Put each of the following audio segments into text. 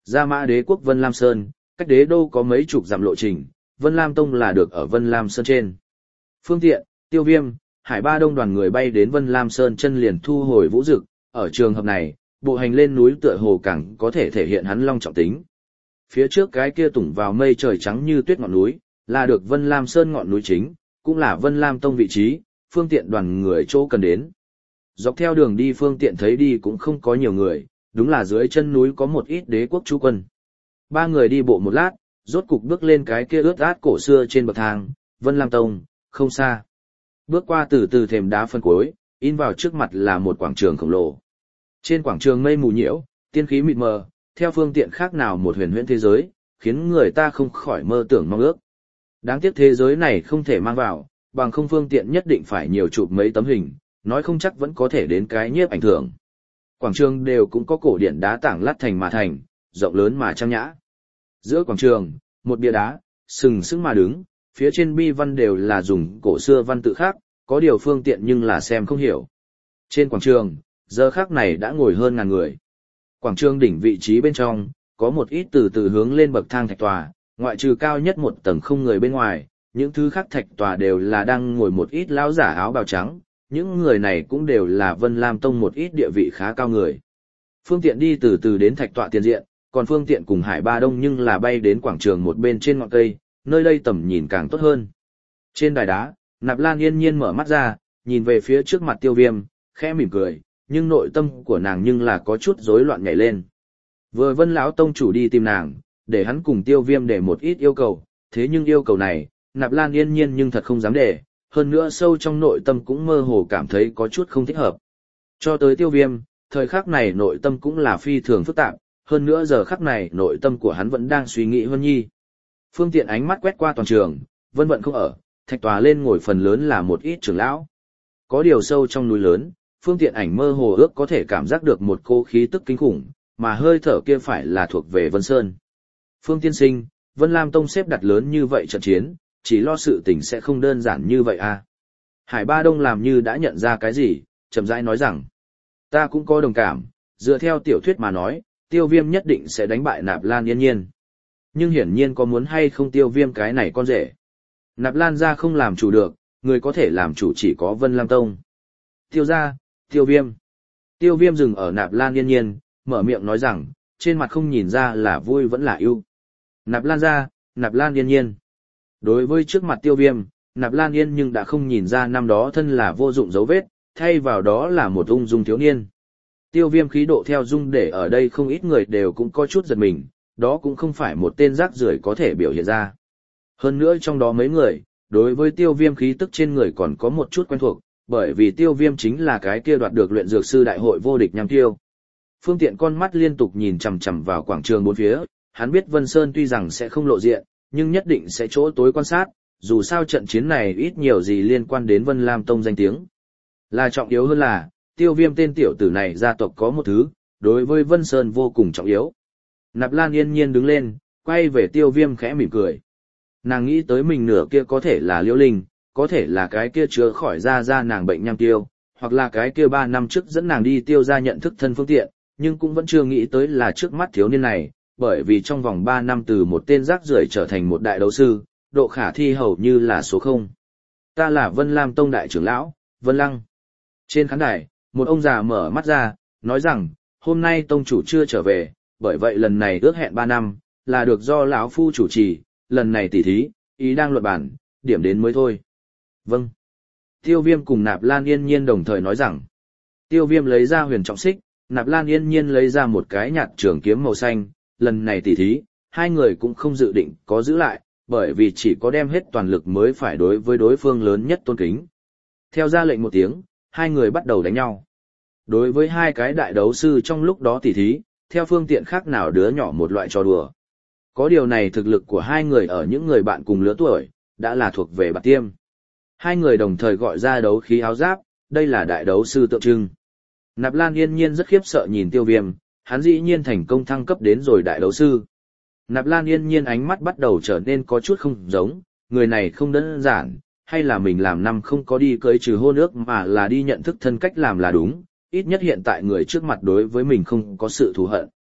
Ra Mã Đế quốc Vân Lam Sơn, cách đế đô có mấy chục dặm lộ trình, Vân Lam Tông là được ở Vân Lam Sơn trên. Phương Tiện, Tiêu Viêm, Hải Ba Đông đoàn người bay đến Vân Lam Sơn chân liền thu hồi vũ dực, ở trường hợp này, bộ hành lên núi tựa hồ càng có thể thể hiện hắn long trọng tính. Phía trước cái kia tủng vào mây trời trắng như tuyết ngọn núi, là được Vân Lam Sơn ngọn núi chính, cũng là Vân Lam Tông vị trí, Phương Tiện đoàn người chỗ cần đến. Dọc theo đường đi Phương Tiện thấy đi cũng không có nhiều người, đúng là dưới chân núi có một ít đế quốc trú quân. Ba người đi bộ một lát, rốt cục bước lên cái kia ướt át cổ xưa trên bậc thang, Vân Lam Tông, không xa. Bước qua từ từ thềm đá phân cuối, in vào trước mặt là một quảng trường khổng lồ. Trên quảng trường mây mù nhiễu, tiên khí mịt mờ, theo phương tiện khác nào một huyền huyễn thế giới, khiến người ta không khỏi mơ tưởng mong ước. Đáng tiếc thế giới này không thể mang vào, bằng không phương tiện nhất định phải nhiều chụp mấy tấm hình, nói không chắc vẫn có thể đến cái nhiếp ảnh thưởng. Quảng trường đều cũng có cổ điện đá tảng lát thành mà thành, rộng lớn mà trang nhã. Giữa quảng trường, một bia đá, sừng sững mà đứng, phía trên bi văn đều là dùng cổ xưa văn tự khác, có điều phương tiện nhưng là xem không hiểu. Trên quảng trường, giờ khắc này đã ngồi hơn ngàn người. Quảng trường đỉnh vị trí bên trong, có một ít từ từ hướng lên bậc thang thạch tòa, ngoại trừ cao nhất một tầng không người bên ngoài, những thứ khác thạch tòa đều là đang ngồi một ít lão giả áo bào trắng, những người này cũng đều là Vân Lam Tông một ít địa vị khá cao người. Phương tiện đi từ từ đến thạch tọa tiền diện, còn phương tiện cùng Hải Ba Đông nhưng là bay đến quảng trường một bên trên ngọn cây, nơi đây tầm nhìn càng tốt hơn. Trên đài đá, Nạp Lan yên nhiên mở mắt ra, nhìn về phía trước mặt Tiêu Viêm, khẽ mỉm cười, nhưng nội tâm của nàng nhưng là có chút rối loạn nhảy lên. Vừa Vân lão tông chủ đi tìm nàng, để hắn cùng Tiêu Viêm để một ít yêu cầu, thế nhưng yêu cầu này, Nạp Lan yên nhiên nhưng thật không dám để, hơn nữa sâu trong nội tâm cũng mơ hồ cảm thấy có chút không thích hợp. Cho tới Tiêu Viêm, thời khắc này nội tâm cũng là phi thường phức tạp, hơn nữa giờ khắc này nội tâm của hắn vẫn đang suy nghĩ Vân Nhi. Phương tiện ánh mắt quét qua toàn trường, Vân Vận không ở, thạch tòa lên ngồi phần lớn là một ít trưởng lão. Có điều sâu trong núi lớn, phương tiện ảnh mơ hồ ước có thể cảm giác được một cô khí tức kinh khủng, mà hơi thở kia phải là thuộc về Vân Sơn. Phương tiên sinh, Vân Lam Tông xếp đặt lớn như vậy trận chiến, chỉ lo sự tình sẽ không đơn giản như vậy à. Hải Ba Đông làm như đã nhận ra cái gì, chậm rãi nói rằng, ta cũng có đồng cảm, dựa theo tiểu thuyết mà nói, Tiêu Viêm nhất định sẽ đánh bại Nạp Lan yên nhiên. Nhưng hiển nhiên có muốn hay không Tiêu Viêm cái này con rể. Nạp Lan gia không làm chủ được, người có thể làm chủ chỉ có Vân Lam Tông. Tiêu gia, Tiêu Viêm. Tiêu Viêm dừng ở Nạp Lan yên nhiên, mở miệng nói rằng, trên mặt không nhìn ra là vui vẫn là ưu. Nạp Lan gia, Nạp Lan yên nhiên. Đối với trước mặt Tiêu Viêm, Nạp Lan yên nhưng đã không nhìn ra năm đó thân là vô dụng dấu vết, thay vào đó là một ung dung thiếu niên. Tiêu Viêm khí độ theo dung để ở đây không ít người đều cũng có chút giật mình, đó cũng không phải một tên rác rưởi có thể biểu hiện ra. Hơn nữa trong đó mấy người, đối với Tiêu Viêm khí tức trên người còn có một chút quen thuộc, bởi vì Tiêu Viêm chính là cái kia đoạt được luyện dược sư đại hội vô địch Nham Tiêu. Phương tiện con mắt liên tục nhìn chằm chằm vào quảng trường bốn phía, hắn biết Vân Sơn tuy rằng sẽ không lộ diện, nhưng nhất định sẽ chỗ tối quan sát, dù sao trận chiến này ít nhiều gì liên quan đến Vân Lam Tông danh tiếng. Là trọng yếu hơn là, Tiêu Viêm tên tiểu tử này gia tộc có một thứ, đối với Vân Sơn vô cùng trọng yếu. Nạp Lan yên nhiên đứng lên, quay về Tiêu Viêm khẽ mỉm cười. Nàng nghĩ tới mình nửa kia có thể là Liễu Linh, có thể là cái kia chữa khỏi ra nàng bệnh Nham Tiêu, hoặc là cái kia 3 năm trước dẫn nàng đi Tiêu gia nhận thức thân phương tiện, nhưng cũng vẫn chưa nghĩ tới là trước mắt thiếu niên này, bởi vì trong vòng 3 năm từ một tên rác rưởi trở thành một đại đấu sư, độ khả thi hầu như là số 0. Ta là Vân Lam Tông đại trưởng lão, Vân Lăng. Trên khán đài, một ông già mở mắt ra, nói rằng, hôm nay tông chủ chưa trở về, bởi vậy lần này ước hẹn 3 năm, là được do lão phu chủ trì, lần này tỉ thí, ý đang luận bản, điểm đến mới thôi. Vâng. Tiêu Viêm cùng Nạp Lan yên nhiên đồng thời nói rằng, Tiêu Viêm lấy ra huyền trọng xích, Nạp Lan yên nhiên lấy ra một cái nhạt trường kiếm màu xanh, lần này tỉ thí, hai người cũng không dự định có giữ lại, bởi vì chỉ có đem hết toàn lực mới phải đối với đối phương lớn nhất tôn kính. Theo ra lệnh một tiếng, hai người bắt đầu đánh nhau. Đối với hai cái đại đấu sư trong lúc đó tỉ thí, theo phương tiện khác nào đứa nhỏ một loại trò đùa. Có điều này thực lực của hai người ở những người bạn cùng lứa tuổi, đã là thuộc về bạt tiêm. Hai người đồng thời gọi ra đấu khí áo giáp, đây là đại đấu sư tượng trưng. Nạp Lan yên nhiên rất khiếp sợ nhìn Tiêu Viêm, hắn dĩ nhiên thành công thăng cấp đến rồi đại đấu sư. Nạp Lan yên nhiên ánh mắt bắt đầu trở nên có chút không giống, người này không đơn giản, hay là mình làm năm không có đi cưới trừ hôn ước mà là đi nhận thức thân cách làm là đúng, ít nhất hiện tại người trước mặt đối với mình không có sự thù hận.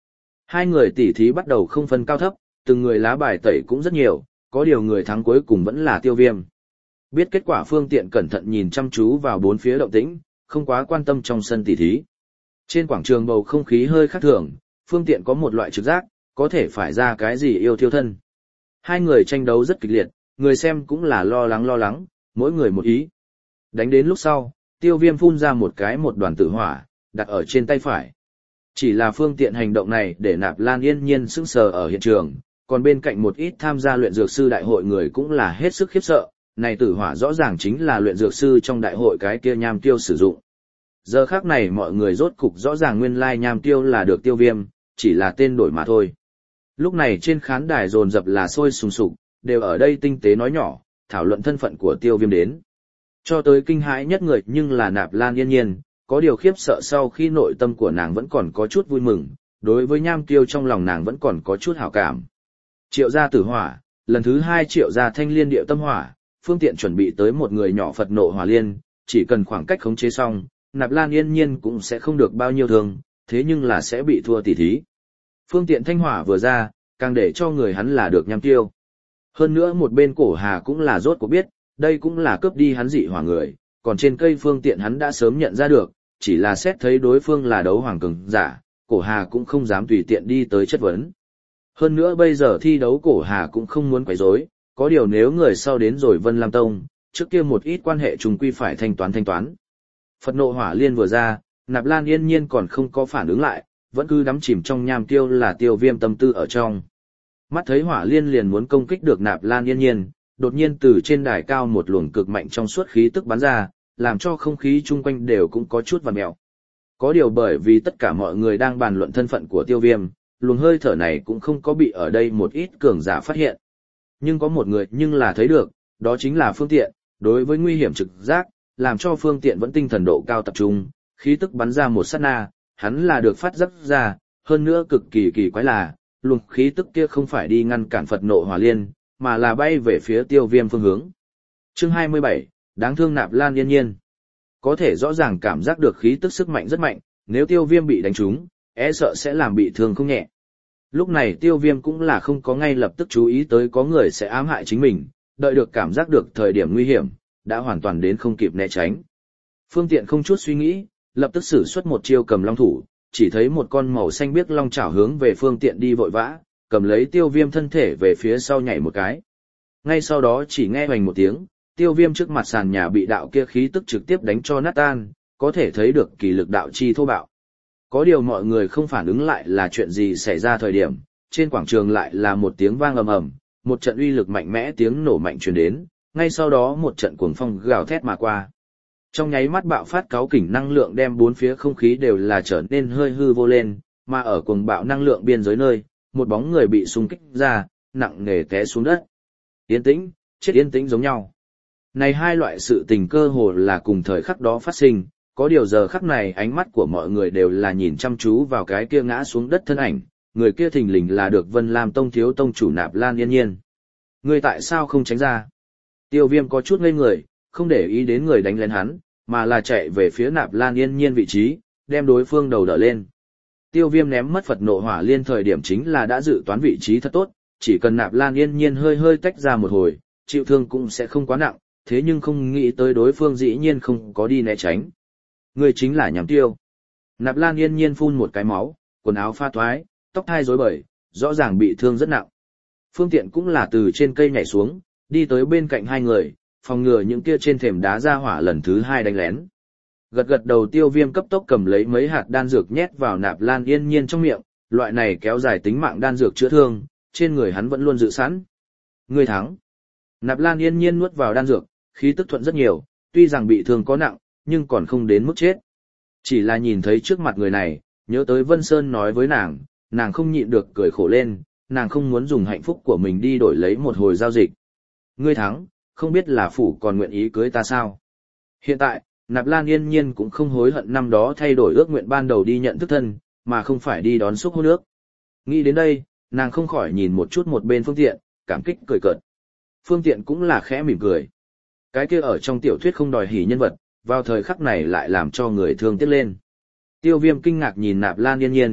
Hai người tỉ thí bắt đầu không phân cao thấp, từng người lá bài tẩy cũng rất nhiều, có điều người thắng cuối cùng vẫn là Tiêu Viêm. Biết kết quả Phương Tiện cẩn thận nhìn chăm chú vào bốn phía động tĩnh, không quá quan tâm trong sân tỉ thí. Trên quảng trường bầu không khí hơi khác thường, Phương Tiện có một loại trực giác, có thể phải ra cái gì yêu thiêu thân. Hai người tranh đấu rất kịch liệt, người xem cũng là lo lắng, mỗi người một ý. Đánh đến lúc sau, Tiêu Viêm phun ra một đoàn tử hỏa, đặt ở trên tay phải. Chỉ là Phương Tiện hành động này để Nạp Lan yên nhiên sững sờ ở hiện trường, còn bên cạnh một ít tham gia luyện dược sư đại hội người cũng là hết sức khiếp sợ, này tử hỏa rõ ràng chính là luyện dược sư trong đại hội cái kia nham tiêu sử dụng. Giờ khác này mọi người rốt cục rõ ràng nguyên lai nham tiêu là được Tiêu Viêm, chỉ là tên đổi mà thôi. Lúc này trên khán đài dồn dập là sôi sùng sục, đều ở đây tinh tế nói nhỏ, thảo luận thân phận của Tiêu Viêm đến. Cho tới kinh hãi nhất người nhưng là Nạp Lan yên nhiên, có điều khiếp sợ sau khi nội tâm của nàng vẫn còn có chút vui mừng, đối với nham tiêu trong lòng nàng vẫn còn có chút hảo cảm. Triệu gia tử hỏa, lần thứ 2 triệu gia thanh liên điệu tâm hỏa, Phương Tiện chuẩn bị tới một người nhỏ Phật nộ hỏa liên, chỉ cần khoảng cách khống chế xong, Nạp Lan yên nhiên cũng sẽ không được bao nhiêu thương, thế nhưng là sẽ bị thua tỉ thí. Phương Tiện thanh hỏa vừa ra, càng để cho người hắn là được nham tiêu. Hơn nữa một bên Cổ Hà cũng là rốt cuộc biết, đây cũng là cướp đi hắn dị hỏa người, còn trên cây Phương Tiện hắn đã sớm nhận ra được, chỉ là xét thấy đối phương là đấu hoàng cường giả, Cổ Hà cũng không dám tùy tiện đi tới chất vấn. Hơn nữa bây giờ thi đấu Cổ Hà cũng không muốn quấy rối, có điều nếu người sau đến rồi Vân Lam Tông, trước kia một ít quan hệ trùng quy phải thanh toán. Phật nộ hỏa liên vừa ra, Nạp Lan yên nhiên còn không có phản ứng lại, vẫn cứ đắm chìm trong nham tiêu là Tiêu Viêm tâm tư ở trong. Mắt thấy hỏa liên liền muốn công kích được Nạp Lan yên nhiên, đột nhiên từ trên đài cao một luồng cực mạnh trong suốt khí tức bắn ra, làm cho không khí chung quanh đều cũng có chút vặn mèo. Có điều bởi vì tất cả mọi người đang bàn luận thân phận của Tiêu Viêm, luồng hơi thở này cũng không có bị ở đây một ít cường giả phát hiện. Nhưng có một người nhưng là thấy được, đó chính là Phương Tiện, đối với nguy hiểm trực giác, làm cho Phương Tiện vẫn tinh thần độ cao tập trung, khí tức bắn ra một sát na, hắn là được phát giác ra, hơn nữa cực kỳ kỳ quái là, luồng khí tức kia không phải đi ngăn cản Phật nộ hỏa liên, mà là bay về phía Tiêu Viêm phương hướng. Chương 27, đáng thương Nạp Lan yên nhiên. Có thể rõ ràng cảm giác được khí tức sức mạnh rất mạnh, nếu Tiêu Viêm bị đánh trúng, e sợ sẽ làm bị thương không nhẹ. Lúc này Tiêu Viêm cũng là không có ngay lập tức chú ý tới có người sẽ ám hại chính mình, đợi được cảm giác được thời điểm nguy hiểm, đã hoàn toàn đến không kịp né tránh. Phương Tiện không chút suy nghĩ, lập tức sử xuất một chiêu cầm long thủ, chỉ thấy một con màu xanh biếc long chảo hướng về Phương Tiện đi vội vã, cầm lấy Tiêu Viêm thân thể về phía sau nhảy một cái. Ngay sau đó chỉ nghe hoành một tiếng, Tiêu Viêm trước mặt sàn nhà bị đạo kia khí tức trực tiếp đánh cho nát tan, có thể thấy được kỳ lực đạo chi thô bạo. Có điều mọi người không phản ứng lại là chuyện gì xảy ra thời điểm, trên quảng trường lại là một tiếng vang ầm ầm, một trận uy lực mạnh mẽ tiếng nổ mạnh truyền đến, ngay sau đó một trận cuồng phong gào thét mà qua. Trong nháy mắt bạo phát cáu kỉnh năng lượng đem bốn phía không khí đều là trở nên hơi hư vô lên, mà ở cuồng bạo năng lượng biên giới nơi, một bóng người bị xung kích ra, nặng nề té xuống đất. Yên tĩnh, chết yên tĩnh giống nhau. Này hai loại sự tình cơ hồ là cùng thời khắc đó phát sinh, có điều giờ khắc này ánh mắt của mọi người đều là nhìn chăm chú vào cái kia ngã xuống đất thân ảnh, người kia thình lình là được Vân Lam Tông thiếu tông chủ Nạp Lan yên nhiên. Người tại sao không tránh ra? Tiêu Viêm có chút ngây người, không để ý đến người đánh lên hắn, mà là chạy về phía Nạp Lan yên nhiên vị trí, đem đối phương đầu đỡ lên. Tiêu Viêm ném mất Phật nộ hỏa liên thời điểm chính là đã dự toán vị trí thật tốt, chỉ cần Nạp Lan yên nhiên hơi tách ra một hồi, chịu thương cũng sẽ không quá nặng, thế nhưng không nghĩ tới đối phương dĩ nhiên không có đi né tránh. Người chính là Nham Tiêu. Nạp Lan yên nhiên phun một cái máu, quần áo pha thoái, tóc thai rối bời, rõ ràng bị thương rất nặng. Phương Tiện cũng là từ trên cây nhảy xuống, đi tới bên cạnh hai người, phòng ngừa những kia trên thềm đá ra hỏa lần thứ 2 đánh lén. Gật đầu Tiêu Viêm cấp tốc cầm lấy mấy hạt đan dược nhét vào Nạp Lan yên nhiên trong miệng, loại này kéo dài tính mạng đan dược chữa thương, trên người hắn vẫn luôn dự sẵn. Người thắng. Nạp Lan yên nhiên nuốt vào đan dược, khí tức thuận rất nhiều, tuy rằng bị thương có nặng, nhưng còn không đến mức chết. Chỉ là nhìn thấy trước mặt người này, nhớ tới Vân Sơn nói với nàng không nhịn được cười khổ lên, nàng không muốn dùng hạnh phúc của mình đi đổi lấy một hồi giao dịch. Ngươi thắng, không biết là phủ còn nguyện ý cưới ta sao? Hiện tại, Nạp Lan yên nhiên cũng không hối hận năm đó thay đổi ước nguyện ban đầu đi nhận thức thân, mà không phải đi đón xúc hôn ước. Nghĩ đến đây, nàng không khỏi nhìn một chút một bên Phương Tiện, cảm kích cười cợt. Phương Tiện cũng là khẽ mỉm cười. Cái kia ở trong tiểu thuyết không đòi hỉ nhân vật, vào thời khắc này lại làm cho người thương tiếc lên. Tiêu Viêm kinh ngạc nhìn Nạp Lan yên nhiên,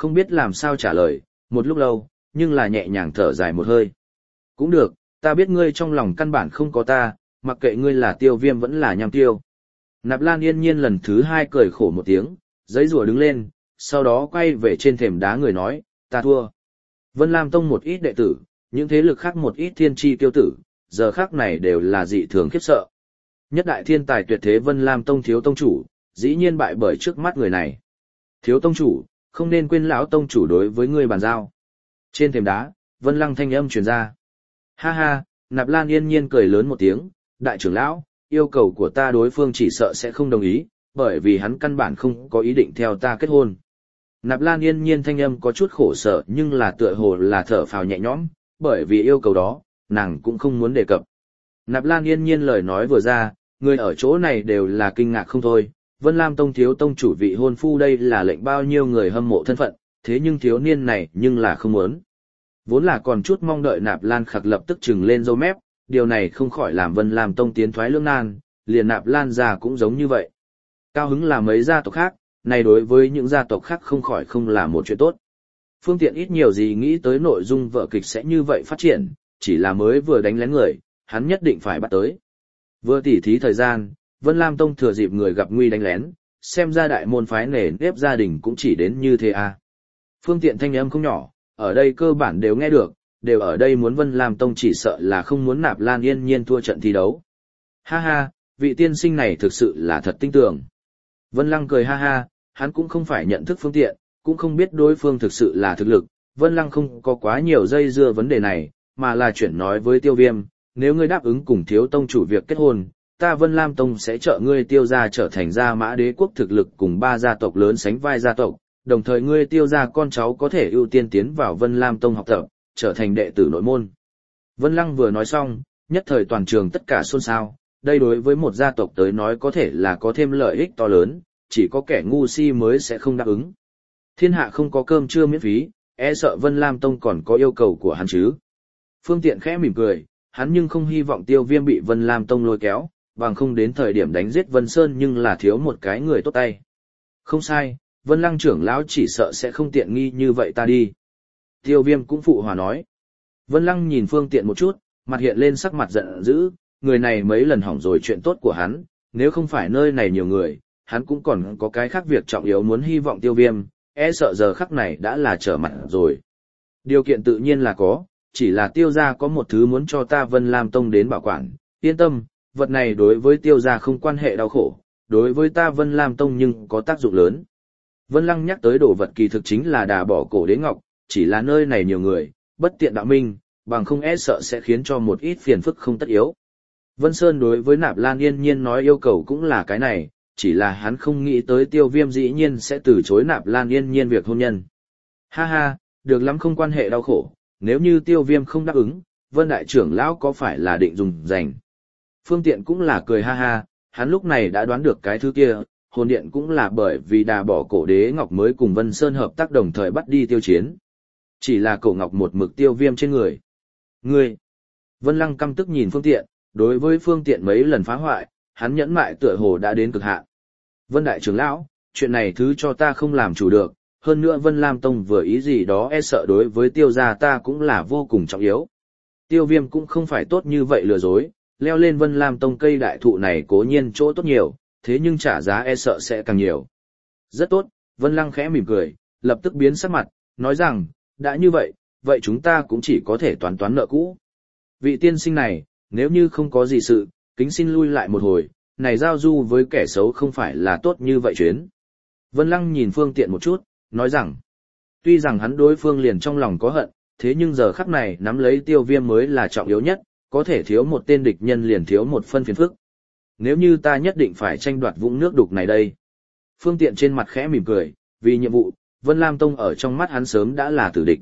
không biết làm sao trả lời, một lúc lâu, nhưng là nhẹ nhàng thở dài một hơi. Cũng được, ta biết ngươi trong lòng căn bản không có ta, mặc kệ ngươi là Tiêu Viêm vẫn là Nham Tiêu. Nạp Lan yên nhiên lần thứ hai cười khổ một tiếng, giấy rùa đứng lên, sau đó quay về trên thềm đá người nói, ta thua. Vân Lam Tông một ít đệ tử, những thế lực khác một ít thiên tri tiêu tử, giờ khác này đều là dị thường khiếp sợ. Nhất đại thiên tài tuyệt thế Vân Lam Tông thiếu tông chủ, dĩ nhiên bại bởi trước mắt người này. Thiếu tông chủ, không nên quên lão tông chủ đối với ngươi bàn giao. Trên thềm đá, Vân Lăng thanh âm truyền ra. Ha ha, Nạp Lan yên nhiên cười lớn một tiếng, đại trưởng lão, yêu cầu của ta đối phương chỉ sợ sẽ không đồng ý, bởi vì hắn căn bản không có ý định theo ta kết hôn. Nạp Lan yên nhiên thanh âm có chút khổ sở nhưng là tựa hồ là thở phào nhẹ nhõm, bởi vì yêu cầu đó, nàng cũng không muốn đề cập. Nạp Lan yên nhiên lời nói vừa ra, người ở chỗ này đều là kinh ngạc không thôi, Vân Lam Tông thiếu tông chủ vị hôn phu đây là lệnh bao nhiêu người hâm mộ thân phận, thế nhưng thiếu niên này nhưng là không muốn. Vốn là còn chút mong đợi Nạp Lan Khặc lập tức trừng lên râu mép, điều này không khỏi làm Vân Lam Tông tiến thoái lưỡng nan, liền Nạp Lan gia cũng giống như vậy. Cao hứng là mấy gia tộc khác, này đối với những gia tộc khác không khỏi không là một chuyện tốt. Phương Tiện ít nhiều gì nghĩ tới nội dung vở kịch sẽ như vậy phát triển, chỉ là mới vừa đánh lén người, hắn nhất định phải bắt tới. Vừa tỉ thí thời gian, Vân Lam Tông thừa dịp người gặp nguy đánh lén, xem ra đại môn phái nể nếp gia đình cũng chỉ đến như thế à. Phương Tiện thanh âm không nhỏ, ở đây cơ bản đều nghe được, đều ở đây muốn Vân Lam Tông chỉ sợ là không muốn Nạp Lan yên nhiên thua trận thi đấu. Ha ha, vị tiên sinh này thực sự là thật tinh tường. Vân Lăng cười ha ha, hắn cũng không phải nhận thức Phương Tiện, cũng không biết đối phương thực sự là thực lực, Vân Lăng không có quá nhiều dây dưa vấn đề này, mà là chuyển nói với Tiêu Viêm, nếu ngươi đáp ứng cùng thiếu tông chủ việc kết hôn, ta Vân Lam Tông sẽ trợ ngươi Tiêu gia trở thành gia mã đế quốc thực lực cùng 3 gia tộc lớn sánh vai gia tộc, đồng thời ngươi Tiêu gia con cháu có thể ưu tiên tiến vào Vân Lam Tông học tập, trở thành đệ tử nội môn. Vân Lăng vừa nói xong, nhất thời toàn trường tất cả xôn xao, đây đối với một gia tộc tới nói có thể là có thêm lợi ích to lớn, chỉ có kẻ ngu si mới sẽ không đáp ứng. Thiên hạ không có cơm trưa miễn phí, e sợ Vân Lam Tông còn có yêu cầu của hắn chứ. Phương Tiện khẽ mỉm cười, hắn nhưng không hy vọng Tiêu Viêm bị Vân Lam Tông lôi kéo, bằng không đến thời điểm đánh giết Vân Sơn nhưng là thiếu một cái người tốt tay. Không sai, Vân Lăng trưởng lão chỉ sợ sẽ không tiện nghi như vậy ta đi. Tiêu Viêm cũng phụ hòa nói. Vân Lăng nhìn Phương Tiện một chút, mặt hiện lên sắc mặt giận dữ, người này mấy lần hỏng rồi chuyện tốt của hắn, nếu không phải nơi này nhiều người, hắn cũng còn có cái khác việc trọng yếu muốn hy vọng Tiêu Viêm, e sợ giờ khắc này đã là trở mặt rồi. Điều kiện tự nhiên là có, chỉ là Tiêu gia có một thứ muốn cho ta Vân Lam Tông đến bảo quản, yên tâm, vật này đối với Tiêu gia không quan hệ đau khổ, đối với ta Vân Lam Tông nhưng có tác dụng lớn. Vân Lăng nhắc tới đồ vật kỳ thực chính là đà bỏ cổ đế ngọc, chỉ là nơi này nhiều người, bất tiện đạo minh, bằng không e sợ sẽ khiến cho một ít phiền phức không tất yếu. Vân Sơn đối với Nạp Lan yên nhiên nói yêu cầu cũng là cái này, chỉ là hắn không nghĩ tới Tiêu Viêm dĩ nhiên sẽ từ chối Nạp Lan yên nhiên việc hôn nhân. Ha ha, được lắm không quan hệ đau khổ, nếu như Tiêu Viêm không đáp ứng, Vân Đại trưởng lão có phải là định dùng dành. Phương Tiện cũng là cười ha ha, hắn lúc này đã đoán được cái thứ kia, hồn điện cũng là bởi vì đà bỏ cổ đế ngọc mới cùng Vân Sơn hợp tác đồng thời bắt đi tiêu chiến. Chỉ là cổ ngọc một mực Tiêu Viêm trên người. Ngươi! Vân Lăng căm tức nhìn Phương Tiện, đối với Phương Tiện mấy lần phá hoại, hắn nhẫn mại tựa hồ đã đến cực hạn. Vân Đại trưởng lão, chuyện này thứ cho ta không làm chủ được, hơn nữa Vân Lam Tông vừa ý gì đó e sợ đối với Tiêu gia ta cũng là vô cùng trọng yếu. Tiêu Viêm cũng không phải tốt như vậy lừa dối, leo lên Vân Lam Tông cây đại thụ này cố nhiên chỗ tốt nhiều, thế nhưng trả giá e sợ sẽ càng nhiều. Rất tốt, Vân Lăng khẽ mỉm cười, lập tức biến sắc mặt, nói rằng, đã như vậy, vậy chúng ta cũng chỉ có thể toán toán nợ cũ. Vị tiên sinh này, nếu như không có gì sự, kính xin lui lại một hồi, này giao du với kẻ xấu không phải là tốt như vậy chuyến. Vân Lăng nhìn Phương Tiện một chút, nói rằng, tuy rằng hắn đối phương liền trong lòng có hận, thế nhưng giờ khắc này nắm lấy Tiêu Viêm mới là trọng yếu nhất, có thể thiếu một tên địch nhân liền thiếu một phân phiền phức. Nếu như ta nhất định phải tranh đoạt vũng nước đục này đây. Phương Tiện trên mặt khẽ mỉm cười, vì nhiệm vụ, Vân Lam Tông ở trong mắt hắn sớm đã là tử địch.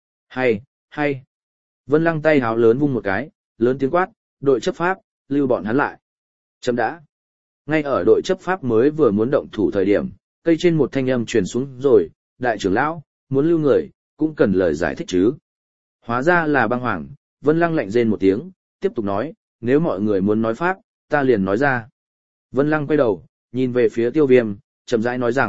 Hay. Vân Lăng tay háo lớn vung một cái, lớn tiếng quát, đội chấp pháp, lưu bọn hắn lại. Chấm đã. Ngay ở đội chấp pháp mới vừa muốn động thủ thời điểm, cây trên một thanh âm truyền xuống rồi, đại trưởng lão, muốn lưu người, cũng cần lời giải thích chứ. Hóa ra là băng hoàng, Vân Lăng lạnh rên một tiếng, tiếp tục nói, nếu mọi người muốn nói pháp, ta liền nói ra. Vân Lăng quay đầu, nhìn về phía Tiêu Viêm, chậm rãi nói rằng,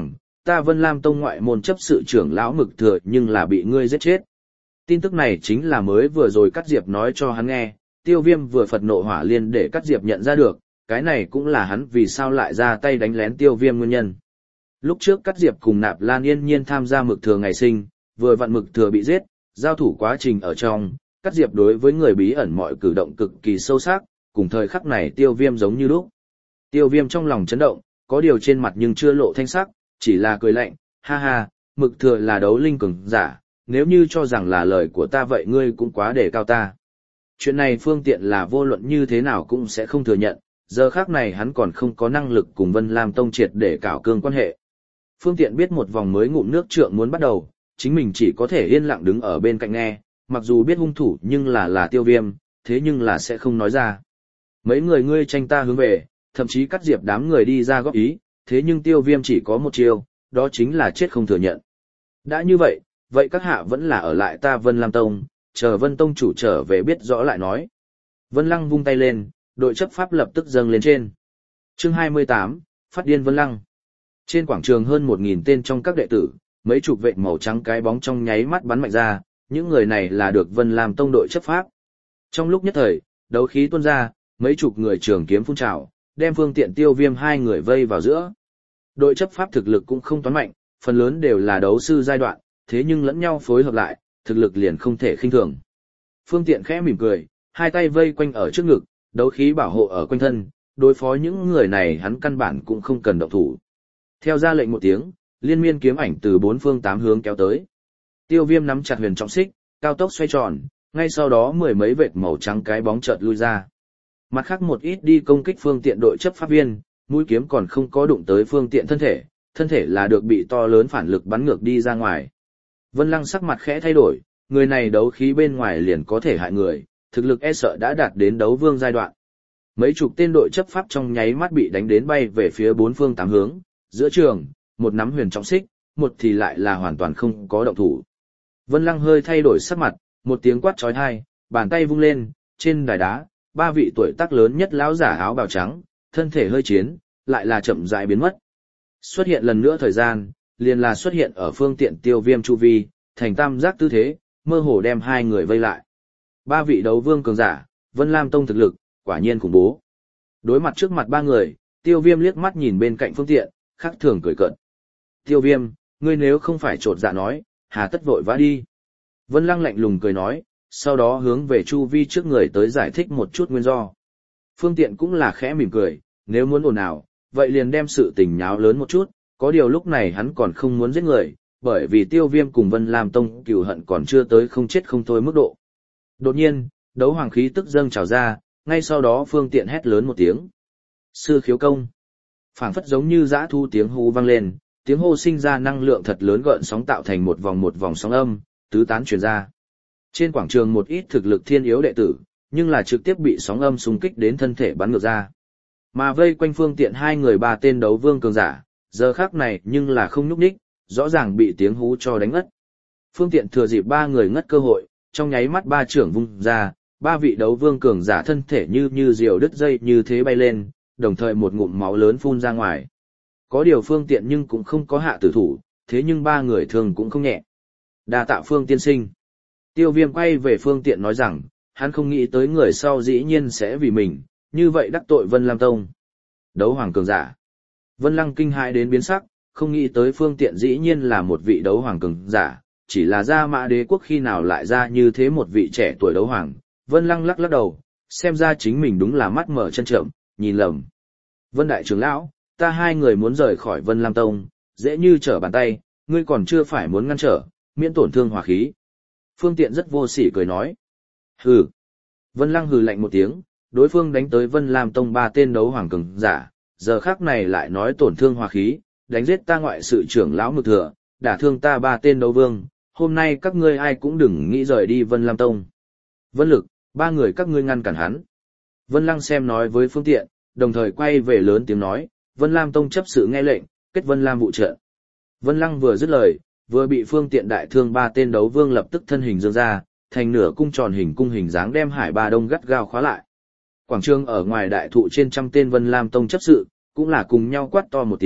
ta Vân Lam Tông ngoại môn chấp sự trưởng lão Mực Thừa nhưng là bị ngươi giết chết. Tin tức này chính là mới vừa rồi Cát Diệp nói cho hắn nghe, Tiêu Viêm vừa phật nộ hỏa liên để Cát Diệp nhận ra được, cái này cũng là hắn vì sao lại ra tay đánh lén Tiêu Viêm nguyên nhân. Lúc trước Cát Diệp cùng Nạp Lan Yên Nhiên tham gia Mực Thừa ngày sinh, vừa vặn Mực Thừa bị giết, giao thủ quá trình ở trong, Cát Diệp đối với người bí ẩn mọi cử động cực kỳ sâu sắc, cùng thời khắc này Tiêu Viêm giống như lúc. Tiêu Viêm trong lòng chấn động, có điều trên mặt nhưng chưa lộ thanh sắc, chỉ là cười lạnh, ha ha, Mực Thừa là đấu linh cường giả, nếu như cho rằng là lời của ta vậy ngươi cũng quá để cao ta. Chuyện này Phương Tiện là vô luận như thế nào cũng sẽ không thừa nhận, giờ khác này hắn còn không có năng lực cùng Vân Lam Tông triệt để cảo cương quan hệ. Phương Tiện biết một vòng mới ngụm nước trượng muốn bắt đầu, chính mình chỉ có thể yên lặng đứng ở bên cạnh nghe, mặc dù biết hung thủ nhưng là Tiêu Viêm, thế nhưng là sẽ không nói ra. Mấy người ngươi tranh ta hướng về, thậm chí Cát Diệp đám người đi ra góp ý, thế nhưng Tiêu Viêm chỉ có một chiêu, đó chính là chết không thừa nhận. Đã như vậy, vậy các hạ vẫn là ở lại ta Vân Lam Tông, chờ Vân Tông chủ trở về biết rõ lại nói. Vân Lăng vung tay lên, đội chấp pháp lập tức dâng lên trên. Chương 28, Phát điên Vân Lăng. Trên quảng trường hơn 1.000 tên trong các đệ tử, mấy chục vệ màu trắng cái bóng trong nháy mắt bắn mạnh ra, những người này là được Vân Lam Tông đội chấp pháp. Trong lúc nhất thời, đấu khí tuôn ra, mấy chục người trường kiếm phun trào, đem Phương Tiện Tiêu Viêm hai người vây vào giữa. Đội chấp pháp thực lực cũng không toán mạnh, phần lớn đều là đấu sư giai đoạn, thế nhưng lẫn nhau phối hợp lại, thực lực liền không thể khinh thường. Phương Tiện khẽ mỉm cười, hai tay vây quanh ở trước ngực, đấu khí bảo hộ ở quanh thân, đối phó những người này hắn căn bản cũng không cần động thủ. Theo ra lệnh một tiếng, liên miên kiếm ảnh từ bốn phương tám hướng kéo tới. Tiêu Viêm nắm chặt huyền trọng xích, cao tốc xoay tròn, ngay sau đó mười mấy vệt màu trắng cái bóng chợt lui ra. Mặt khác một ít đi công kích Phương Tiện đội chấp pháp viên, mũi kiếm còn không có đụng tới Phương Tiện thân thể là được bị to lớn phản lực bắn ngược đi ra ngoài. Vân Lăng sắc mặt khẽ thay đổi, người này đấu khí bên ngoài liền có thể hại người, thực lực e sợ đã đạt đến đấu vương giai đoạn. Mấy chục tên đội chấp pháp trong nháy mắt bị đánh đến bay về phía bốn phương tám hướng, giữa trường, một nắm huyền trọng xích, một thì lại là hoàn toàn không có động thủ. Vân Lăng hơi thay đổi sắc mặt, một tiếng quát chói tai, bàn tay vung lên, trên đài đá, ba vị tuổi tác lớn nhất lão giả áo bào trắng, thân thể hơi chiến, lại là chậm rãi biến mất. Xuất hiện lần nữa thời gian, liền là xuất hiện ở Phương Tiện Tiêu Viêm chu vi, thành tam giác tư thế, mơ hồ đem hai người vây lại. Ba vị đấu vương cường giả, Vân Lam Tông thực lực, quả nhiên khủng bố. Đối mặt trước mặt ba người, Tiêu Viêm liếc mắt nhìn bên cạnh Phương Tiện, khác thường cười cợt. Tiêu Viêm, ngươi nếu không phải trột dạ nói, hà tất vội vã đi. Vân Lăng lạnh lùng cười nói, sau đó hướng về chu vi trước người tới giải thích một chút nguyên do. Phương Tiện cũng là khẽ mỉm cười, nếu muốn ồn ào, vậy liền đem sự tình nháo lớn một chút, có điều lúc này hắn còn không muốn giết người, bởi vì Tiêu Viêm cùng Vân Lam Tông cừu hận còn chưa tới không chết không thôi mức độ. Đột nhiên, đấu hoàng khí tức dâng trào ra, ngay sau đó Phương Tiện hét lớn một tiếng. Sư khiếu công. Phảng phất giống như dã thu tiếng hú vang lên, tiếng hô sinh ra năng lượng thật lớn gợn sóng tạo thành một vòng sóng âm, tứ tán truyền ra. Trên quảng trường một ít thực lực thiên yếu đệ tử, nhưng là trực tiếp bị sóng âm xung kích đến thân thể bắn ngược ra. Mà vây quanh Phương Tiện hai người ba tên đấu vương cường giả, giờ khắc này nhưng là không nhúc nhích, rõ ràng bị tiếng hú cho đánh ngất. Phương Tiện thừa dịp ba người ngất cơ hội, trong nháy mắt ba trưởng vung ra, ba vị đấu vương cường giả thân thể như diều đứt dây như thế bay lên, đồng thời một ngụm máu lớn phun ra ngoài. Có điều Phương Tiện nhưng cũng không có hạ tử thủ, thế nhưng ba người thường cũng không nhẹ. Đa tạ Phương tiên sinh. Tiêu Viêm quay về Phương Tiện nói rằng, hắn không nghĩ tới người sau dĩ nhiên sẽ vì mình, như vậy đắc tội Vân Lam Tông. Đấu hoàng cường giả. Vân Lăng kinh hãi đến biến sắc, không nghĩ tới Phương Tiện dĩ nhiên là một vị đấu hoàng cường giả, chỉ là Gia Mã Đế quốc khi nào lại ra như thế một vị trẻ tuổi đấu hoàng. Vân Lăng lắc đầu, xem ra chính mình đúng là mắt mở chân trợm, nhìn lầm. Vân đại trưởng lão, ta hai người muốn rời khỏi Vân Lam Tông, dễ như trở bàn tay, ngươi còn chưa phải muốn ngăn trở, miễn tổn thương hỏa khí. Phương Tiện rất vô sỉ cười nói. Hừ. Vân Lăng hừ lạnh một tiếng, đối phương đánh tới Vân Lam Tông ba tên đấu hoàng cường giả, giờ khắc này lại nói tổn thương hỏa khí, đánh giết ta ngoại sự trưởng lão Mực Thừa, đả thương ta ba tên đấu vương, hôm nay các ngươi ai cũng đừng nghĩ rời đi Vân Lam Tông. Vân Lực, ba người các ngươi ngăn cản hắn. Vân Lăng xem nói với Phương Tiện, đồng thời quay về lớn tiếng nói, Vân Lam Tông chấp sự nghe lệnh, kết Vân Lam vụ trận. Vân Lăng vừa dứt lời, vừa bị Phương Tiện đại thương ba tên đấu vương lập tức thân hình dương ra, thành nửa cung tròn hình cung hình dáng đem Hải Ba Đông gắt gao khóa lại. Quảng trường ở ngoài đại thụ trên trăm tên Vân Lam Tông chấp sự, cũng là cùng nhau quát to một tiếng,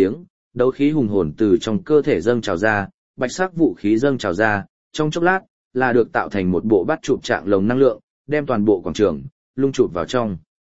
đấu khí hùng hồn từ trong cơ thể dâng trào ra, bạch sắc vũ khí dâng trào ra, trong chốc lát, là được tạo thành một bộ bát chụp trạng lồng năng lượng, đem toàn bộ quảng trường lung chụp vào trong.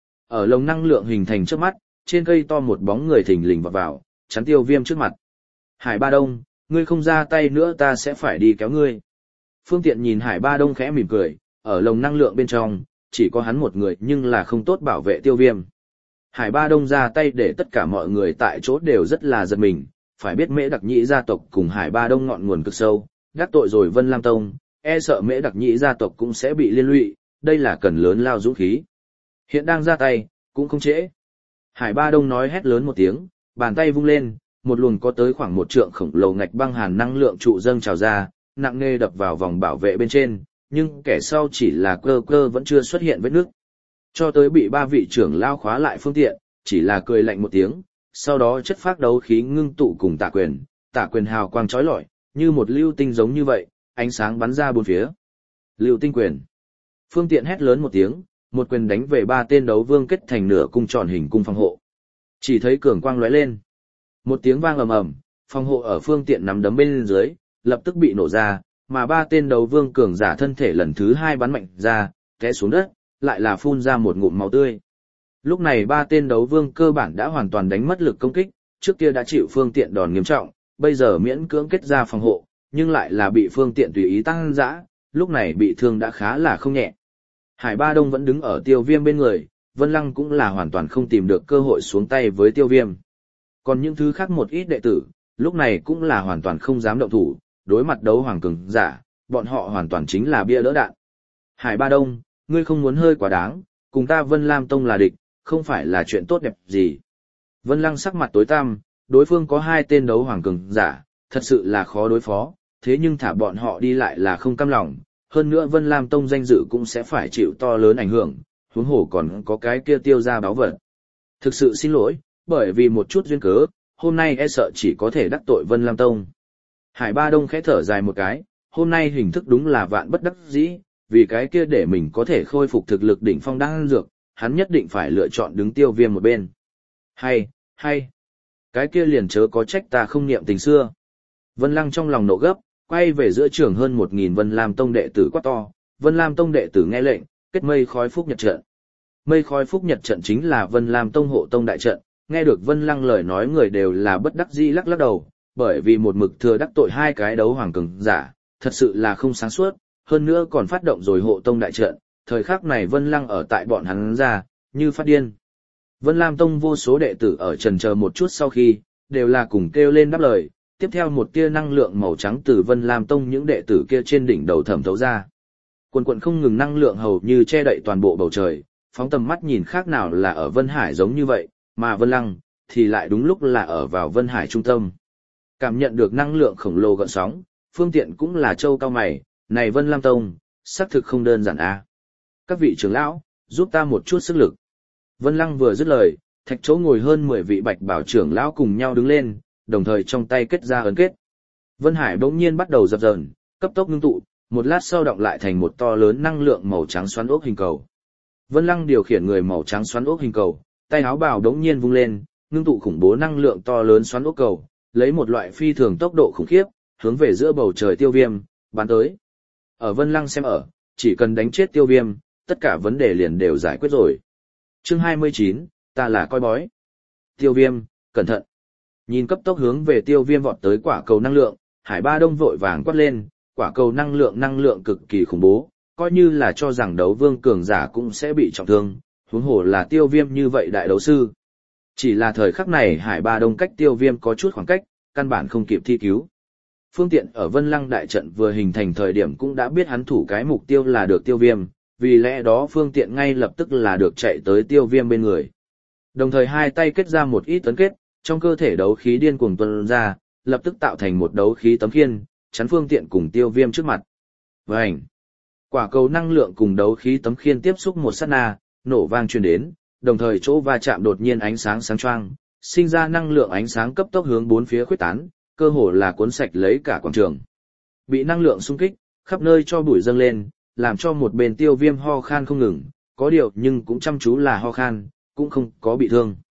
Ở lồng năng lượng hình thành trước mắt, trên cây to một bóng người thình lình vào, chắn Tiêu Viêm trước mặt. Hải Ba Đông, ngươi không ra tay nữa ta sẽ phải đi kéo ngươi. Phương Tiện nhìn Hải Ba Đông khẽ mỉm cười, ở lồng năng lượng bên trong, chỉ có hắn một người nhưng là không tốt bảo vệ Tiêu Viêm. Hải Ba Đông ra tay để tất cả mọi người tại chỗ đều rất là giật mình, phải biết Mễ Đặc Nhĩ gia tộc cùng Hải Ba Đông ngọn nguồn cực sâu, đắc tội rồi Vân Lam Tông, e sợ Mễ Đặc Nhĩ gia tộc cũng sẽ bị liên lụy, đây là cần lớn lao dũng khí. Hiện đang ra tay, cũng không trễ. Hải Ba Đông nói hét lớn một tiếng, bàn tay vung lên, một luồng có tới khoảng 1 trượng khổng lồ ngạch băng hàn năng lượng trụ dâng trào ra, nặng nề đập vào vòng bảo vệ bên trên, nhưng kẻ sau chỉ là cơ vẫn chưa xuất hiện vết nước. Cho tới bị 3 vị trưởng lao khóa lại Phương Tiện, chỉ là cười lạnh một tiếng, sau đó chất phác đấu khí ngưng tụ cùng Tả quyền hào quang chói lọi, như một lưu tinh giống như vậy, ánh sáng bắn ra bốn phía. Lưu tinh quyền. Phương Tiện hét lớn một tiếng, một quyền đánh về 3 tên đấu vương kết thành nửa cung tròn hình cung phòng hộ. Chỉ thấy cường quang lóe lên. Một tiếng vang ầm ầm, phòng hộ ở Phương Tiện nắm đấm bên dưới, lập tức bị nổ ra, mà 3 tên đấu vương cường giả thân thể lần thứ 2 bắn mạnh ra, té xuống đất, lại là phun ra một ngụm máu tươi. Lúc này 3 tên đấu vương cơ bản đã hoàn toàn đánh mất lực công kích, trước kia đã chịu Phương Tiện đòn nghiêm trọng, bây giờ miễn cưỡng kết ra phòng hộ, nhưng lại là bị Phương Tiện tùy ý tăng dã, lúc này bị thương đã khá là không nhẹ. Hải Ba Đông vẫn đứng ở Tiêu Viêm bên người, Vân Lăng cũng là hoàn toàn không tìm được cơ hội xuống tay với Tiêu Viêm. Còn những thứ khác một ít đệ tử, lúc này cũng là hoàn toàn không dám động thủ, đối mặt đấu hoàng cường giả, bọn họ hoàn toàn chính là bia đỡ đạn. Hải Ba Đông, ngươi không muốn hơi quá đáng, cùng ta Vân Lam Tông là địch, không phải là chuyện tốt đẹp gì. Vân Lăng sắc mặt tối tăm, đối phương có 2 tên đấu hoàng cường giả, thật sự là khó đối phó, thế nhưng thả bọn họ đi lại là không cam lòng, hơn nữa Vân Lam Tông danh dự cũng sẽ phải chịu to lớn ảnh hưởng, huống hồ còn có cái kia tiêu ra báo vật. Thực sự xin lỗi, bởi vì một chút duyên cớ, hôm nay e sợ chỉ có thể đắc tội Vân Lam Tông. Hải Ba Đông khẽ thở dài một cái, hôm nay hình thức đúng là vạn bất đắc dĩ, vì cái kia để mình có thể khôi phục thực lực đỉnh phong đan dược, hắn nhất định phải lựa chọn đứng Tiêu Viêm một bên. Hay, cái kia liền chớ có trách ta không niệm tình xưa. Vân Lăng trong lòng nộ gấp, quay về giữa trường hơn 1000 Vân Lam Tông đệ tử quát to, Vân Lam Tông đệ tử nghe lệnh, kết mây khói phúc nhật trận. Mây khói phúc nhật trận chính là Vân Lam Tông hộ tông đại trận, nghe được Vân Lăng lời nói người đều là bất đắc dĩ lắc đầu, bởi vì một mực thừa đắc tội 2 cái đấu hoàng cường giả, thật sự là không sáng suốt, hơn nữa còn phát động rồi hộ tông đại trận, thời khắc này Vân Lăng ở tại bọn hắn ra, như phát điên. Vân Lam Tông vô số đệ tử ở trần chờ một chút sau khi, đều là cùng kêu lên đáp lời, tiếp theo một tia năng lượng màu trắng từ Vân Lam Tông những đệ tử kia trên đỉnh đầu thẩm thấu ra. Quần quần không ngừng năng lượng hầu như che đậy toàn bộ bầu trời, phóng tầm mắt nhìn khác nào là ở Vân Hải giống như vậy, mà Vân Lăng thì lại đúng lúc là ở vào Vân Hải trung tâm. Cảm nhận được năng lượng khổng lồ gợn sóng, Phương Tiện cũng là châu cao mày, này Vân Lam Tông, xác thực không đơn giản a. Các vị trưởng lão, giúp ta một chút sức lực. Vân Lăng vừa dứt lời, thạch chỗ ngồi hơn 10 vị bạch bảo trưởng lão cùng nhau đứng lên, đồng thời trong tay kết ra ấn kết. Vân Hải bỗng nhiên bắt đầu dập dờn, cấp tốc ngưng tụ, một lát sau động lại thành một to lớn năng lượng màu trắng xoắn ốc hình cầu. Vân Lăng điều khiển người màu trắng xoắn ốc hình cầu, tay áo bào bỗng nhiên vung lên, ngưng tụ khủng bố năng lượng to lớn xoắn ốc cầu, lấy một loại phi thường tốc độ khủng khiếp, hướng về giữa bầu trời Tiêu Viêm bắn tới. Ở Vân Lăng xem ở, chỉ cần đánh chết Tiêu Viêm, tất cả vấn đề liền đều giải quyết rồi. Chương 29, ta là coi bói. Tiêu Viêm, cẩn thận. Nhìn cấp tốc hướng về Tiêu Viêm vọt tới quả cầu năng lượng, Hải Ba Đông vội vàng quát lên, quả cầu năng lượng cực kỳ khủng bố, coi như là cho rằng đấu vương cường giả cũng sẽ bị trọng thương, huống hồ là Tiêu Viêm như vậy đại đấu sư. Chỉ là thời khắc này Hải Ba Đông cách Tiêu Viêm có chút khoảng cách, căn bản không kịp thi cứu. Phương Tiện ở Vân Lăng đại trận vừa hình thành thời điểm cũng đã biết hắn thủ cái mục tiêu là được Tiêu Viêm, vì lẽ đó Phương Tiện ngay lập tức là được chạy tới Tiêu Viêm bên người. Đồng thời hai tay kết ra một ít tấn kết, trong cơ thể đấu khí điên cuồng tuôn ra, lập tức tạo thành một đấu khí tấm khiên, chắn Phương Tiện cùng Tiêu Viêm trước mặt. Vành! Quả cầu năng lượng cùng đấu khí tấm khiên tiếp xúc một sát na, nổ vang truyền đến, đồng thời chỗ va chạm đột nhiên ánh sáng sáng choang, sinh ra năng lượng ánh sáng cấp tốc hướng bốn phía khuếch tán, cơ hồ là cuốn sạch lấy cả quảng trường. Bị năng lượng xung kích, khắp nơi cho bụi dâng lên, làm cho một bên Tiêu Viêm ho khan không ngừng, có điều nhưng cũng chăm chú là ho khan, cũng không có bị thương.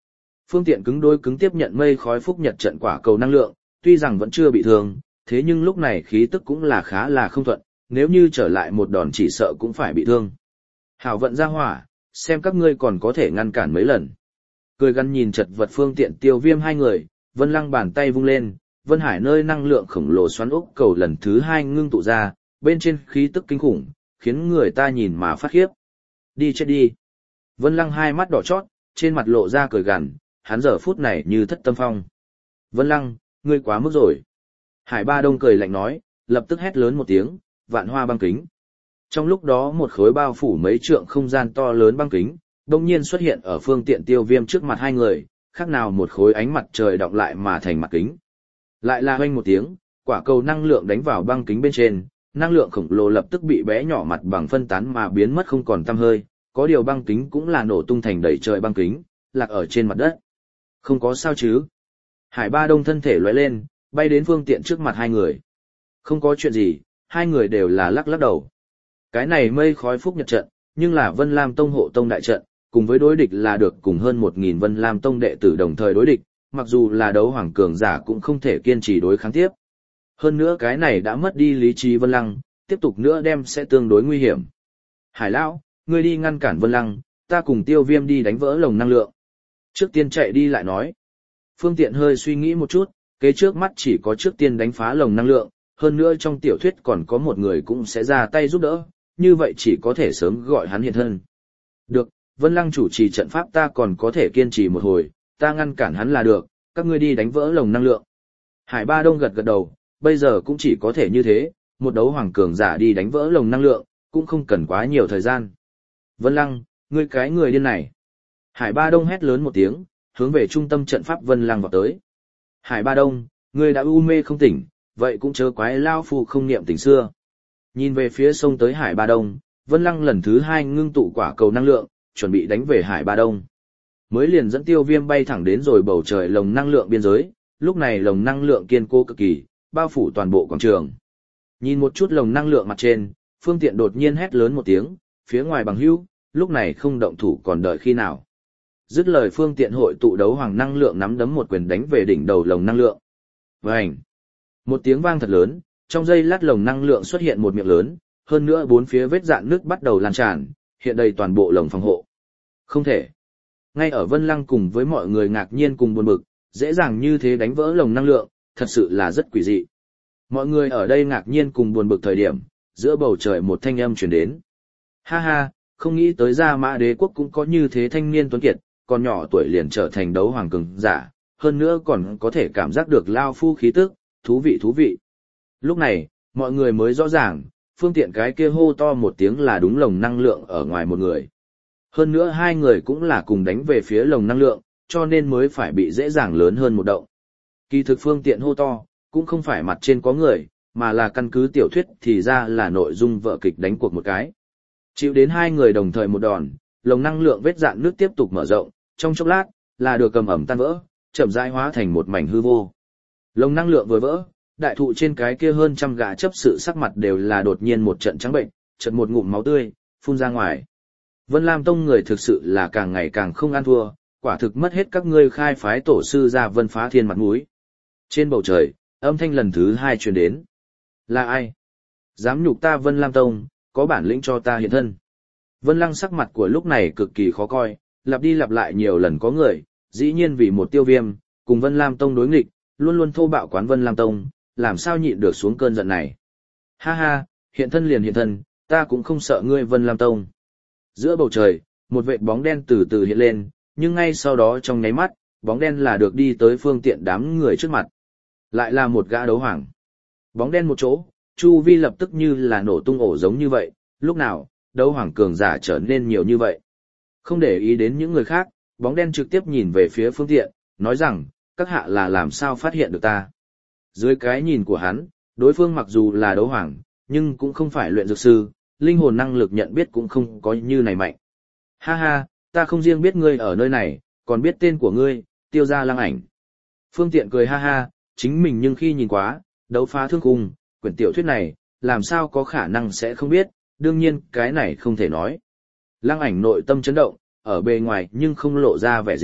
Phương Tiện cứng đôi cứng tiếp nhận mây khói phúc nhật trận quả cầu năng lượng, tuy rằng vẫn chưa bị thương, thế nhưng lúc này khí tức cũng là khá là không thuận, nếu như trở lại một đòn chỉ sợ cũng phải bị thương. Hảo vận ra hỏa, xem các ngươi còn có thể ngăn cản mấy lần. Cười gắn nhìn chật vật Phương Tiện Tiêu Viêm hai người, Vân Lăng bàn tay vung lên, Vân Hải nơi năng lượng khổng lồ xoắn ốc cầu lần thứ hai ngưng tụ ra, bên trên khí tức kinh khủng, khiến người ta nhìn mà phát khiếp. Đi chết đi. Vân Lăng hai mắt đỏ chót, trên mặt lộ ra cười gằn, hắn giờ phút này như thất tâm phong. Vân Lăng, ngươi quá mức rồi. Hải Ba Đông cười lạnh nói, lập tức hét lớn một tiếng, vạn hoa băng kính. Trong lúc đó một khối bao phủ mấy trượng không gian to lớn băng kính, đông nhiên xuất hiện ở Phương Tiện Tiêu Viêm trước mặt hai người, khác nào một khối ánh mặt trời đọng lại mà thành mặt kính. Lại là hoanh một tiếng, quả cầu năng lượng đánh vào băng kính bên trên, năng lượng khổng lồ lập tức bị bé nhỏ mặt bằng phân tán mà biến mất không còn tăm hơi, có điều băng kính cũng là nổ tung thành đầy trời băng kính, lạc ở trên mặt đất. Không có sao chứ? Hải Ba Đông thân thể lóe lên, bay đến Phương Tiện trước mặt hai người. Không có chuyện gì, hai người đều là lắc lắc đầu. Cái này mây khói phúc nhật trận, nhưng là Vân Lam Tông hộ tông đại trận, cùng với đối địch là được cùng hơn 1.000 Vân Lam Tông đệ tử đồng thời đối địch, mặc dù là đấu hoàng cường giả cũng không thể kiên trì đối kháng tiếp. Hơn nữa cái này đã mất đi lý trí Vân Lăng, tiếp tục nữa đem sẽ tương đối nguy hiểm. Hải Lão, ngươi đi ngăn cản Vân Lăng, ta cùng Tiêu Viêm đi đánh vỡ lồng năng lượng. Trước tiên chạy đi lại nói. Phương Tiện hơi suy nghĩ một chút, kế trước mắt chỉ có trước tiên đánh phá lồng năng lượng, hơn nữa trong tiểu thuyết còn có một người cũng sẽ ra tay giúp đỡ, như vậy chỉ có thể sớm gọi hắn hiện thân. Được, Vân Lăng chủ trì trận pháp ta còn có thể kiên trì một hồi, ta ngăn cản hắn là được, các ngươi đi đánh vỡ lồng năng lượng. Hải Ba Đông gật gật đầu, bây giờ cũng chỉ có thể như thế, một đấu hoàng cường giả đi đánh vỡ lồng năng lượng, cũng không cần quá nhiều thời gian. Vân Lăng, ngươi cái người điên này. Hải Ba Đông hét lớn một tiếng, hướng về trung tâm trận pháp Vân Lăng vọt tới. Hải Ba Đông, ngươi đã u mê không tỉnh, vậy cũng chớ quái lao phu không niệm tình xưa. Nhìn về phía sông tới Hải Ba Đông, Vân Lăng lần thứ hai ngưng tụ quả cầu năng lượng, chuẩn bị đánh về Hải Ba Đông. Mới liền dẫn Tiêu Viêm bay thẳng đến rồi bầu trời lồng năng lượng biên giới, lúc này lồng năng lượng kiên cố cực kỳ, bao phủ toàn bộ quảng trường. Nhìn một chút lồng năng lượng mặt trên, Phương Tiện đột nhiên hét lớn một tiếng, phía ngoài bằng hữu, lúc này không động thủ còn đợi khi nào. Dứt lời Phương Tiện hội tụ đấu hoàng năng lượng nắm đấm một quyền đánh về đỉnh đầu lồng năng lượng. Vành! Một tiếng vang thật lớn, trong giây lát lồng năng lượng xuất hiện một miệng lớn, hơn nữa bốn phía vết dạn nước bắt đầu lan tràn, hiện đầy toàn bộ lồng phòng hộ. Không thể! Ngay ở Vân Lăng cùng với mọi người ngạc nhiên cùng buồn bực, dễ dàng như thế đánh vỡ lồng năng lượng, thật sự là rất quỷ dị. Mọi người ở đây ngạc nhiên cùng buồn bực thời điểm, giữa bầu trời một thanh âm truyền đến. Ha ha, không nghĩ tới Gia Mã Đế quốc cũng có như thế thanh niên tuấn kiệt, còn nhỏ tuổi liền trở thành đấu hoàng cường giả, hơn nữa còn có thể cảm giác được lao phu khí tức, thú vị thú vị. Lúc này, mọi người mới rõ ràng, Phương Tiện cái kia hô to một tiếng là đúng lồng năng lượng ở ngoài một người. Hơn nữa hai người cũng là cùng đánh về phía lồng năng lượng, cho nên mới phải bị dễ dàng lớn hơn một động. Kỳ thực Phương Tiện hô to, cũng không phải mặt trên có người, mà là căn cứ tiểu thuyết thì ra là nội dung vở kịch đánh cuộc một cái. Chịu đến hai người đồng thời một đòn, lồng năng lượng vết dạn nước tiếp tục mở rộng, trong chốc lát, là được cầm ẩm tan vỡ, chậm rãi hóa thành một mảnh hư vô. Lồng năng lượng vừa vỡ, đại thụ trên cái kia hơn trăm gã chấp sự sắc mặt đều là đột nhiên một trận trắng bệnh, chợt một ngụm máu tươi phun ra ngoài. Vân Lam Tông người thực sự là càng ngày càng không ăn thua, quả thực mất hết các ngươi khai phái tổ sư ra Vân Phá Thiên mặt mũi. Trên bầu trời, âm thanh lần thứ hai truyền đến. Là ai? Dám nhục ta Vân Lam Tông, có bản lĩnh cho ta hiện thân. Vân Lăng sắc mặt của lúc này cực kỳ khó coi, lặp đi lặp lại nhiều lần có người, dĩ nhiên vì một Tiêu Viêm, cùng Vân Lam Tông đối nghịch, luôn luôn thô bạo quán Vân Lam Tông, làm sao nhịn được xuống cơn giận này. Ha ha, hiện thân liền hiện thân, ta cũng không sợ ngươi Vân Lam Tông. Giữa bầu trời, một vệt bóng đen từ từ hiện lên, nhưng ngay sau đó trong nháy mắt, bóng đen là được đi tới Phương Tiện đám người trước mặt. Lại là một gã đấu hoàng. Bóng đen một chỗ, chu vi lập tức như là nổ tung ổ giống như vậy, lúc nào, đấu hoàng cường giả trở nên nhiều như vậy. Không để ý đến những người khác, bóng đen trực tiếp nhìn về phía Phương Tiện, nói rằng, các hạ là làm sao phát hiện được ta. Dưới cái nhìn của hắn, đối phương mặc dù là đấu hoàng, nhưng cũng không phải luyện dược sư, linh hồn năng lực nhận biết cũng không có như này mạnh. Ha ha, ta không riêng biết ngươi ở nơi này, còn biết tên của ngươi, Tiêu Gia Lăng Ảnh. Phương Tiện cười ha ha, chính mình nhưng khi nhìn quá, đấu phá thương cung, quyển tiểu thuyết này, làm sao có khả năng sẽ không biết, đương nhiên cái này không thể nói. Lăng Ảnh nội tâm chấn động, ở bề ngoài nhưng không lộ ra vẻ gì,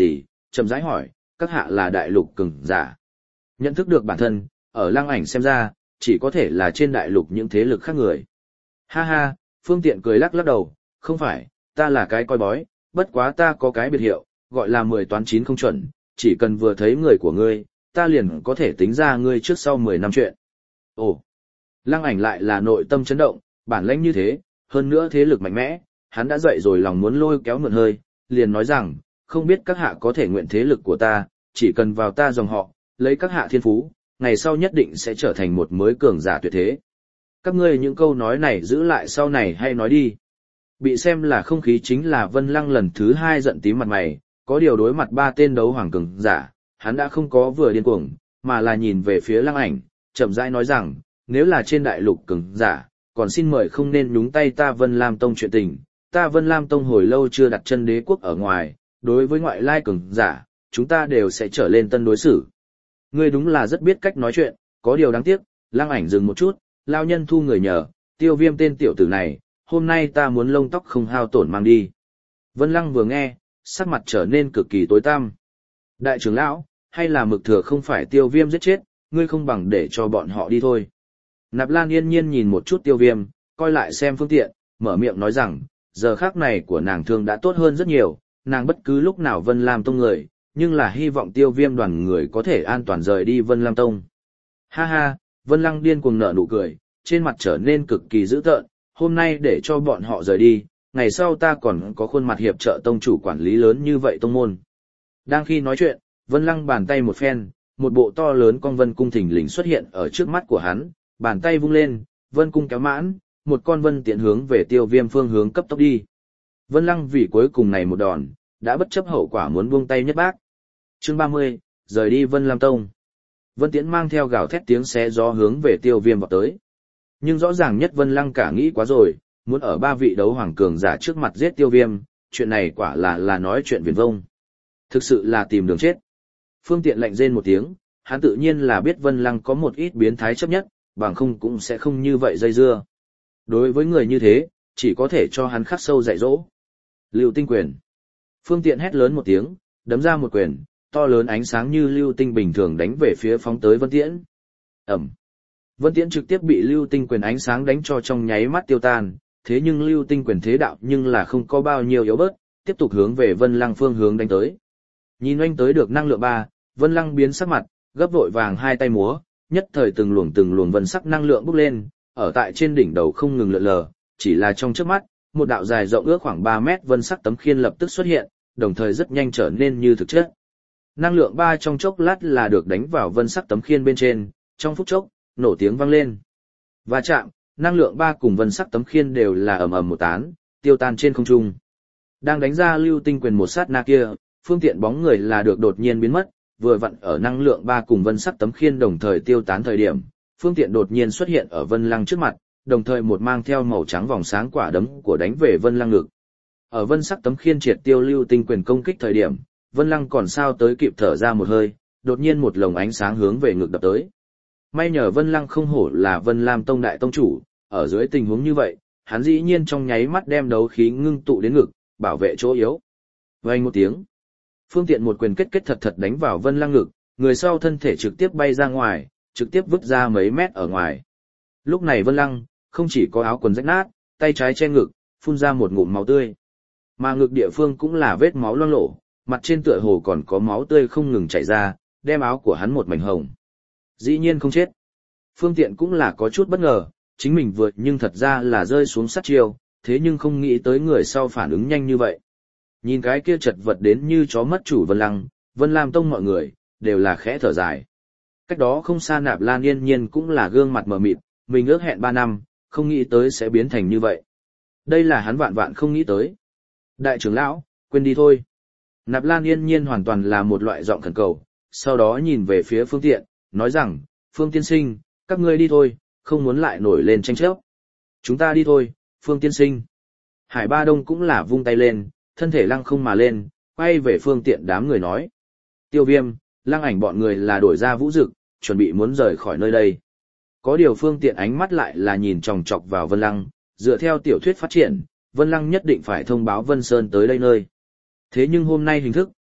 chậm rãi hỏi, các hạ là đại lục cường giả. Nhận thức được bản thân, ở Lăng Ảnh xem ra, chỉ có thể là trên đại lục những thế lực khác người. Ha ha, Phương Tiện cười lắc lắc đầu, không phải, ta là cái coi bói, bất quá ta có cái biệt hiệu, gọi là 10 toán 9 không chuẩn, chỉ cần vừa thấy người của ngươi, ta liền có thể tính ra ngươi trước sau 10 năm chuyện. Ồ, Lăng Ảnh lại là nội tâm chấn động, bản lĩnh như thế, hơn nữa thế lực mạnh mẽ, hắn đã dậy rồi lòng muốn lôi kéo mượn hơi, liền nói rằng, không biết các hạ có thể nguyện thế lực của ta, chỉ cần vào ta dòng họ, lấy các hạ thiên phú, ngày sau nhất định sẽ trở thành một mới cường giả tuyệt thế. Các ngươi những câu nói này giữ lại sau này hay nói đi. Bị xem là không khí chính là Vân Lăng lần thứ 2 giận tím mặt mày, có điều đối mặt 3 tên đấu hoàng cường giả, hắn đã không có vừa điên cuồng, mà là nhìn về phía Lăng Ảnh, chậm rãi nói rằng, nếu là trên đại lục cường giả, còn xin mời không nên nhúng tay ta Vân Lam Tông chuyện tình, ta Vân Lam Tông hồi lâu chưa đặt chân đế quốc ở ngoài, đối với ngoại lai cường giả, chúng ta đều sẽ trở lên tân đối xử. Ngươi đúng là rất biết cách nói chuyện, có điều đáng tiếc, Lăng Ảnh dừng một chút, lao nhân thu người nhờ, Tiêu Viêm tên tiểu tử này, hôm nay ta muốn lông tóc không hao tổn mang đi. Vân Lăng vừa nghe, sắc mặt trở nên cực kỳ tối tăm. Đại trưởng lão, hay là Mực Thừa không phải Tiêu Viêm giết chết, ngươi không bằng để cho bọn họ đi thôi. Nạp Lan yên nhiên nhìn một chút Tiêu Viêm, coi lại xem phương tiện, mở miệng nói rằng, giờ khác này của nàng thương đã tốt hơn rất nhiều, nàng bất cứ lúc nào Vân Lam Tông người, nhưng là hy vọng Tiêu Viêm đoàn người có thể an toàn rời đi Vân Lam Tông. Ha ha, Vân Lăng điên cuồng nở nụ cười, trên mặt trở nên cực kỳ dữ tợn, hôm nay để cho bọn họ rời đi, ngày sau ta còn có khuôn mặt hiệp trợ tông chủ quản lý lớn như vậy tông môn. Đang khi nói chuyện, Vân Lăng bàn tay một phen, một bộ to lớn con vân cung thình lình xuất hiện ở trước mắt của hắn, bàn tay vung lên, vân cung kéo mãn, một con vân tiện hướng về Tiêu Viêm phương hướng cấp tốc đi. Vân Lăng vì cuối cùng này một đòn, đã bất chấp hậu quả muốn buông tay nhất bác. Chương 30, rời đi Vân Lam Tông. Vân Tiễn mang theo gào thét tiếng xé gió hướng về Tiêu Viêm vào tới. Nhưng rõ ràng nhất Vân Lăng cả nghĩ quá rồi, muốn ở 3 vị đấu hoàng cường giả trước mặt giết Tiêu Viêm, chuyện này quả là nói chuyện viển vông. Thực sự là tìm đường chết. Phương Tiện lạnh rên một tiếng, hắn tự nhiên là biết Vân Lăng có một ít biến thái chấp nhất, bằng không cũng sẽ không như vậy dây dưa. Đối với người như thế, chỉ có thể cho hắn khắc sâu dạy dỗ. Lưu tinh quyền. Phương Tiện hét lớn một tiếng, đấm ra một quyền, to lớn ánh sáng như lưu tinh bình thường đánh về phía phóng tới Vân Tiễn. Ẩm. Vân Tiễn trực tiếp bị lưu tinh quyền ánh sáng đánh cho trong nháy mắt tiêu tan, thế nhưng lưu tinh quyền thế đạo nhưng là không có bao nhiêu yếu bớt, tiếp tục hướng về Vân Lăng phương hướng đánh tới. Nhìn oanh tới được năng lượng 3, Vân Lăng biến sắc mặt, gấp vội vàng hai tay múa, nhất thời từng luồng vân sắc năng lượng bốc lên, ở tại trên đỉnh đầu không ngừng lượn lờ, chỉ là trong chớp mắt, một đạo dài rộng ước khoảng 3 mét vân sắc tấm khiên lập tức xuất hiện, đồng thời rất nhanh trở nên như thực chất. Năng lượng 3 trong chốc lát là được đánh vào vân sắc tấm khiên bên trên, trong phút chốc, nổ tiếng vang lên. Va chạm, năng lượng 3 cùng vân sắc tấm khiên đều là ầm ầm một tán, tiêu tan trên không trung. Đang đánh ra lưu tinh quyền một sát na kia, phương tiện bóng người là được đột nhiên biến mất, vừa vặn ở năng lượng 3 cùng vân sắc tấm khiên đồng thời tiêu tán thời điểm, phương tiện đột nhiên xuất hiện ở Vân Lăng trước mặt, đồng thời một mang theo màu trắng vòng sáng quả đấm của đánh về Vân Lăng ngực. Ở vân sắc tấm khiên triệt tiêu lưu tinh quyền công kích thời điểm, Vân Lăng còn sao tới kịp thở ra một hơi, đột nhiên một lồng ánh sáng hướng về ngực đập tới. May nhờ Vân Lăng không hổ là Vân Lam Tông đại tông chủ, ở dưới tình huống như vậy, hắn dĩ nhiên trong nháy mắt đem đấu khí ngưng tụ đến ngực, bảo vệ chỗ yếu. Vang một tiếng, phương tiện một quyền kết thật đánh vào Vân Lăng ngực, người sau thân thể trực tiếp bay ra ngoài, trực tiếp vứt ra mấy mét ở ngoài. Lúc này Vân Lăng không chỉ có áo quần rách nát, tay trái che ngực, phun ra một ngụm máu tươi, mà ngực địa phương cũng là vết máu loang lổ, mặt trên tựa hồ còn có máu tươi không ngừng chảy ra, đem áo của hắn một mảnh hồng. Dĩ nhiên không chết. Phương tiện cũng là có chút bất ngờ, chính mình vượt nhưng thật ra là rơi xuống sát chiêu, thế nhưng không nghĩ tới người sau phản ứng nhanh như vậy. Nhìn cái kia chật vật đến như chó mất chủ Vân Lăng, Vân Lam Tông mọi người, đều là khẽ thở dài. Cách đó không xa Nạp Lan yên nhiên cũng là gương mặt mờ mịt, mình ước hẹn 3 năm, không nghĩ tới sẽ biến thành như vậy. Đây là hắn vạn không nghĩ tới. Đại trưởng lão, quên đi thôi. Nạp Lan yên nhiên hoàn toàn là một loại giọng khẩn cầu, sau đó nhìn về phía phương tiện, nói rằng, Phương tiên sinh, các ngươi đi thôi, không muốn lại nổi lên tranh chấp. Chúng ta đi thôi, Phương tiên sinh. Hải Ba Đông cũng là vung tay lên, thân thể lăng không mà lên, quay về phương tiện đám người nói. Tiêu Viêm, Lăng Ảnh bọn người là đổi ra vũ dực, chuẩn bị muốn rời khỏi nơi đây. Có điều phương tiện ánh mắt lại là nhìn chòng chọc vào Vân Lăng, dựa theo tiểu thuyết phát triển, Vân Lăng nhất định phải thông báo Vân Sơn tới đây nơi. Thế nhưng hôm nay hình thức,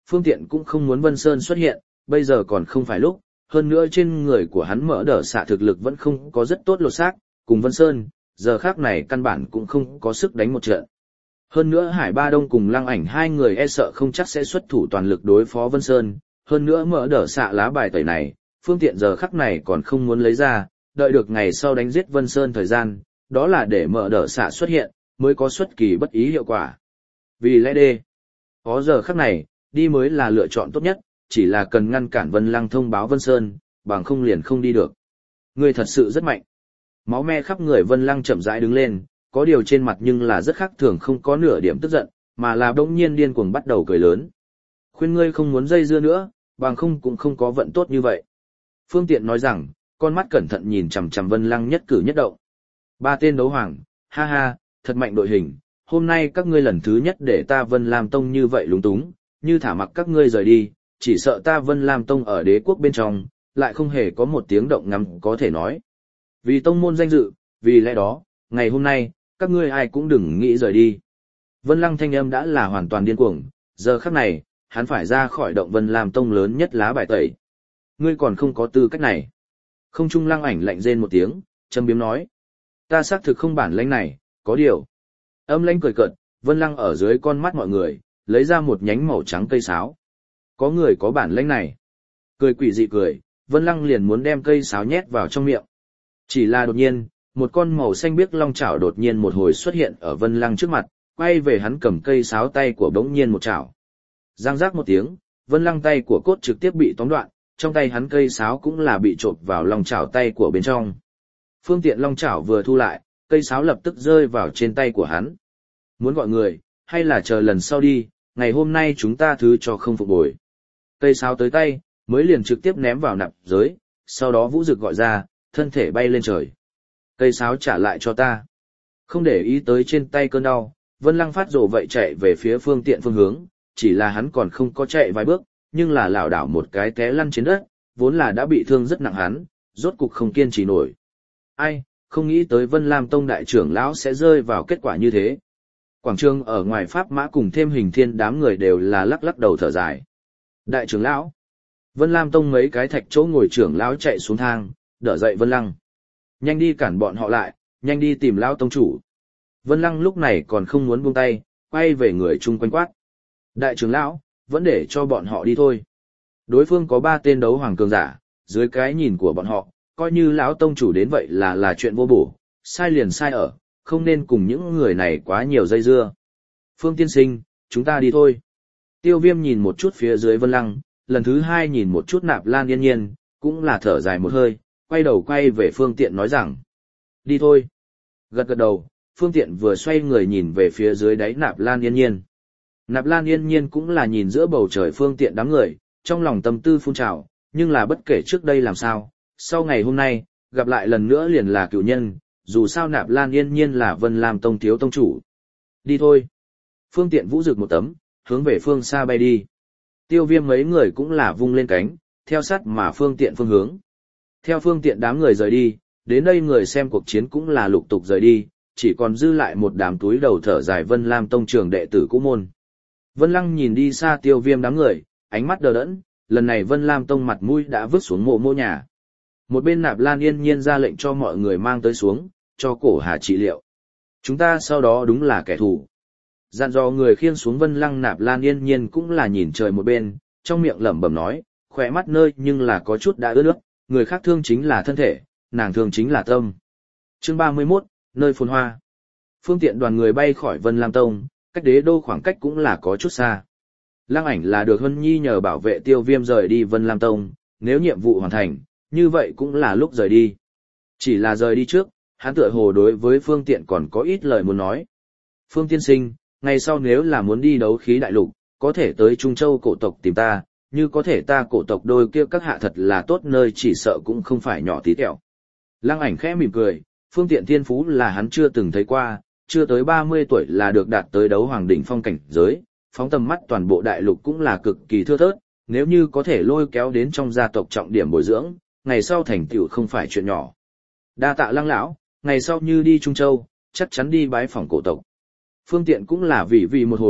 Phương Tiện cũng không muốn Vân Sơn xuất hiện, bây giờ còn không phải lúc, hơn nữa trên người của hắn mỡ đỡ xạ thực lực vẫn không có rất tốt lột xác, cùng Vân Sơn, giờ khác này căn bản cũng không có sức đánh một trận. Hơn nữa Hải Ba Đông cùng Lăng Ảnh hai người e sợ không chắc sẽ xuất thủ toàn lực đối phó Vân Sơn, hơn nữa mỡ đỡ xạ lá bài tẩy này, Phương Tiện giờ khắc này còn không muốn lấy ra, đợi được ngày sau đánh giết Vân Sơn thời gian, đó là để mỡ đỡ xạ xuất hiện, mới có xuất kỳ bất ý hiệu quả. Vì lẽ đê, có giờ khắc này, đi mới là lựa chọn tốt nhất, chỉ là cần ngăn cản Vân Lăng thông báo Vân Sơn, bằng không liền không đi được. Người thật sự rất mạnh. Máu me khắp người Vân Lăng chậm rãi đứng lên, có điều trên mặt nhưng là rất khác thường, không có nửa điểm tức giận, mà là bỗng nhiên điên cuồng bắt đầu cười lớn. Khuyên ngươi không muốn dây dưa nữa, bằng không cũng không có vận tốt như vậy. Phương Tiện nói rằng, con mắt cẩn thận nhìn chằm chằm Vân Lăng nhất cử nhất động. Ba tên đấu hoàng, ha ha, thật mạnh đội hình, hôm nay các ngươi lần thứ nhất để ta Vân Lam Tông như vậy lúng túng, như thả mặc các ngươi rời đi, chỉ sợ ta Vân Lam Tông ở đế quốc bên trong, lại không hề có một tiếng động ngắm có thể nói. Vì tông môn danh dự, vì lẽ đó, ngày hôm nay, các ngươi ai cũng đừng nghĩ rời đi. Vân Lăng thanh âm đã là hoàn toàn điên cuồng, giờ khắc này, hắn phải ra khỏi động Vân Lam Tông lớn nhất lá bài tẩy. Ngươi còn không có tư cách này. Không trung Lăng Ảnh lạnh rên một tiếng, châm biếm nói. Ta xác thực không bản lãnh này, có điều. Âm lãnh cười cợt, Vân Lăng ở dưới con mắt mọi người, lấy ra một nhánh màu trắng cây sáo. Có người có bản lãnh này. Cười quỷ dị cười, Vân Lăng liền muốn đem cây sáo nhét vào trong miệng. Chỉ là đột nhiên, một con màu xanh biếc long chảo đột nhiên một hồi xuất hiện ở Vân Lăng trước mặt, quay về hắn cầm cây sáo tay của bỗng nhiên một chảo. Giang giác một tiếng, Vân Lăng tay của cốt trực tiếp bị tóm đoạn, trong tay hắn cây sáo cũng là bị trộn vào long chảo tay của bên trong. Phương Tiện long chảo vừa thu lại, cây sáo lập tức rơi vào trên tay của hắn. Muốn gọi người, hay là chờ lần sau đi, ngày hôm nay chúng ta thứ cho không phục bồi. Cây sáo tới tay, mới liền trực tiếp ném vào nạp giới, sau đó Vũ Dực gọi ra, thân thể bay lên trời. Cây sáo trả lại cho ta. Không để ý tới trên tay cơn đau, Vân Lăng phát rồ vậy chạy về phía Phương Tiện phương hướng, chỉ là hắn còn không có chạy vài bước, nhưng là lảo đảo một cái té lăn trên đất, vốn là đã bị thương rất nặng hắn, rốt cục không kiên trì nổi. Ai, không nghĩ tới Vân Lam Tông đại trưởng lão sẽ rơi vào kết quả như thế. Quảng trường ở ngoài Pháp Mã cùng thêm Hình Thiên đám người đều là lắc lắc đầu thở dài. Đại trưởng lão. Vân Lam Tông mấy cái thạch chỗ ngồi trưởng lão chạy xuống thang, đỡ dậy Vân Lăng. Nhanh đi cản bọn họ lại, nhanh đi tìm lão tông chủ. Vân Lăng lúc này còn không muốn buông tay, quay về người chung quanh quát. Đại trưởng lão, vẫn để cho bọn họ đi thôi. Đối phương có 3 tên đấu hoàng cường giả, dưới cái nhìn của bọn họ, coi như lão tông chủ đến vậy là chuyện vô bổ, sai liền sai ở, không nên cùng những người này quá nhiều dây dưa. Phương tiên sinh, chúng ta đi thôi. Tiêu Viêm nhìn một chút phía dưới Vân Lăng, lần thứ 2 nhìn một chút Nạp Lan Yên Nhiên, cũng là thở dài một hơi, quay đầu quay về Phương Tiện nói rằng. Đi thôi. Gật gật đầu, Phương Tiện vừa xoay người nhìn về phía dưới đáy Nạp Lan Yên Nhiên. Nạp Lan Yên Nhiên cũng là nhìn giữa bầu trời Phương Tiện đám người, trong lòng tâm tư phun trào, nhưng là bất kể trước đây làm sao, sau ngày hôm nay, gặp lại lần nữa liền là cựu nhân, dù sao Nạp Lan Yên Nhiên là Vân Lam Tông thiếu tông chủ. Đi thôi. Phương Tiện vũ rực một tấm, hướng về phương xa bay đi. Tiêu Viêm mấy người cũng là vung lên cánh, theo sát mà Phương Tiện phương hướng. Theo Phương Tiện đám người rời đi, đến đây người xem cuộc chiến cũng là lục tục rời đi, chỉ còn dư lại một đám túi đầu thở dài Vân Lam Tông trường đệ tử cũ môn. Vân Lăng nhìn đi xa Tiêu Viêm đám người, ánh mắt đờ đẫn, lần này Vân Lam Tông mặt mũi đã vứt xuống mộ nhà. Một bên Nạp Lan Yên Nhiên ra lệnh cho mọi người mang tới xuống, cho Cổ Hà trị liệu. Chúng ta sau đó đúng là kẻ thù. Dặn dò người khiêng xuống Vân Lăng, Nạp Lan Yên Nhiên cũng là nhìn trời một bên, trong miệng lẩm bẩm nói, khỏe mắt nơi nhưng là có chút đã ướt nước, người khác thương chính là thân thể, nàng thương chính là tâm. Chương 31, nơi phồn hoa. Phương Tiện đoàn người bay khỏi Vân Lam Tông, cách đế đô khoảng cách cũng là có chút xa. Lăng Ảnh là được Hân Nhi nhờ bảo vệ Tiêu Viêm rời đi Vân Lam Tông, nếu nhiệm vụ hoàn thành, như vậy cũng là lúc rời đi. Chỉ là rời đi trước, hắn tựa hồ đối với Phương Tiện còn có ít lời muốn nói. Phương tiên sinh, ngày sau nếu là muốn đi đấu khí đại lục, có thể tới Trung Châu cổ tộc tìm ta, như có thể ta cổ tộc đôi kia các hạ thật là tốt nơi chỉ sợ cũng không phải nhỏ tí tẹo. Lăng Ảnh khẽ mỉm cười, Phương Tiện thiên phú là hắn chưa từng thấy qua, chưa tới 30 tuổi là được đạt tới đấu hoàng đỉnh phong cảnh giới, phóng tầm mắt toàn bộ đại lục cũng là cực kỳ thưa thớt, nếu như có thể lôi kéo đến trong gia tộc trọng điểm bồi dưỡng, ngày sau thành tựu không phải chuyện nhỏ. Đa tạ Lăng lão, ngày sau như đi Trung Châu, chắc chắn đi bái phỏng cổ tộc. Phương Tiện cũng là vì một hồi,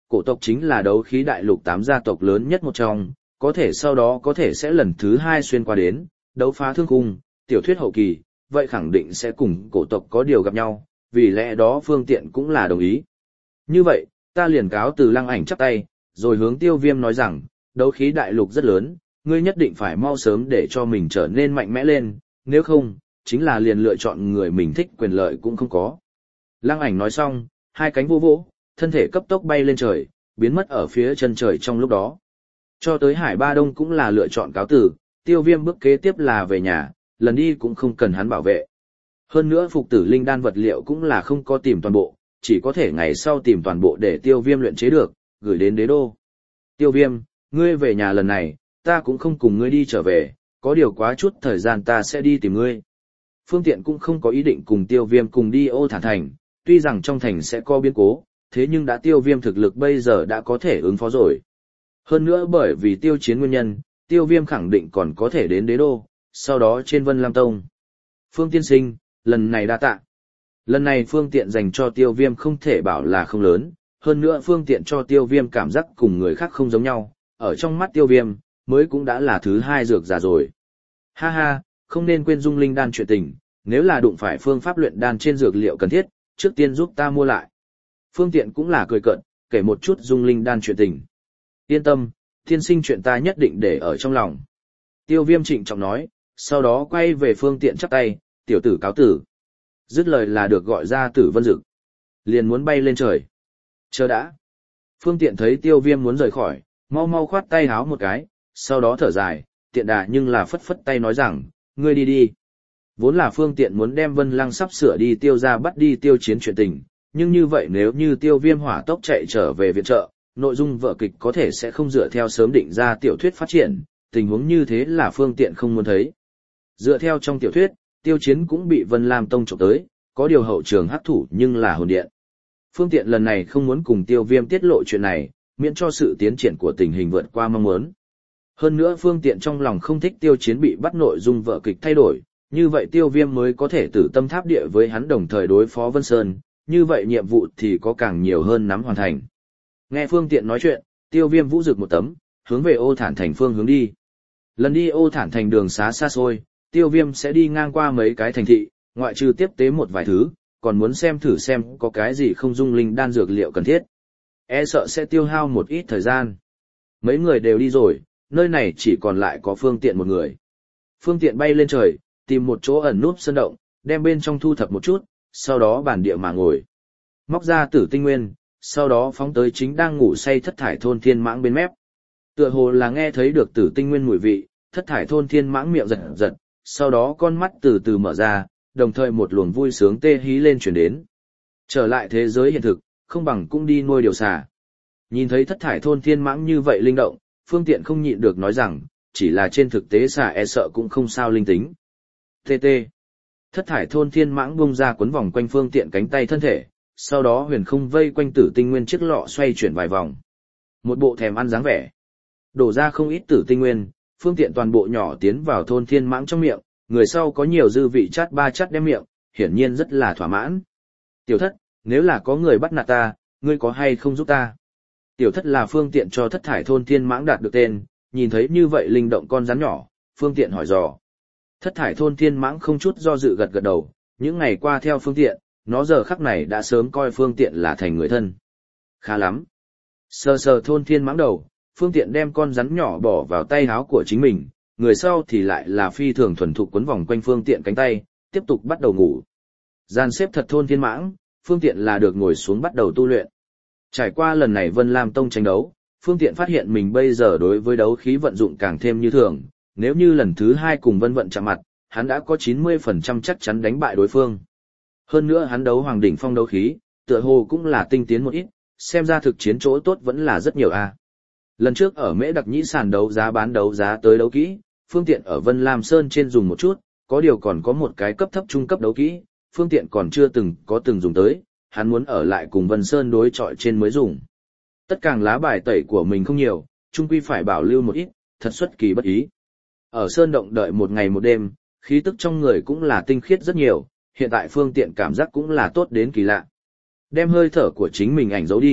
cổ tộc chính là đấu khí đại lục 8 gia tộc lớn nhất một trong, có thể sau đó có thể sẽ lần thứ 2 xuyên qua đến, đấu phá thương cung, tiểu thuyết hậu kỳ, vậy khẳng định sẽ cùng cổ tộc có điều gặp nhau, vì lẽ đó Phương Tiện cũng là đồng ý. Như vậy, ta liền cáo từ Lăng Ảnh chắp tay, rồi hướng Tiêu Viêm nói rằng, đấu khí đại lục rất lớn, ngươi nhất định phải mau sớm để cho mình trở nên mạnh mẽ lên, nếu không, chính là liền lựa chọn người mình thích quyền lợi cũng không có. Lăng Ảnh nói xong, hai cánh vô vỗ, thân thể cấp tốc bay lên trời, biến mất ở phía chân trời trong lúc đó. Cho tới Hải Ba Đông cũng là lựa chọn cáo tử, Tiêu Viêm bước kế tiếp là về nhà, lần đi cũng không cần hắn bảo vệ. Hơn nữa phục tử linh đan vật liệu cũng là không có tìm toàn bộ, chỉ có thể ngày sau tìm toàn bộ để Tiêu Viêm luyện chế được, gửi đến đế đô. Tiêu Viêm, ngươi về nhà lần này, ta cũng không cùng ngươi đi trở về, có điều quá chút thời gian ta sẽ đi tìm ngươi. Phương Tiện cũng không có ý định cùng Tiêu Viêm cùng đi Ô Thản Thành, tuy rằng trong thành sẽ có biến cố, thế nhưng đã Tiêu Viêm thực lực bây giờ đã có thể ứng phó rồi. Hơn nữa bởi vì tiêu chiến nguyên nhân, Tiêu Viêm khẳng định còn có thể đến đế đô, sau đó trên Vân Lam Tông. Phương tiên sinh, lần này đa tạ. Lần này Phương Tiện dành cho Tiêu Viêm không thể bảo là không lớn, hơn nữa Phương Tiện cho Tiêu Viêm cảm giác cùng người khác không giống nhau, ở trong mắt Tiêu Viêm, mới cũng đã là thứ 2 dược giả rồi. Ha ha, không nên quên dung linh đan chuyện tình, nếu là đụng phải phương pháp luyện đan trên dược liệu cần thiết, trước tiên giúp ta mua lại. Phương Tiện cũng là cười cợt, kể một chút dung linh đan chuyện tình. Yên tâm, tiên sinh chuyện ta nhất định để ở trong lòng. Tiêu Viêm trịnh trọng nói, sau đó quay về Phương Tiện chắp tay, tiểu tử cáo tử. Dứt lời là được gọi ra Tử Vân Dực. Liền muốn bay lên trời. Chờ đã. Phương Tiện thấy Tiêu Viêm muốn rời khỏi, mau mau khoát tay háo một cái, sau đó thở dài, tiện đà nhưng là phất phất tay nói rằng, ngươi đi đi. Vốn là Phương Tiện muốn đem Vân Lăng sắp sửa đi Tiêu ra bắt đi tiêu chiến chuyện tình, nhưng như vậy nếu như Tiêu Viêm hỏa tốc chạy trở về viện trợ, nội dung vở kịch có thể sẽ không dựa theo sớm định ra tiểu thuyết phát triển, tình huống như thế là Phương Tiện không muốn thấy. Dựa theo trong tiểu thuyết, tiêu chiến cũng bị Vân Lam Tông trộm tới, có điều hậu trường hắc thủ nhưng là hồn điện. Phương Tiện lần này không muốn cùng Tiêu Viêm tiết lộ chuyện này, miễn cho sự tiến triển của tình hình vượt qua mong muốn. Hơn nữa Phương Tiện trong lòng không thích tiêu chiến bị bắt nội dung vở kịch thay đổi, như vậy Tiêu Viêm mới có thể tử tâm tháp địa với hắn đồng thời đối phó Vân Sơn, như vậy nhiệm vụ thì có càng nhiều hơn nắm hoàn thành. Nghe Phương Tiện nói chuyện, Tiêu Viêm vũ rực một tấm, hướng về Ô Thản Thành phương hướng đi. Lần đi Ô Thản Thành đường xá xa xôi, Tiêu Viêm sẽ đi ngang qua mấy cái thành thị, ngoại trừ tiếp tế một vài thứ, còn muốn xem thử xem có cái gì không dung linh đan dược liệu cần thiết. E sợ sẽ tiêu hao một ít thời gian. Mấy người đều đi rồi, nơi này chỉ còn lại có Phương Tiện một người. Phương Tiện bay lên trời, tìm một chỗ ẩn núp sơn động, đem bên trong thu thập một chút, sau đó bản địa mà ngồi. Móc ra Tử Tinh Nguyên, sau đó phóng tới chính đang ngủ say Thất Thải Thôn Thiên Mãng bên mép. Tựa hồ là nghe thấy được Tử Tinh Nguyên mùi vị, Thất Thải Thôn Thiên Mãng miệng giật giật, sau đó con mắt từ từ mở ra, đồng thời một luồng vui sướng tê hí lên truyền đến. Trở lại thế giới hiện thực, không bằng cũng đi nuôi điều xà. Nhìn thấy Thất Thải Thôn Thiên Mãng như vậy linh động, Phương Tiện không nhịn được nói rằng, chỉ là trên thực tế xà e sợ cũng không sao linh tính. TT. Thất Thải Thôn Thiên Mãng bung ra quấn vòng quanh Phương Tiện cánh tay thân thể, sau đó huyền không vây quanh Tử Tinh Nguyên chiếc lọ xoay chuyển vài vòng. Một bộ thèm ăn dáng vẻ. Đổ ra không ít Tử Tinh Nguyên, Phương Tiện toàn bộ nhỏ tiến vào Thôn Thiên Mãng trong miệng, người sau có nhiều dư vị chát ba chát đem miệng, hiển nhiên rất là thỏa mãn. Tiểu Thất, nếu là có người bắt nạt ta, ngươi có hay không giúp ta? Tiểu Thất là Phương Tiện cho Thất Thải Thôn Thiên Mãng đạt được tên, nhìn thấy như vậy linh động con rắn nhỏ, Phương Tiện hỏi dò. Thất Thải Thôn Thiên Mãng không chút do dự gật gật đầu, những ngày qua theo Phương Tiện, nó giờ khắc này đã sớm coi Phương Tiện là thành người thân. Khá lắm. Sờ sờ Thôn Thiên Mãng đầu, Phương Tiện đem con rắn nhỏ bỏ vào tay áo của chính mình, người sau thì lại là phi thường thuần thục quấn vòng quanh Phương Tiện cánh tay, tiếp tục bắt đầu ngủ. Gian xếp thật Thôn Thiên Mãng, Phương Tiện là được ngồi xuống bắt đầu tu luyện. Trải qua lần này Vân Lam Tông tranh đấu, Phương Tiện phát hiện mình bây giờ đối với đấu khí vận dụng càng thêm như thường, nếu như lần thứ 2 cùng Vân Vận chạm mặt, hắn đã có 90% chắc chắn đánh bại đối phương. Hơn nữa hắn đấu hoàng đỉnh phong đấu khí, tựa hồ cũng là tinh tiến một ít, xem ra thực chiến chỗ tốt vẫn là rất nhiều a. Lần trước ở Mễ Đặc Nhĩ sàn đấu giá bán đấu giá tới đấu kỹ, Phương Tiện ở Vân Lam Sơn trên dùng một chút, có điều còn có một cái cấp thấp trung cấp đấu kỹ, Phương Tiện còn chưa từng dùng tới, hắn muốn ở lại cùng Vân Sơn đối chọi trên mới dùng. Tất cả lá bài tẩy của mình không nhiều, chung quy phải bảo lưu một ít, thật xuất kỳ bất ý. Ở Sơn Động đợi một ngày một đêm, khí tức trong người cũng là tinh khiết rất nhiều, hiện tại Phương Tiện cảm giác cũng là tốt đến kỳ lạ. Đem hơi thở của chính mình ảnh giấu đi,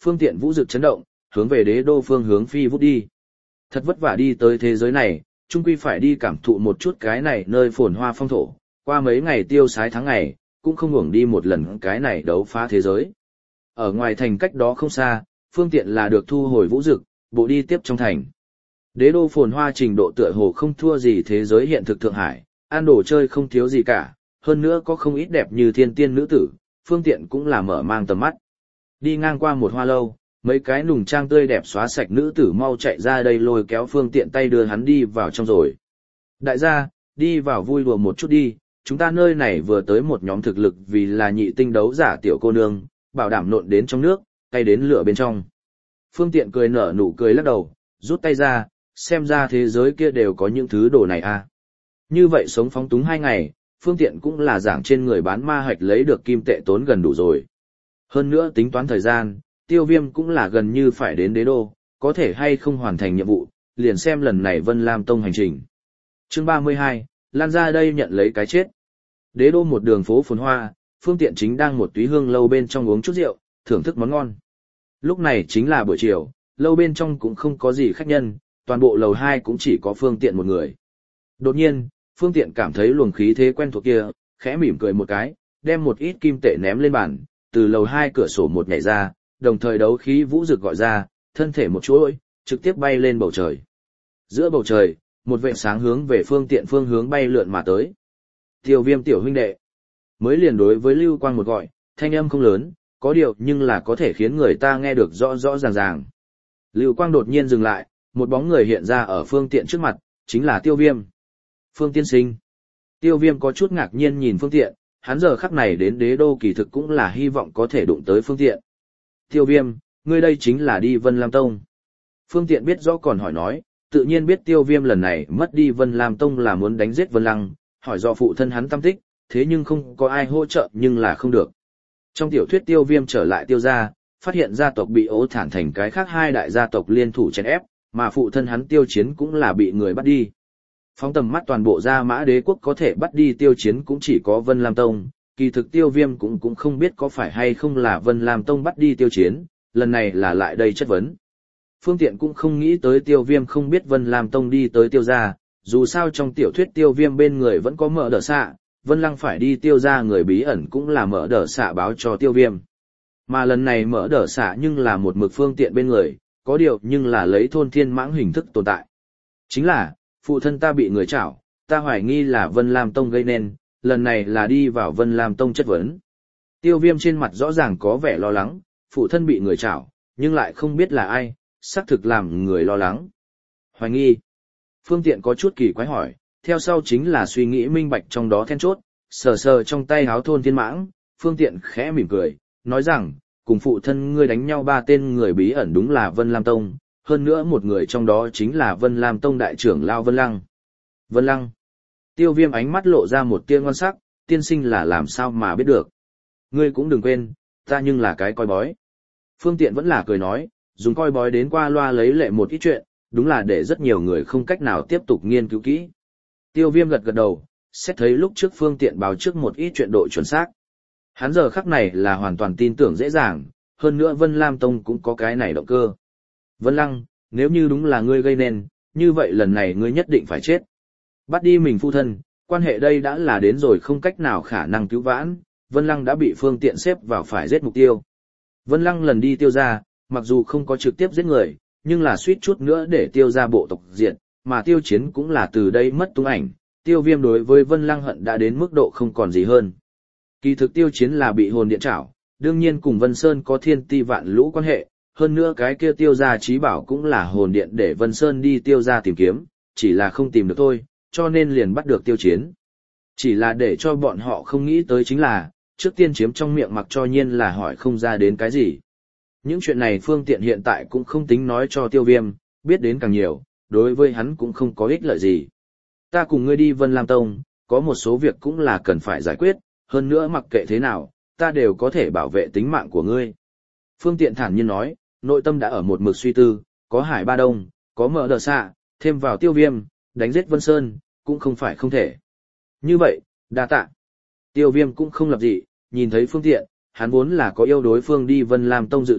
phương tiện vũ dực chấn động, hướng về đế đô phương hướng phi vút đi. Thật vất vả đi tới thế giới này, chung quy phải đi cảm thụ một chút cái này nơi phồn hoa phong thổ, qua mấy ngày tiêu sái tháng ngày, cũng không hưởng đi một lần cái này đấu phá thế giới. Ở ngoài thành cách đó không xa, phương tiện là được thu hồi vũ dực, bộ đi tiếp trong thành. Đế đô phồn hoa trình độ tựa hồ không thua gì thế giới hiện thực Thượng Hải, ăn đồ chơi không thiếu gì cả, hơn nữa có không ít đẹp như thiên tiên nữ tử, phương tiện cũng là mở mang tầm mắt. Đi ngang qua một hoa lâu, mấy cái nùng trang tươi đẹp xóa sạch nữ tử mau chạy ra đây lôi kéo phương tiện tay đưa hắn đi vào trong rồi. Đại gia, đi vào vui đùa một chút đi, chúng ta nơi này vừa tới một nhóm thực lực vì là nhị tinh đấu giả tiểu cô nương, bảo đảm nộn đến trong nước, tay đến lửa bên trong. Phương tiện cười nở nụ cười lắc đầu, rút tay ra, xem ra thế giới kia đều có những thứ đồ này à. Như vậy sống phóng túng 2 ngày, phương tiện cũng là giảng trên người bán ma hạch lấy được kim tệ tốn gần đủ rồi. Hơn nữa tính toán thời gian, Tiêu Viêm cũng là gần như phải đến đế đô, có thể hay không hoàn thành nhiệm vụ, liền xem lần này Vân Lam Tông hành trình. Chương 32, lan ra đây nhận lấy cái chết. Đế đô một đường phố phồn hoa, phương tiện chính đang một túy hương lâu bên trong uống chút rượu, thưởng thức món ngon. Lúc này chính là buổi chiều, lâu bên trong cũng không có gì khách nhân, toàn bộ lầu 2 cũng chỉ có phương tiện một người. Đột nhiên, phương tiện cảm thấy luồng khí thế quen thuộc kia, khẽ mỉm cười một cái, đem một ít kim tệ ném lên bàn, từ lầu 2 cửa sổ một nhảy ra, đồng thời đấu khí vũ dực gọi ra, thân thể một chuỗi, trực tiếp bay lên bầu trời. Giữa bầu trời, một vệt sáng hướng về phương tiện phương hướng bay lượn mà tới. Tiêu Viêm tiểu huynh đệ. Mới liền đối với Lưu Quang một gọi, thanh âm không lớn, có điều nhưng là có thể khiến người ta nghe được rõ rõ ràng ràng. Lưu Quang đột nhiên dừng lại, một bóng người hiện ra ở phương tiện trước mặt, chính là Tiêu Viêm. Phương tiên sinh. Tiêu Viêm có chút ngạc nhiên nhìn phương tiện, hắn giờ khắc này đến đế đô kỳ thực cũng là hy vọng có thể đụng tới phương tiện. Tiêu Viêm, ngươi đây chính là đi Vân Lam Tông. Phương tiện biết rõ còn hỏi nói, tự nhiên biết Tiêu Viêm lần này mất đi Vân Lam Tông là muốn đánh giết Vân Lăng, hỏi do phụ thân hắn tâm tích, thế nhưng không có ai hỗ trợ nhưng là không được. Trong tiểu thuyết Tiêu Viêm trở lại Tiêu gia, phát hiện gia tộc bị ố thản thành cái khác 2 đại gia tộc liên thủ chèn ép, mà phụ thân hắn Tiêu Chiến cũng là bị người bắt đi. Phóng tầm mắt toàn bộ Gia Mã Đế quốc có thể bắt đi Tiêu Chiến cũng chỉ có Vân Lam Tông, kỳ thực Tiêu Viêm cũng không biết có phải hay không là Vân Lam Tông bắt đi Tiêu Chiến, lần này là lại đây chất vấn. Phương tiện cũng không nghĩ tới Tiêu Viêm không biết Vân Lam Tông đi tới Tiêu gia, dù sao trong tiểu thuyết Tiêu Viêm bên người vẫn có Mở Đờ Xạ, Vân Lăng phải đi Tiêu gia người bí ẩn cũng là Mở Đờ Xạ báo cho Tiêu Viêm. Mà lần này Mở Đờ Xạ nhưng là một mực phương tiện bên người, có điều nhưng là lấy thôn thiên mãng hình thức tồn tại. Chính là, phụ thân ta bị người chảo, ta hoài nghi là Vân Lam Tông gây nên, lần này là đi vào Vân Lam Tông chất vấn. Tiêu Viêm trên mặt rõ ràng có vẻ lo lắng, phụ thân bị người chảo, nhưng lại không biết là ai, xác thực làm người lo lắng. Hoài nghi. Phương tiện có chút kỳ quái hỏi, theo sau chính là suy nghĩ minh bạch trong đó then chốt, sờ sờ trong tay háo thôn thiên mãng, phương tiện khẽ mỉm cười, nói rằng, cùng phụ thân ngươi đánh nhau 3 tên người bí ẩn đúng là Vân Lam Tông, hơn nữa một người trong đó chính là Vân Lam Tông đại trưởng Lao Vân Lăng. Vân Lăng. Tiêu Viêm ánh mắt lộ ra một tia ngon sắc, tiên sinh là làm sao mà biết được. Ngươi cũng đừng quên, ta nhưng là cái coi bói. Phương tiện vẫn là cười nói, dùng coi bói đến qua loa lấy lệ một ít chuyện, đúng là để rất nhiều người không cách nào tiếp tục nghiên cứu kỹ. Tiêu Viêm gật gật đầu, xét thấy lúc trước phương tiện báo trước một ít chuyện độ chuẩn xác. Hắn giờ khắc này là hoàn toàn tin tưởng dễ dàng, hơn nữa Vân Lam Tông cũng có cái này động cơ. Vân Lăng, nếu như đúng là ngươi gây nên, như vậy lần này ngươi nhất định phải chết. Bắt đi mình phu thân, quan hệ đây đã là đến rồi không cách nào khả năng cứu vãn, Vân Lăng đã bị phương tiện xếp vào phải giết mục tiêu. Vân Lăng lần đi Tiêu gia, mặc dù không có trực tiếp giết người, nhưng là suýt chút nữa để Tiêu gia bộ tộc diệt, mà Tiêu Chiến cũng là từ đây mất tung ảnh, Tiêu Viêm đối với Vân Lăng hận đã đến mức độ không còn gì hơn. Kỳ thực Tiêu Chiến là bị hồn điện trảo, đương nhiên cùng Vân Sơn có thiên ti vạn lũ quan hệ, hơn nữa cái kia Tiêu gia trí bảo cũng là hồn điện để Vân Sơn đi Tiêu gia tìm kiếm, chỉ là không tìm được thôi, cho nên liền bắt được Tiêu Chiến. Chỉ là để cho bọn họ không nghĩ tới chính là, trước tiên chiếm trong miệng mặc cho nhiên là hỏi không ra đến cái gì. Những chuyện này phương tiện hiện tại cũng không tính nói cho Tiêu Viêm, biết đến càng nhiều, đối với hắn cũng không có ích lợi gì. Ta cùng ngươi đi Vân Lam Tông, có một số việc cũng là cần phải giải quyết, hơn nữa mặc kệ thế nào, ta đều có thể bảo vệ tính mạng của ngươi. Phương tiện thản nhiên nói, nội tâm đã ở một mực suy tư, có Hải Ba Đông, có Mở Đờ Xạ, thêm vào Tiêu Viêm, đánh giết Vân Sơn, cũng không phải không thể. Như vậy, đa tạ. Tiêu Viêm cũng không lập dị, nhìn thấy phương tiện, hắn vốn là có yêu đối phương đi Vân Lam Tông dự định,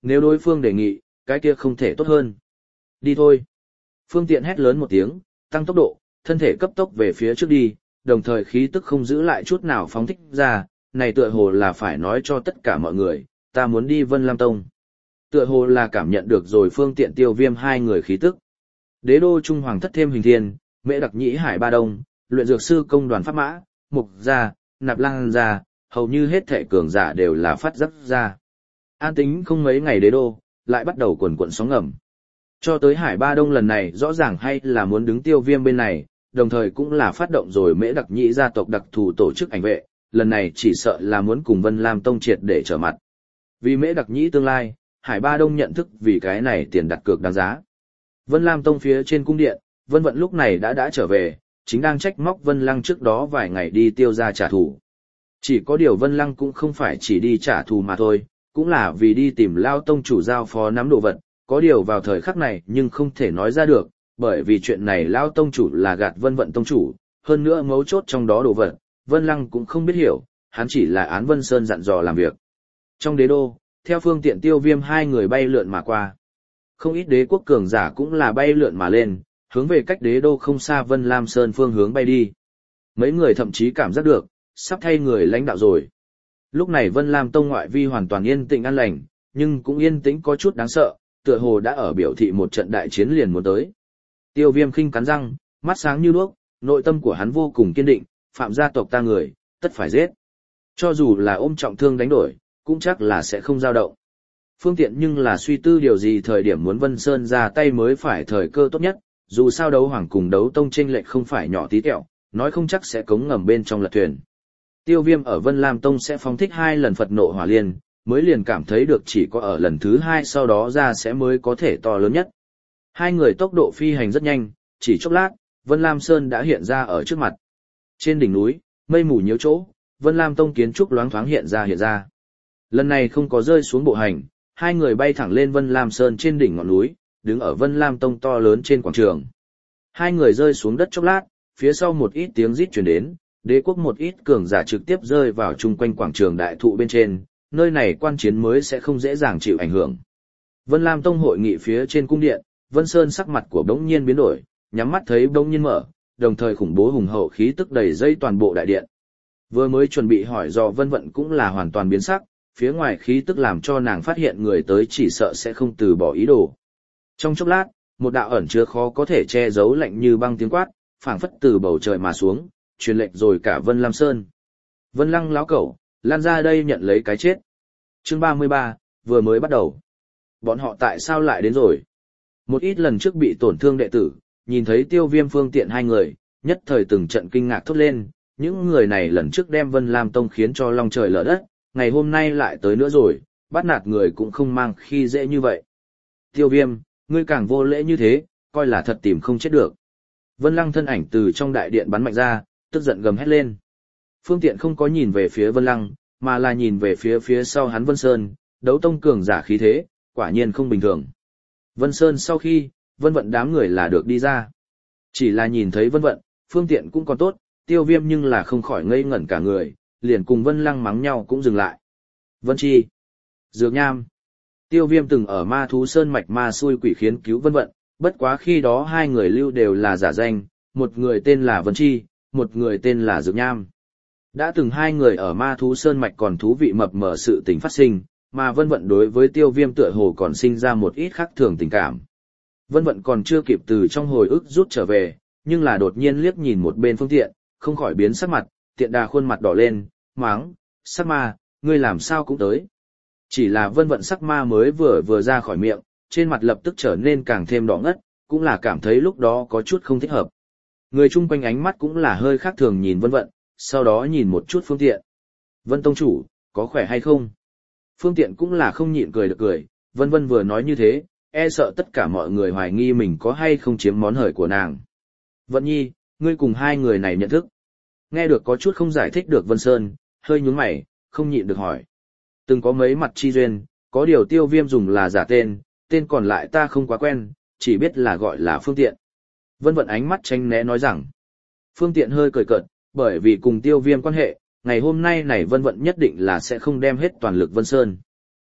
nếu đối phương đề nghị, cái kia không thể tốt hơn. Đi thôi. Phương Tiện hét lớn một tiếng, tăng tốc độ, thân thể cấp tốc về phía trước đi, đồng thời khí tức không giữ lại chút nào phóng thích ra, này tựa hồ là phải nói cho tất cả mọi người, ta muốn đi Vân Lam Tông. Tựa hồ là cảm nhận được rồi Phương Tiện Tiêu Viêm hai người khí tức. Đế đô Trung Hoàng thất thêm Hình Thiên, Mễ Đặc Nhĩ Hải Ba Đông, luyện dược sư công đoàn Pháp Mã, Mục gia, Nạp Lang gia, hầu như hết thảy cường giả đều là phát giác ra. An tính không mấy ngày đế đô, lại bắt đầu quần quần sóng ngầm. Cho tới Hải Ba Đông lần này rõ ràng hay là muốn đứng Tiêu Viêm bên này, đồng thời cũng là phát động rồi Mễ Đặc Nhĩ gia tộc đặc thù tổ chức ảnh vệ, lần này chỉ sợ là muốn cùng Vân Lam Tông triệt để trở mặt. Vì Mễ Đặc Nhĩ tương lai, Hải Ba Đông nhận thức vì cái này tiền đặt cược đáng giá. Vân Lam Tông phía trên cung điện, Vân Vận lúc này đã trở về, chính đang trách móc Vân Lăng trước đó vài ngày đi Tiêu gia trả thù. Chỉ có điều Vân Lăng cũng không phải chỉ đi trả thù mà thôi, cũng là vì đi tìm Lao Tông chủ giao phó nắm đồ vật, có điều vào thời khắc này nhưng không thể nói ra được, bởi vì chuyện này Lao Tông chủ là gạt Vân Vận Tông chủ, hơn nữa mấu chốt trong đó đồ vật, Vân Lăng cũng không biết hiểu, hắn chỉ là án Vân Sơn dặn dò làm việc. Trong đế đô, theo Phương Tiện Tiêu Viêm hai người bay lượn mà qua. Không ít đế quốc cường giả cũng là bay lượn mà lên, hướng về cách đế đô không xa Vân Lam Sơn phương hướng bay đi. Mấy người thậm chí cảm giác được, sắp thay người lãnh đạo rồi. Lúc này Vân Lam Tông ngoại vi hoàn toàn yên tĩnh an lành, nhưng cũng yên tĩnh có chút đáng sợ, tựa hồ đã ở biểu thị một trận đại chiến liền muốn tới. Tiêu Viêm khinh cắn răng, mắt sáng như đuốc, nội tâm của hắn vô cùng kiên định, phạm gia tộc ta người, tất phải giết. Cho dù là ôm trọng thương đánh đổi, cũng chắc là sẽ không dao động. Phương Tiện nhưng là suy tư điều gì thời điểm muốn Vân Sơn ra tay mới phải thời cơ tốt nhất, dù sao đấu hoàng cùng đấu tông chênh lệch không phải nhỏ tí tẹo, nói không chắc sẽ cống ngầm bên trong lật thuyền. Tiêu Viêm ở Vân Lam Tông sẽ phóng thích 2 lần Phật nộ hỏa liên, mới liền cảm thấy được chỉ có ở lần thứ 2 sau đó ra sẽ mới có thể to lớn nhất. Hai người tốc độ phi hành rất nhanh, chỉ chốc lát, Vân Lam Sơn đã hiện ra ở trước mặt. Trên đỉnh núi, mây mù nhiều chỗ, Vân Lam Tông kiến trúc loáng thoáng hiện ra. Lần này không có rơi xuống bộ hành, hai người bay thẳng lên Vân Lam Sơn trên đỉnh ngọn núi, đứng ở Vân Lam Tông to lớn trên quảng trường. Hai người rơi xuống đất chốc lát, phía sau một ít tiếng rít truyền đến, đế quốc một ít cường giả trực tiếp rơi vào chung quanh quảng trường đại thụ bên trên, nơi này quan chiến mới sẽ không dễ dàng chịu ảnh hưởng. Vân Lam Tông hội nghị phía trên cung điện, Vân Sơn sắc mặt của bỗng nhiên biến đổi, nhắm mắt thấy bỗng nhiên mở, đồng thời khủng bố hùng hậu khí tức đầy dây toàn bộ đại điện. Vừa mới chuẩn bị hỏi dò Vân Vận cũng là hoàn toàn biến sắc, phía ngoài khí tức làm cho nàng phát hiện người tới chỉ sợ sẽ không từ bỏ ý đồ. Trong chốc lát, một đạo ẩn chứa khó có thể che giấu lạnh như băng tiếng quát, phảng phất từ bầu trời mà xuống, truyền lệnh rồi cả Vân Lam Sơn. Vân Lăng láo cẩu, lan ra đây nhận lấy cái chết. Chương 33, vừa mới bắt đầu. Bọn họ tại sao lại đến rồi? Một ít lần trước bị tổn thương đệ tử, nhìn thấy Tiêu Viêm Phương Tiện hai người, nhất thời từng trận kinh ngạc thốt lên, những người này lần trước đem Vân Lam Tông khiến cho long trời lở đất, ngày hôm nay lại tới nữa rồi, bắt nạt người cũng không mang khi dễ như vậy. Tiêu Viêm, ngươi càng vô lễ như thế, coi là thật tìm không chết được. Vân Lăng thân ảnh từ trong đại điện bắn mạnh ra, tức giận gầm hét lên. Phương Tiện không có nhìn về phía Vân Lăng, mà là nhìn về phía sau hắn Vân Sơn, đấu tông cường giả khí thế, quả nhiên không bình thường. Vân Sơn sau khi, Vân Vận đám người là được đi ra. Chỉ là nhìn thấy Vân Vận, Phương Tiện cũng còn tốt, Tiêu Viêm nhưng là không khỏi ngây ngẩn cả người, liền cùng Vân Lăng mắng nhau cũng dừng lại. Vân Chi, Dược Nham. Tiêu Viêm từng ở Ma Thú Sơn mạch ma xui quỷ khiến cứu Vân Vận, bất quá khi đó hai người lưu đều là giả danh, một người tên là Vân Chi, một người tên là Dược Nham. Đã từng hai người ở Ma Thú Sơn mạch còn thú vị mập mờ sự tình phát sinh, mà Vân Vận đối với Tiêu Viêm tựa hồ còn sinh ra một ít khác thường tình cảm. Vân Vận còn chưa kịp từ trong hồi ức rút trở về, nhưng là đột nhiên liếc nhìn một bên Phương Tiện, không khỏi biến sắc mặt, Tiện Đà khuôn mặt đỏ lên, máng, sắc ma, ngươi làm sao cũng tới. Chỉ là Vân Vận sắc ma mới vừa ra khỏi miệng, trên mặt lập tức trở nên càng thêm đỏ ngất, cũng là cảm thấy lúc đó có chút không thích hợp. Người chung quanh ánh mắt cũng là hơi khác thường nhìn Vân Vận, sau đó nhìn một chút Phương Tiện. Vân Tông chủ, có khỏe hay không? Phương Tiện cũng là không nhịn cười được cười, Vân Vân vừa nói như thế, e sợ tất cả mọi người hoài nghi mình có hay không chiếm món hời của nàng. Vận Nhi, ngươi cùng hai người này nhận thức. Nghe được có chút không giải thích được Vân Sơn, hơi nhướng mày, không nhịn được hỏi. Từng có mấy mặt chi duyên, có điều Tiêu Viêm dùng là giả tên, tên còn lại ta không quá quen, chỉ biết là gọi là Phương Tiện. Vân Vận ánh mắt tránh né nói rằng. Phương Tiện hơi cười cợt, bởi vì cùng Tiêu Viêm quan hệ, ngày hôm nay này Vân Vận nhất định là sẽ không đem hết toàn lực Vân Sơn.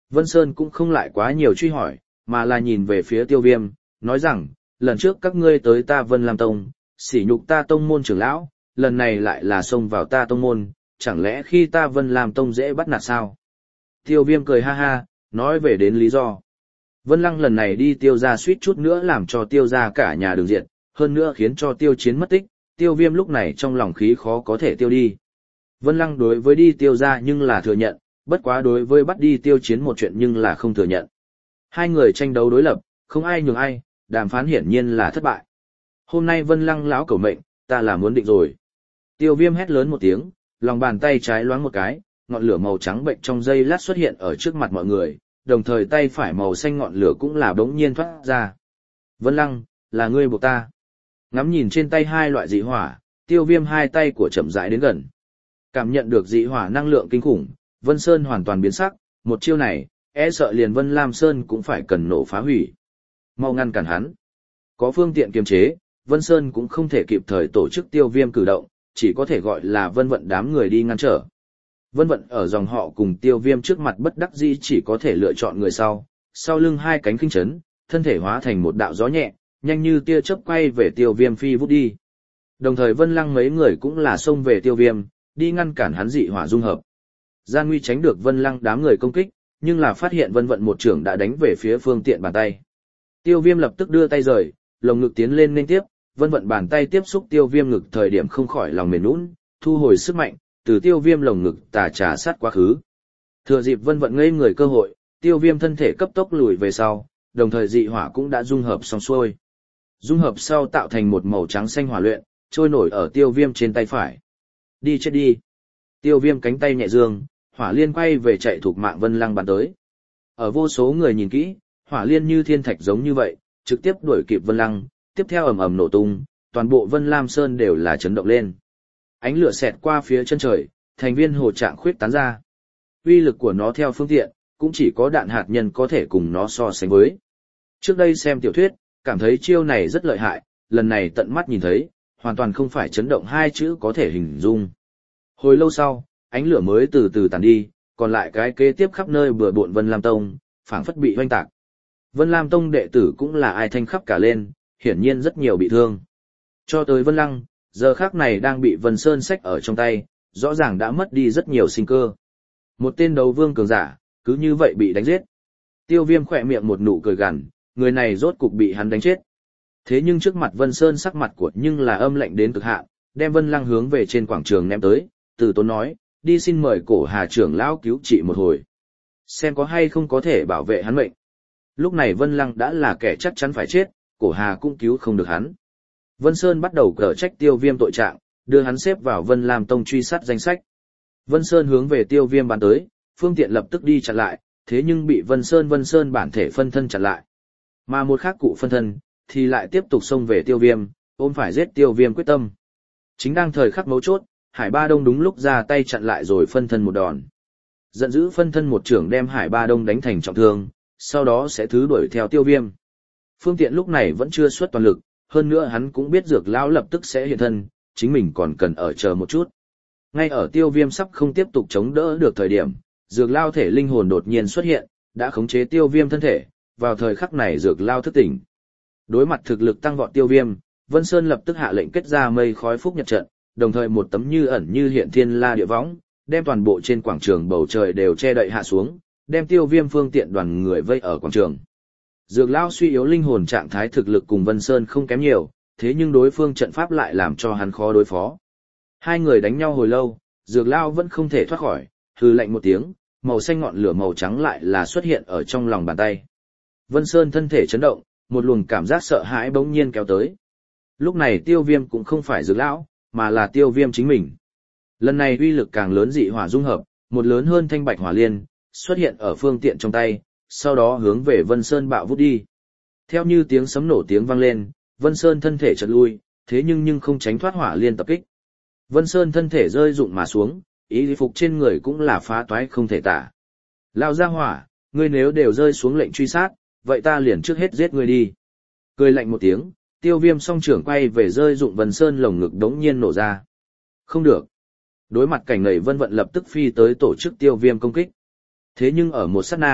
Vân Sơn cũng không lại quá nhiều truy hỏi, mà là nhìn về phía Tiêu Viêm, nói rằng, lần trước các ngươi tới ta Vân Lam Tông, sỉ nhục ta tông môn trưởng lão, lần này lại là xông vào ta tông môn, chẳng lẽ khi ta Vân Lam Tông dễ bắt nạt sao? Tiêu Viêm cười ha ha, nói về đến lý do. Vân Lăng lần này đi Tiêu gia suýt chút nữa làm cho Tiêu gia cả nhà đường diện, hơn nữa khiến cho Tiêu Chiến mất tích, Tiêu Viêm lúc này trong lòng khí khó có thể tiêu đi. Vân Lăng đối với đi Tiêu gia nhưng là thừa nhận, bất quá đối với bắt đi Tiêu Chiến một chuyện nhưng là không thừa nhận. Hai người tranh đấu đối lập, không ai nhường ai, đàm phán hiển nhiên là thất bại. Hôm nay Vân Lăng lão cầu mệnh, ta là muốn định rồi. Tiêu Viêm hét lớn một tiếng, lòng bàn tay trái loáng một cái, ngọn lửa màu trắng bệnh trong giây lát xuất hiện ở trước mặt mọi người, đồng thời tay phải màu xanh ngọn lửa cũng là bỗng nhiên thoát ra. Vân Lăng, là ngươi buộc ta. Ngắm nhìn trên tay hai loại dị hỏa, Tiêu Viêm hai tay của chậm rãi đến gần. Cảm nhận được dị hỏa năng lượng kinh khủng, Vân Sơn hoàn toàn biến sắc, một chiêu này, e sợ liền Vân Lam Sơn cũng phải cần nổ phá hủy. Mau ngăn cản hắn. Có phương tiện kiềm chế, Vân Sơn cũng không thể kịp thời tổ chức Tiêu Viêm cử động, chỉ có thể gọi là Vân Vận đám người đi ngăn trở. Vân Vận ở dòng họ cùng Tiêu Viêm trước mặt bất đắc dĩ chỉ có thể lựa chọn người sau lưng hai cánh khinh chấn, thân thể hóa thành một đạo gió nhẹ, nhanh như tia chớp quay về Tiêu Viêm phi vút đi. Đồng thời Vân Lăng mấy người cũng là xông về Tiêu Viêm, đi ngăn cản hắn dị hỏa dung hợp. Gian Nguy tránh được Vân Lăng đám người công kích, nhưng là phát hiện Vân Vận một trưởng đã đánh về phía phương tiện bàn tay. Tiêu Viêm lập tức đưa tay rời, lồng ngực tiến lên nên tiếp, Vân Vận bàn tay tiếp xúc Tiêu Viêm ngực thời điểm không khỏi lòng mềm nhũn, thu hồi sức mạnh, từ Tiêu Viêm lồng ngực tà trà sát quá khứ. Thừa dịp Vân Vận ngây người cơ hội, Tiêu Viêm thân thể cấp tốc lùi về sau, đồng thời dị hỏa cũng đã dung hợp xong xuôi. Dung hợp sau tạo thành một màu trắng xanh hỏa luyện, trôi nổi ở Tiêu Viêm trên tay phải. Đi chết đi. Tiêu Viêm cánh tay nhẹ dương, hỏa liên quay về chạy thuộc mạng Vân Lăng bắn tới. Ở vô số người nhìn kỹ, hỏa liên như thiên thạch giống như vậy, trực tiếp đuổi kịp Vân Lăng, tiếp theo ầm ầm nổ tung, toàn bộ Vân Lam Sơn đều là chấn động lên. Ánh lửa xẹt qua phía chân trời, thành viên hồ trạng khuyết tán ra. Uy lực của nó theo phương tiện, cũng chỉ có đạn hạt nhân có thể cùng nó so sánh với. Trước đây xem tiểu thuyết, cảm thấy chiêu này rất lợi hại, lần này tận mắt nhìn thấy, hoàn toàn không phải chấn động hai chữ có thể hình dung. Hồi lâu sau, ánh lửa mới từ từ tàn đi, còn lại cái kế tiếp khắp nơi bừa bộn Vân Lam Tông, phảng phất bị hoanh tạc. Vân Lam Tông đệ tử cũng là ai thanh khắp cả lên, hiển nhiên rất nhiều bị thương. Cho tới Vân Lăng, giờ khắc này đang bị Vân Sơn xách ở trong tay, rõ ràng đã mất đi rất nhiều sinh cơ. Một tên đấu vương cường giả, cứ như vậy bị đánh giết. Tiêu Viêm khỏe miệng một nụ cười gằn, người này rốt cục bị hắn đánh chết. Thế nhưng trước mặt Vân Sơn sắc mặt của nhưng là âm lạnh đến cực hạn, đem Vân Lăng hướng về trên quảng trường ném tới, từ tốn nói, đi xin mời Cổ Hà trưởng lão cứu trị một hồi. Xem có hay không có thể bảo vệ hắn mệnh. Lúc này Vân Lăng đã là kẻ chắc chắn phải chết, Cổ Hà cũng cứu không được hắn. Vân Sơn bắt đầu cở trách Tiêu Viêm tội trạng, đưa hắn xếp vào Vân Lam Tông truy sát danh sách. Vân Sơn hướng về Tiêu Viêm bắn tới, phương tiện lập tức đi chặn lại, thế nhưng bị Vân Sơn bản thể phân thân chặn lại. Mà một khác cụ phân thân, thì lại tiếp tục xông về Tiêu Viêm, ôm phải giết Tiêu Viêm quyết tâm. Chính đang thời khắc mấu chốt, Hải Ba Đông đúng lúc ra tay chặn lại rồi phân thân một đòn. Giận dữ phân thân một trưởng đem Hải Ba Đông đánh thành trọng thương, sau đó sẽ thứ đuổi theo Tiêu Viêm. Phương tiện lúc này vẫn chưa xuất toàn lực, hơn nữa hắn cũng biết Dược Lão lập tức sẽ hiện thân, chính mình còn cần ở chờ một chút. Ngay ở Tiêu Viêm sắp không tiếp tục chống đỡ được thời điểm, Dược Lão thể linh hồn đột nhiên xuất hiện, đã khống chế Tiêu Viêm thân thể, vào thời khắc này Dược Lão thức tỉnh. Đối mặt thực lực tăng vọt Tiêu Viêm, Vân Sơn lập tức hạ lệnh kết ra mây khói phúc nhật trận, đồng thời một tấm như ẩn như hiện thiên la địa võng, đem toàn bộ trên quảng trường bầu trời đều che đậy hạ xuống, đem Tiêu Viêm phương tiện đoàn người vây ở quảng trường. Dược Lão suy yếu linh hồn trạng thái thực lực cùng Vân Sơn không kém nhiều, thế nhưng đối phương trận pháp lại làm cho hắn khó đối phó. Hai người đánh nhau hồi lâu, Dược Lão vẫn không thể thoát khỏi, hừ lạnh một tiếng, màu xanh ngọn lửa màu trắng lại là xuất hiện ở trong lòng bàn tay. Vân Sơn thân thể chấn động, một luồng cảm giác sợ hãi bỗng nhiên kéo tới. Lúc này Tiêu Viêm cũng không phải Dược Lão, mà là Tiêu Viêm chính mình. Lần này uy lực càng lớn dị hỏa dung hợp, một lớn hơn thanh bạch hỏa liên, xuất hiện ở phương tiện trong tay, sau đó hướng về Vân Sơn bạo vút đi. Theo như tiếng sấm nổ tiếng vang lên, Vân Sơn thân thể chợt lui, thế nhưng không tránh thoát hỏa liên tập kích. Vân Sơn thân thể rơi rụng mà xuống, y phục trên người cũng là phá toái không thể tả. Lao ra hỏa, ngươi nếu đều rơi xuống lệnh truy sát, vậy ta liền trước hết giết ngươi đi. Cười lạnh một tiếng, Tiêu Viêm song trưởng quay về rơi rụng Vân Sơn lồng ngực đống nhiên nổ ra. Không được. Đối mặt cảnh này Vân Vận lập tức phi tới tổ chức Tiêu Viêm công kích. Thế nhưng ở một sát na,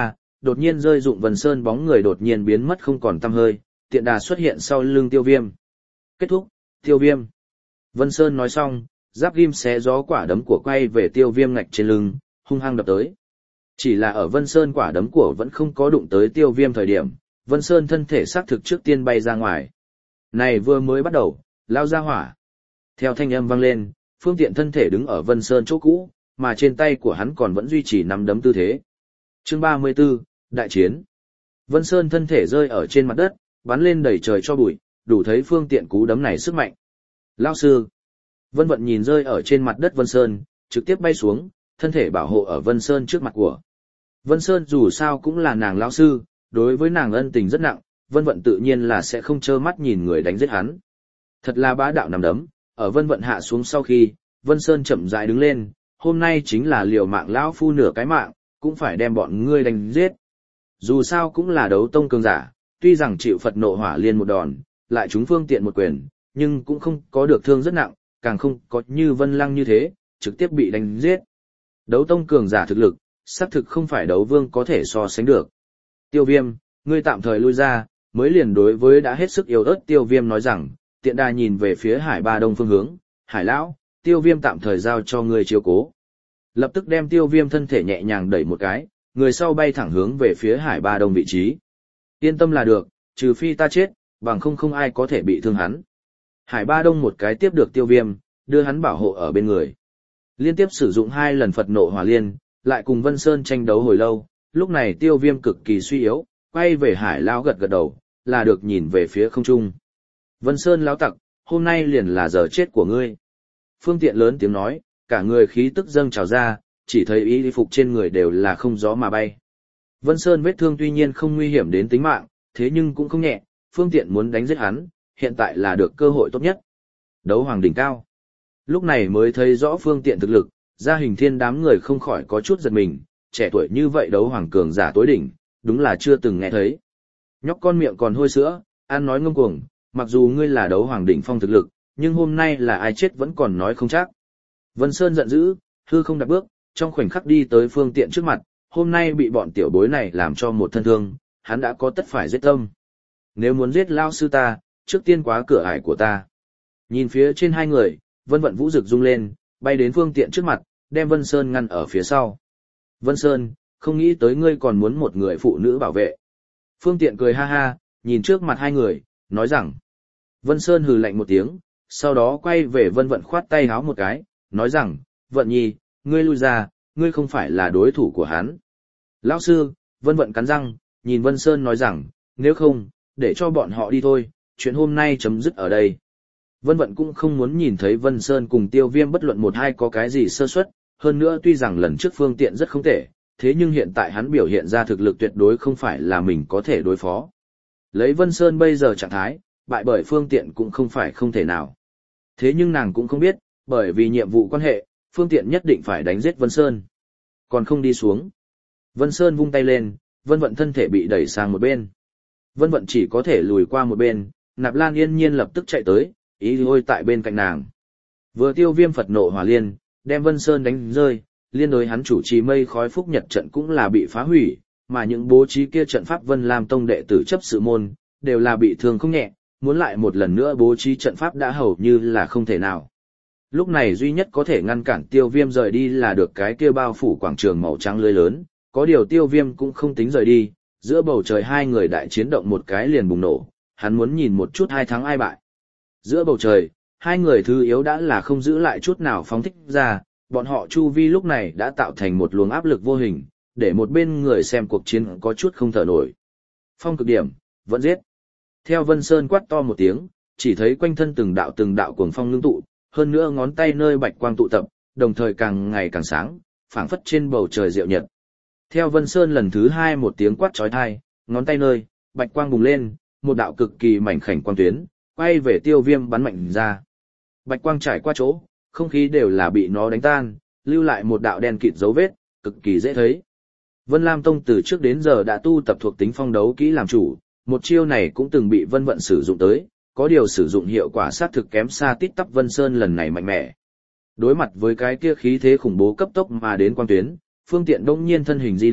đột nhiên rơi dụng Vân Sơn bóng người đột nhiên biến mất không còn tăm hơi, tiện đà xuất hiện sau lưng Tiêu Viêm. Kết thúc, Tiêu Viêm. Vân Sơn nói xong, giáp ghim xé gió quả đấm của quay về Tiêu Viêm ngạch trên lưng, hung hăng đập tới. Chỉ là ở Vân Sơn quả đấm của vẫn không có đụng tới Tiêu Viêm thời điểm, Vân Sơn thân thể xác thực trước tiên bay ra ngoài. Này vừa mới bắt đầu, lao ra hỏa. Theo thanh âm vang lên, Phương Tiện thân thể đứng ở Vân Sơn chỗ cũ, mà trên tay của hắn còn vẫn duy trì nắm đấm tư thế. Chương 34, Đại chiến. Vân Sơn thân thể rơi ở trên mặt đất, bắn lên đầy trời cho bụi, đủ thấy Phương Tiện cú đấm này sức mạnh. Lão sư. Vân Vận nhìn rơi ở trên mặt đất Vân Sơn, trực tiếp bay xuống, thân thể bảo hộ ở Vân Sơn trước mặt của. Vân Sơn dù sao cũng là nàng lão sư, đối với nàng ân tình rất nặng, Vân Vận tự nhiên là sẽ không trơ mắt nhìn người đánh giết hắn. Thật là bá đạo nằm đấm, ở Vân Vận hạ xuống sau khi, Vân Sơn chậm rãi đứng lên, hôm nay chính là liều mạng lão phu nửa cái mạng, cũng phải đem bọn ngươi đánh giết. Dù sao cũng là đấu tông cường giả, tuy rằng chịu Phật nộ hỏa liên một đòn, lại trúng Phương Tiện một quyền, nhưng cũng không có được thương rất nặng, càng không có như Vân Lăng như thế, trực tiếp bị đánh giết. Đấu tông cường giả thực lực, xác thực không phải đấu vương có thể so sánh được. Tiêu Viêm, ngươi tạm thời lui ra, mới liền đối với đã hết sức yếu ớt Tiêu Viêm nói rằng, tiện đà nhìn về phía Hải Ba Đông phương hướng, Hải lão, Tiêu Viêm tạm thời giao cho ngươi chiếu cố. Lập tức đem Tiêu Viêm thân thể nhẹ nhàng đẩy một cái, người sau bay thẳng hướng về phía Hải Ba Đông vị trí. Yên tâm là được, trừ phi ta chết, bằng không ai có thể bị thương hắn. Hải Ba Đông một cái tiếp được Tiêu Viêm, đưa hắn bảo hộ ở bên người. Liên tiếp sử dụng 2 lần Phật nộ hỏa liên, lại cùng Vân Sơn tranh đấu hồi lâu, lúc này Tiêu Viêm cực kỳ suy yếu, quay về Hải lão gật gật đầu, là được nhìn về phía không trung. Vân Sơn lão tặc, hôm nay liền là giờ chết của ngươi. Phương Tiện lớn tiếng nói, cả người khí tức dâng trào ra, chỉ thấy y phục trên người đều là không gió mà bay. Vân Sơn vết thương tuy nhiên không nguy hiểm đến tính mạng, thế nhưng cũng không nhẹ, Phương Tiện muốn đánh giết hắn, hiện tại là được cơ hội tốt nhất. Đấu hoàng đỉnh cao. Lúc này mới thấy rõ Phương Tiện thực lực, Gia Hình Thiên đám người không khỏi có chút giật mình, trẻ tuổi như vậy đấu hoàng cường giả tối đỉnh, đúng là chưa từng nghe thấy. Nhóc con miệng còn hôi sữa, ăn nói ngông cuồng, mặc dù ngươi là đấu hoàng đỉnh phong thực lực, nhưng hôm nay là ai chết vẫn còn nói không chắc. Vân Sơn giận dữ, hư không đặt bước, trong khoảnh khắc đi tới Phương Tiện trước mặt, hôm nay bị bọn tiểu bối này làm cho một thân thương, hắn đã có tất phải giết tâm. Nếu muốn giết lao sư ta, trước tiên quá cửa ải của ta. Nhìn phía trên hai người, Vân Vận vũ rực rung lên, bay đến Phương Tiện trước mặt, đem Vân Sơn ngăn ở phía sau. Vân Sơn, không nghĩ tới ngươi còn muốn một người phụ nữ bảo vệ. Phương Tiện cười ha ha, nhìn trước mặt hai người, nói rằng. Vân Sơn hừ lạnh một tiếng, sau đó quay về Vân Vận khoát tay háo một cái, nói rằng, Vận nhi, ngươi lui ra, ngươi không phải là đối thủ của hắn. Lão sư, Vân Vận cắn răng, nhìn Vân Sơn nói rằng, nếu không, để cho bọn họ đi thôi, chuyện hôm nay chấm dứt ở đây. Vân Vận cũng không muốn nhìn thấy Vân Sơn cùng Tiêu Viêm bất luận một hai có cái gì sơ suất, hơn nữa tuy rằng lần trước Phương Tiện rất không tệ, thế nhưng hiện tại hắn biểu hiện ra thực lực tuyệt đối không phải là mình có thể đối phó. Lấy Vân Sơn bây giờ trạng thái, bại bởi Phương Tiện cũng không phải không thể nào. Thế nhưng nàng cũng không biết, bởi vì nhiệm vụ quan hệ, Phương Tiện nhất định phải đánh giết Vân Sơn. Còn không đi xuống. Vân Sơn vung tay lên, Vân Vận thân thể bị đẩy sang một bên. Vân Vận chỉ có thể lùi qua một bên, Nạp Lan yên nhiên lập tức chạy tới, ý hôi tại bên cạnh nàng. Vừa Tiêu Viêm Phật nộ hỏa liên, đem Vân Sơn đánh rơi, liên đối hắn chủ trì mây khói phúc nhật trận cũng là bị phá hủy, mà những bố trí kia trận pháp Vân Lam Tông đệ tử chấp sự môn, đều là bị thương không nhẹ, muốn lại một lần nữa bố trí trận pháp đã hầu như là không thể nào. Lúc này duy nhất có thể ngăn cản Tiêu Viêm rời đi là được cái kia bao phủ quảng trường màu trắng lưới lớn, có điều Tiêu Viêm cũng không tính rời đi, giữa bầu trời hai người đại chiến động một cái liền bùng nổ, hắn muốn nhìn một chút ai thắng ai bại. Giữa bầu trời, hai người thứ yếu đã là không giữ lại chút nào phóng thích ra, bọn họ chu vi lúc này đã tạo thành một luồng áp lực vô hình, để một bên người xem cuộc chiến có chút không thở nổi. Phong cực điểm, vẫn giết. Theo Vân Sơn quát to một tiếng, chỉ thấy quanh thân từng đạo cuồng phong ngưng tụ, hơn nữa ngón tay nơi bạch quang tụ tập, đồng thời càng ngày càng sáng, phảng phất trên bầu trời diệu nhật. Theo Vân Sơn lần thứ hai một tiếng quát chói tai, ngón tay nơi, bạch quang bùng lên, một đạo cực kỳ mảnh khảnh quang tuyến, quay về Tiêu Viêm bắn mạnh ra. Bạch quang trải qua chỗ, không khí đều là bị nó đánh tan, lưu lại một đạo đen kịt dấu vết, cực kỳ dễ thấy. Vân Lam Tông từ trước đến giờ đã tu tập thuộc tính phong đấu kỹ làm chủ, một chiêu này cũng từng bị Vân Vận sử dụng tới, có điều sử dụng hiệu quả sát thực kém xa tít tắp Vân Sơn lần này mạnh mẽ. Đối mặt với cái kia khí thế khủng bố cấp tốc mà đến quang tuyến, Phương Tiện đông nhiên thân hình di động,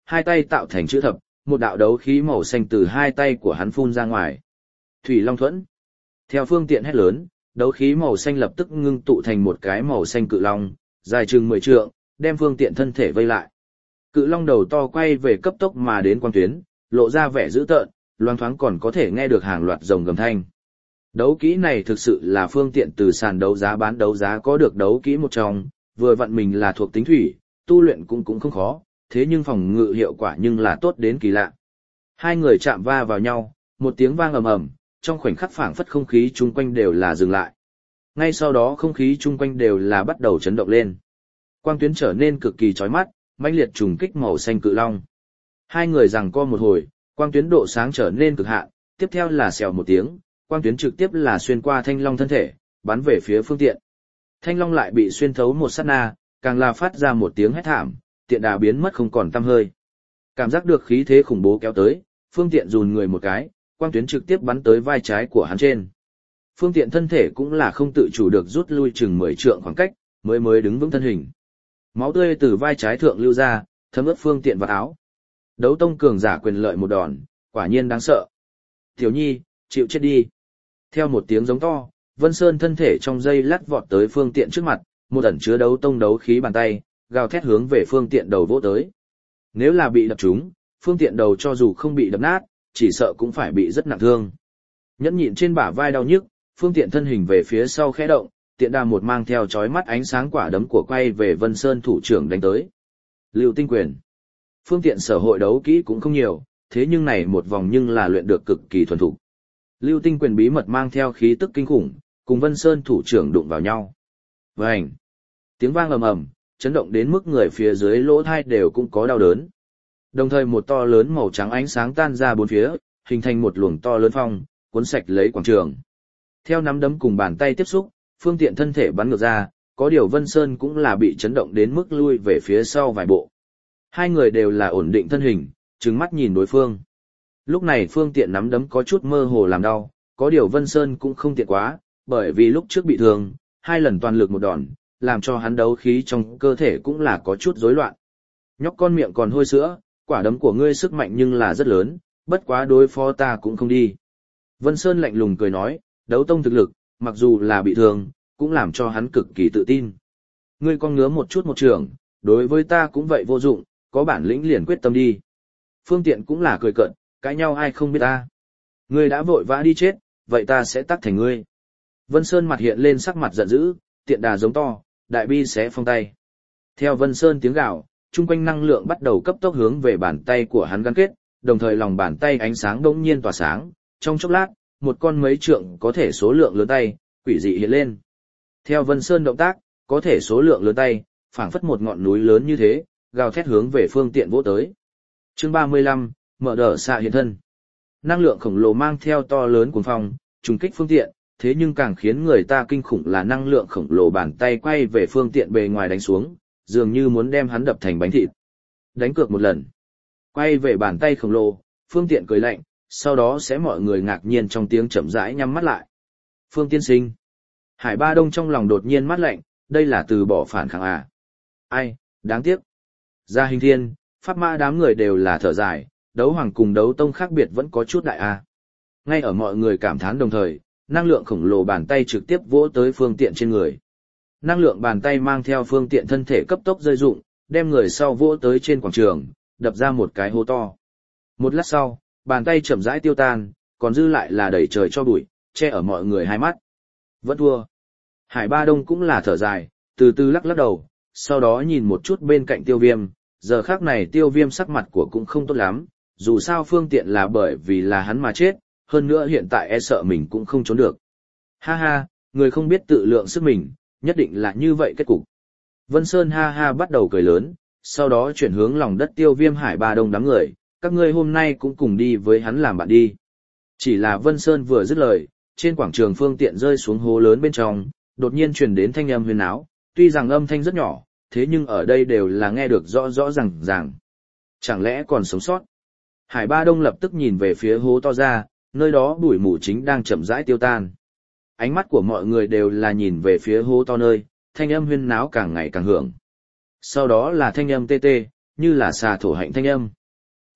hai tay tạo thành chữ thập, một đạo đấu khí màu xanh từ hai tay của hắn phun ra ngoài. Thủy Long Thuẫn. Theo phương tiện hét lớn, đấu khí màu xanh lập tức ngưng tụ thành một cái màu xanh cự long, dài chừng 10 trượng, đem phương tiện thân thể vây lại. Cự long đầu to quay về cấp tốc mà đến quang tuyến, lộ ra vẻ dữ tợn, loang thoáng còn có thể nghe được hàng loạt rồng gầm thanh. Đấu kỹ này thực sự là phương tiện từ sàn đấu giá bán đấu giá có được đấu kỹ một trong, vừa vặn mình là thuộc tính thủy, tu luyện cũng không khó, thế nhưng phòng ngự hiệu quả nhưng là tốt đến kỳ lạ. Hai người chạm va vào nhau, một tiếng vang ầm ầm, trong khoảnh khắc phảng phất không khí chung quanh đều là dừng lại. Ngay sau đó không khí chung quanh đều là bắt đầu chấn động lên. Quang tuyến trở nên cực kỳ chói mắt, mãnh liệt trùng kích màu xanh cự long. Hai người giằng co một hồi, quang tuyến độ sáng trở nên cực hạn, tiếp theo là xèo một tiếng, quang tuyến trực tiếp là xuyên qua thanh long thân thể, bắn về phía phương tiện. Thanh long lại bị xuyên thấu một sát na, càng là phát ra một tiếng hét thảm, tiện đà biến mất không còn tăm hơi. Cảm giác được khí thế khủng bố kéo tới, phương tiện dùn người một cái, quang tuyến trực tiếp bắn tới vai trái của hắn trên. Phương tiện thân thể cũng là không tự chủ được rút lui chừng 10 trượng khoảng cách, mới đứng vững thân hình. Máu tươi từ vai trái thượng lưu ra, thấm ướt phương tiện vào áo. Đấu tông cường giả quyền lợi một đòn, quả nhiên đáng sợ. Tiểu Nhi, chịu chết đi. Theo một tiếng giống to, Vân Sơn thân thể trong giây lát vọt tới phương tiện trước mặt, một ẩn chứa đấu tông đấu khí bàn tay, gào thét hướng về phương tiện đầu vỗ tới. Nếu là bị đập trúng, phương tiện đầu cho dù không bị đập nát, chỉ sợ cũng phải bị rất nặng thương. Nhẫn nhịn trên bả vai đau nhức, phương tiện thân hình về phía sau khẽ động, tiện đà một mang theo chói mắt ánh sáng quả đấm của quay về Vân Sơn thủ trưởng đánh tới. Lưu Tinh Quyền. Phương tiện sở hội đấu kỹ cũng không nhiều, thế nhưng này một vòng nhưng là luyện được cực kỳ thuần thục. Lưu Tinh Quyền bí mật mang theo khí tức kinh khủng, cùng Vân Sơn thủ trưởng đụng vào nhau. Vành. Tiếng vang ầm ầm, chấn động đến mức người phía dưới lỗ tai đều cũng có đau đớn. Đồng thời một to lớn màu trắng ánh sáng tan ra bốn phía, hình thành một luồng to lớn phong, cuốn sạch lấy quảng trường. Theo nắm đấm cùng bàn tay tiếp xúc, phương tiện thân thể bắn ngược ra, có điều Vân Sơn cũng là bị chấn động đến mức lui về phía sau vài bộ. Hai người đều là ổn định thân hình, trừng mắt nhìn đối phương. Lúc này phương tiện nắm đấm có chút mơ hồ làm đau, có điều Vân Sơn cũng không tiện quá, bởi vì lúc trước bị thương, hai lần toàn lực một đòn, làm cho hắn đấu khí trong cơ thể cũng là có chút rối loạn. Nhóc con miệng còn hôi sữa, quả đấm của ngươi sức mạnh nhưng là rất lớn, bất quá đối phó ta cũng không đi. Vân Sơn lạnh lùng cười nói, đấu tông thực lực, mặc dù là bị thương, cũng làm cho hắn cực kỳ tự tin. Ngươi con ngứa một chút một trường, đối với ta cũng vậy vô dụng, có bản lĩnh liền quyết tâm đi. Phương tiện cũng là cười cợt, cãi nhau ai không biết ta. Ngươi đã vội vã đi chết, vậy ta sẽ tắt thành ngươi. Vân Sơn mặt hiện lên sắc mặt giận dữ, tiện đà giống to, đại bi xé phong tay. Theo Vân Sơn tiếng gào, chung quanh năng lượng bắt đầu cấp tốc hướng về bàn tay của hắn gắn kết, đồng thời lòng bàn tay ánh sáng bỗng nhiên tỏa sáng, trong chốc lát, một con mấy trượng có thể số lượng lớn tay, quỷ dị hiện lên. Theo Vân Sơn động tác, có thể số lượng lớn tay, phảng phất một ngọn núi lớn như thế, gào thét hướng về phương tiện vỗ tới. Chương 35, mở đờ xạ hiện thân. Năng lượng khổng lồ mang theo to lớn cuồng phong, trùng kích phương tiện, thế nhưng càng khiến người ta kinh khủng là năng lượng khổng lồ bàn tay quay về phương tiện bề ngoài đánh xuống, dường như muốn đem hắn đập thành bánh thịt. Đánh cược một lần. Quay về bàn tay khổng lồ, phương tiện cười lạnh, sau đó sẽ mọi người ngạc nhiên trong tiếng chậm rãi nhắm mắt lại. Phương tiên sinh. Hải Ba Đông trong lòng đột nhiên mắt lạnh, đây là từ bỏ phản kháng à. Ai, đáng tiếc. Gia Hình Thiên, Pháp Mã đám người đều là thở dài, đấu hoàng cùng đấu tông khác biệt vẫn có chút đại a. Ngay ở mọi người cảm thán đồng thời, năng lượng khổng lồ bàn tay trực tiếp vỗ tới phương tiện trên người. Năng lượng bàn tay mang theo phương tiện thân thể cấp tốc rơi rụng, đem người sau vỗ tới trên quảng trường, đập ra một cái hố to. Một lát sau, bàn tay chậm rãi tiêu tan, còn dư lại là đẩy trời cho bụi, che ở mọi người hai mắt. Vẫn thua. Hải Ba Đông cũng là thở dài, từ từ lắc lắc đầu, sau đó nhìn một chút bên cạnh Tiêu Viêm, giờ khác này Tiêu Viêm sắc mặt của cũng không tốt lắm, dù sao phương tiện là bởi vì là hắn mà chết, hơn nữa hiện tại e sợ mình cũng không trốn được. Ha ha, người không biết tự lượng sức mình, nhất định là như vậy kết cục. Vân Sơn ha ha bắt đầu cười lớn, sau đó chuyển hướng lòng đất Tiêu Viêm Hải Ba Đông đám người, các ngươi hôm nay cũng cùng đi với hắn làm bạn đi. Chỉ là Vân Sơn vừa dứt lời, trên quảng trường phương tiện rơi xuống hố lớn bên trong, đột nhiên truyền đến thanh âm huyền áo, tuy rằng âm thanh rất nhỏ, thế nhưng ở đây đều là nghe được rõ rõ ràng. Chẳng lẽ còn sống sót? Hải Ba Đông lập tức nhìn về phía hố to ra, nơi đó bụi mù chính đang chậm rãi tiêu tan. Ánh mắt của mọi người đều là nhìn về phía hố to nơi, thanh âm huyên náo càng ngày càng hưởng. Sau đó là thanh âm tê tê, như là xà thổ hạnh thanh âm.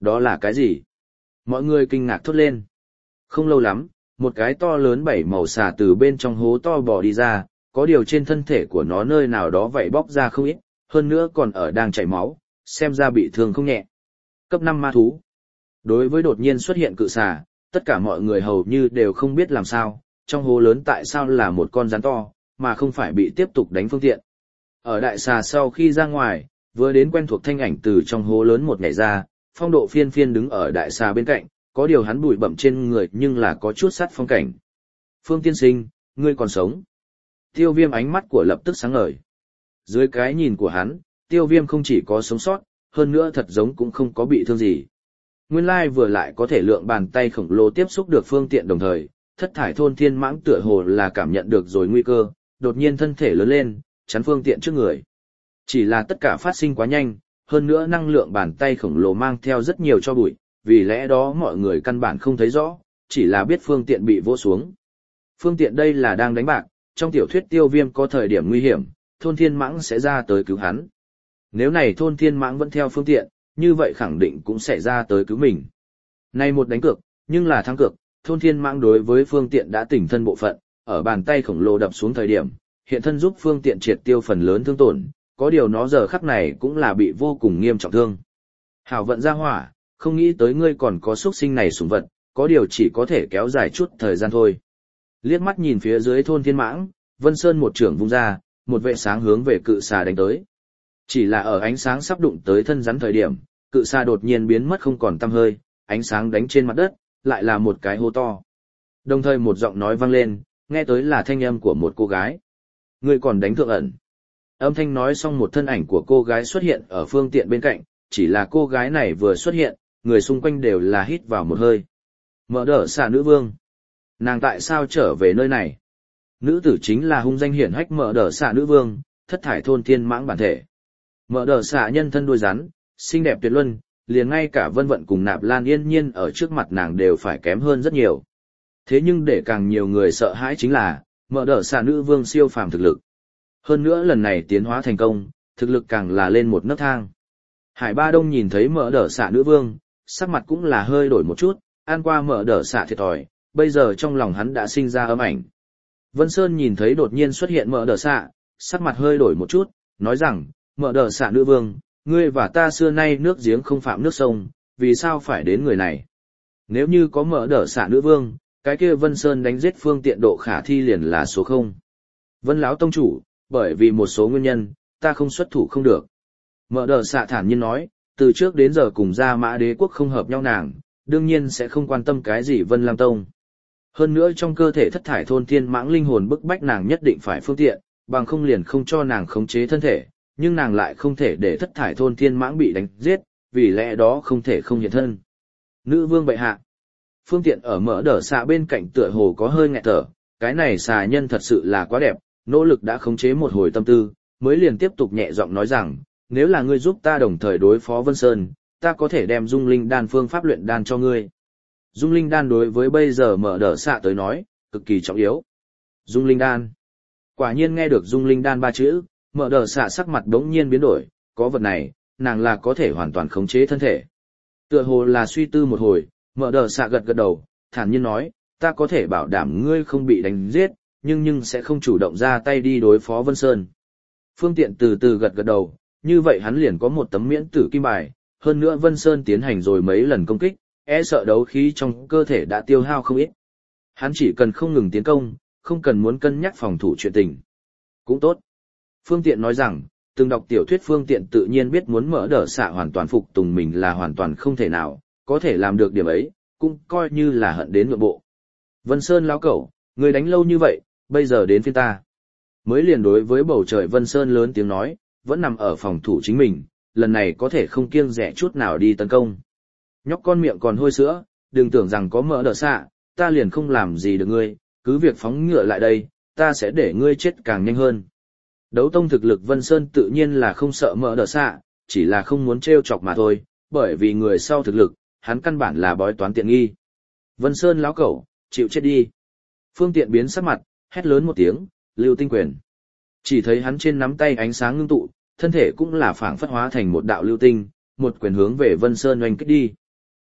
Đó là cái gì? Mọi người kinh ngạc thốt lên. Không lâu lắm, một cái to lớn bảy màu xà từ bên trong hố to bò đi ra, có điều trên thân thể của nó nơi nào đó vậy bóc ra không ít, hơn nữa còn ở đang chảy máu, xem ra bị thương không nhẹ. Cấp 5 ma thú. Đối với đột nhiên xuất hiện cự xà, tất cả mọi người hầu như đều không biết làm sao, trong hố lớn tại sao là một con rắn to, mà không phải bị tiếp tục đánh phương tiện. Ở đại xà sau khi ra ngoài, vừa đến quen thuộc thanh ảnh từ trong hố lớn một nhảy ra, Phong Độ Phiên Phiên đứng ở đại xà bên cạnh, có điều hắn bụi bặm trên người nhưng là có chút sát phong cảnh. Phương tiên sinh, ngươi còn sống. Tiêu Viêm ánh mắt của lập tức sáng ngời. Dưới cái nhìn của hắn, Tiêu Viêm không chỉ có sống sót, hơn nữa thật giống cũng không có bị thương gì. Nguyên lai vừa lại có thể lượng bàn tay khổng lồ tiếp xúc được phương tiện đồng thời, thất thải thôn thiên mãng tựa hồ là cảm nhận được rồi nguy cơ, đột nhiên thân thể lớn lên, chắn phương tiện trước người. Chỉ là tất cả phát sinh quá nhanh, hơn nữa năng lượng bàn tay khổng lồ mang theo rất nhiều cho bụi, vì lẽ đó mọi người căn bản không thấy rõ, chỉ là biết phương tiện bị vỗ xuống. Phương tiện đây là đang đánh bạc, trong tiểu thuyết Tiêu Viêm có thời điểm nguy hiểm, thôn thiên mãng sẽ ra tới cứu hắn. Nếu này thôn thiên mãng vẫn theo phương tiện, như vậy khẳng định cũng sẽ ra tới cứu mình. Này một đánh cược, nhưng là thắng cược, thôn thiên mãng đối với phương tiện đã tỉnh thân bộ phận, ở bàn tay khổng lồ đập xuống thời điểm, hiện thân giúp phương tiện triệt tiêu phần lớn thương tổn, có điều nó giờ khắc này cũng là bị vô cùng nghiêm trọng thương. Hảo vận ra hỏa, không nghĩ tới ngươi còn có xuất sinh này sủng vật, có điều chỉ có thể kéo dài chút thời gian thôi. Liếc mắt nhìn phía dưới thôn thiên mãng, Vân Sơn một trưởng vung ra, một vệ sáng hướng về cự xà đánh tới. Chỉ là ở ánh sáng sắp đụng tới thân rắn thời điểm, cự xà đột nhiên biến mất không còn tăm hơi, ánh sáng đánh trên mặt đất, lại là một cái hố to. Đồng thời một giọng nói vang lên, nghe tới là thanh âm của một cô gái. Ngươi còn đánh thượng ẩn. Âm thanh nói xong một thân ảnh của cô gái xuất hiện ở phương tiện bên cạnh, chỉ là cô gái này vừa xuất hiện, người xung quanh đều là hít vào một hơi. Mở đỡ xà nữ vương. Nàng tại sao trở về nơi này? Nữ tử chính là hung danh hiển hách mở đỡ xà nữ vương, thất thải thôn thiên mãng bản thể. Mở đỡ xà nhân thân đuôi rắn, xinh đẹp tuyệt luân, liền ngay cả Vân Vận cùng Nạp Lan Yên Nhiên ở trước mặt nàng đều phải kém hơn rất nhiều. Thế nhưng để càng nhiều người sợ hãi chính là, mở đỡ xà nữ vương siêu phàm thực lực. Hơn nữa lần này tiến hóa thành công, thực lực càng là lên một nấc thang. Hải Ba Đông nhìn thấy mở đỡ xà nữ vương, sắc mặt cũng là hơi đổi một chút, ăn qua mở đỡ xà thiệt thòi, bây giờ trong lòng hắn đã sinh ra ấm ảnh. Vân Sơn nhìn thấy đột nhiên xuất hiện mở đỡ xà, sắc mặt hơi đổi một chút, nói rằng, mở đỡ xà nữ vương, ngươi và ta xưa nay nước giếng không phạm nước sông, vì sao phải đến người này? Nếu như có mở đỡ xà nữ vương, cái kia Vân Sơn đánh giết phương tiện độ khả thi liền là số 0. Vân lão tông chủ, bởi vì một số nguyên nhân, ta không xuất thủ không được. Mở đờ xạ thản nhiên nói, từ trước đến giờ cùng Gia Mã Đế quốc không hợp nhau nàng, đương nhiên sẽ không quan tâm cái gì Vân Lam Tông. Hơn nữa trong cơ thể thất thải thôn thiên mãng linh hồn bức bách nàng nhất định phải phương tiện, bằng không liền không cho nàng khống chế thân thể, nhưng nàng lại không thể để thất thải thôn thiên mãng bị đánh giết, vì lẽ đó không thể không hiện thân. Nữ vương bệ hạ. Phương tiện ở mở đờ xạ bên cạnh tựa hồ có hơi nghẹt thở, cái này xà nhân thật sự là quá đẹp, nỗ lực đã khống chế một hồi tâm tư, mới liền tiếp tục nhẹ giọng nói rằng, nếu là ngươi giúp ta đồng thời đối phó Vân Sơn, ta có thể đem dung linh đan phương pháp luyện đan cho ngươi. Dung linh đan đối với bây giờ mở đỡ xạ tới nói, cực kỳ trọng yếu. Dung linh đan. Quả nhiên nghe được dung linh đan 3 chữ, mở đỡ xạ sắc mặt đống nhiên biến đổi, có vật này, nàng là có thể hoàn toàn khống chế thân thể. Tựa hồ là suy tư một hồi, mở đỡ xạ gật gật đầu, thản nhiên nói, ta có thể bảo đảm ngươi không bị đánh giết, nhưng sẽ không chủ động ra tay đi đối phó Vân Sơn. Phương tiện từ từ gật gật đầu, như vậy hắn liền có một tấm miễn tử kim bài, hơn nữa Vân Sơn tiến hành rồi mấy lần công kích, e sợ đấu khí trong cơ thể đã tiêu hao không ít. Hắn chỉ cần không ngừng tiến công, không cần muốn cân nhắc phòng thủ chuyện tình. Cũng tốt. Phương tiện nói rằng, từng đọc tiểu thuyết Phương tiện tự nhiên biết muốn mở đỡ xạ hoàn toàn phục tùng mình là hoàn toàn không thể nào, có thể làm được điểm ấy, cũng coi như là hận đến nội bộ. Vân Sơn lão cẩu, người đánh lâu như vậy, bây giờ đến phiên ta. Mới liền đối với bầu trời Vân Sơn lớn tiếng nói, vẫn nằm ở phòng thủ chính mình, lần này có thể không kiêng dè chút nào đi tấn công. Nhóc con miệng còn hôi sữa, đừng tưởng rằng có mỡ đỡ xạ, ta liền không làm gì được ngươi, cứ việc phóng ngựa lại đây, ta sẽ để ngươi chết càng nhanh hơn. Đấu tông thực lực Vân Sơn tự nhiên là không sợ mỡ đỡ xạ, chỉ là không muốn trêu chọc mà thôi, bởi vì người sau thực lực, hắn căn bản là bói toán tiện nghi. Vân Sơn lão cẩu, chịu chết đi. Phương tiện biến sắc mặt, hét lớn một tiếng, lưu tinh quyền. Chỉ thấy hắn trên nắm tay ánh sáng ngưng tụ, thân thể cũng là phảng phất hóa thành một đạo lưu tinh, một quyền hướng về Vân Sơn oanh kích đi.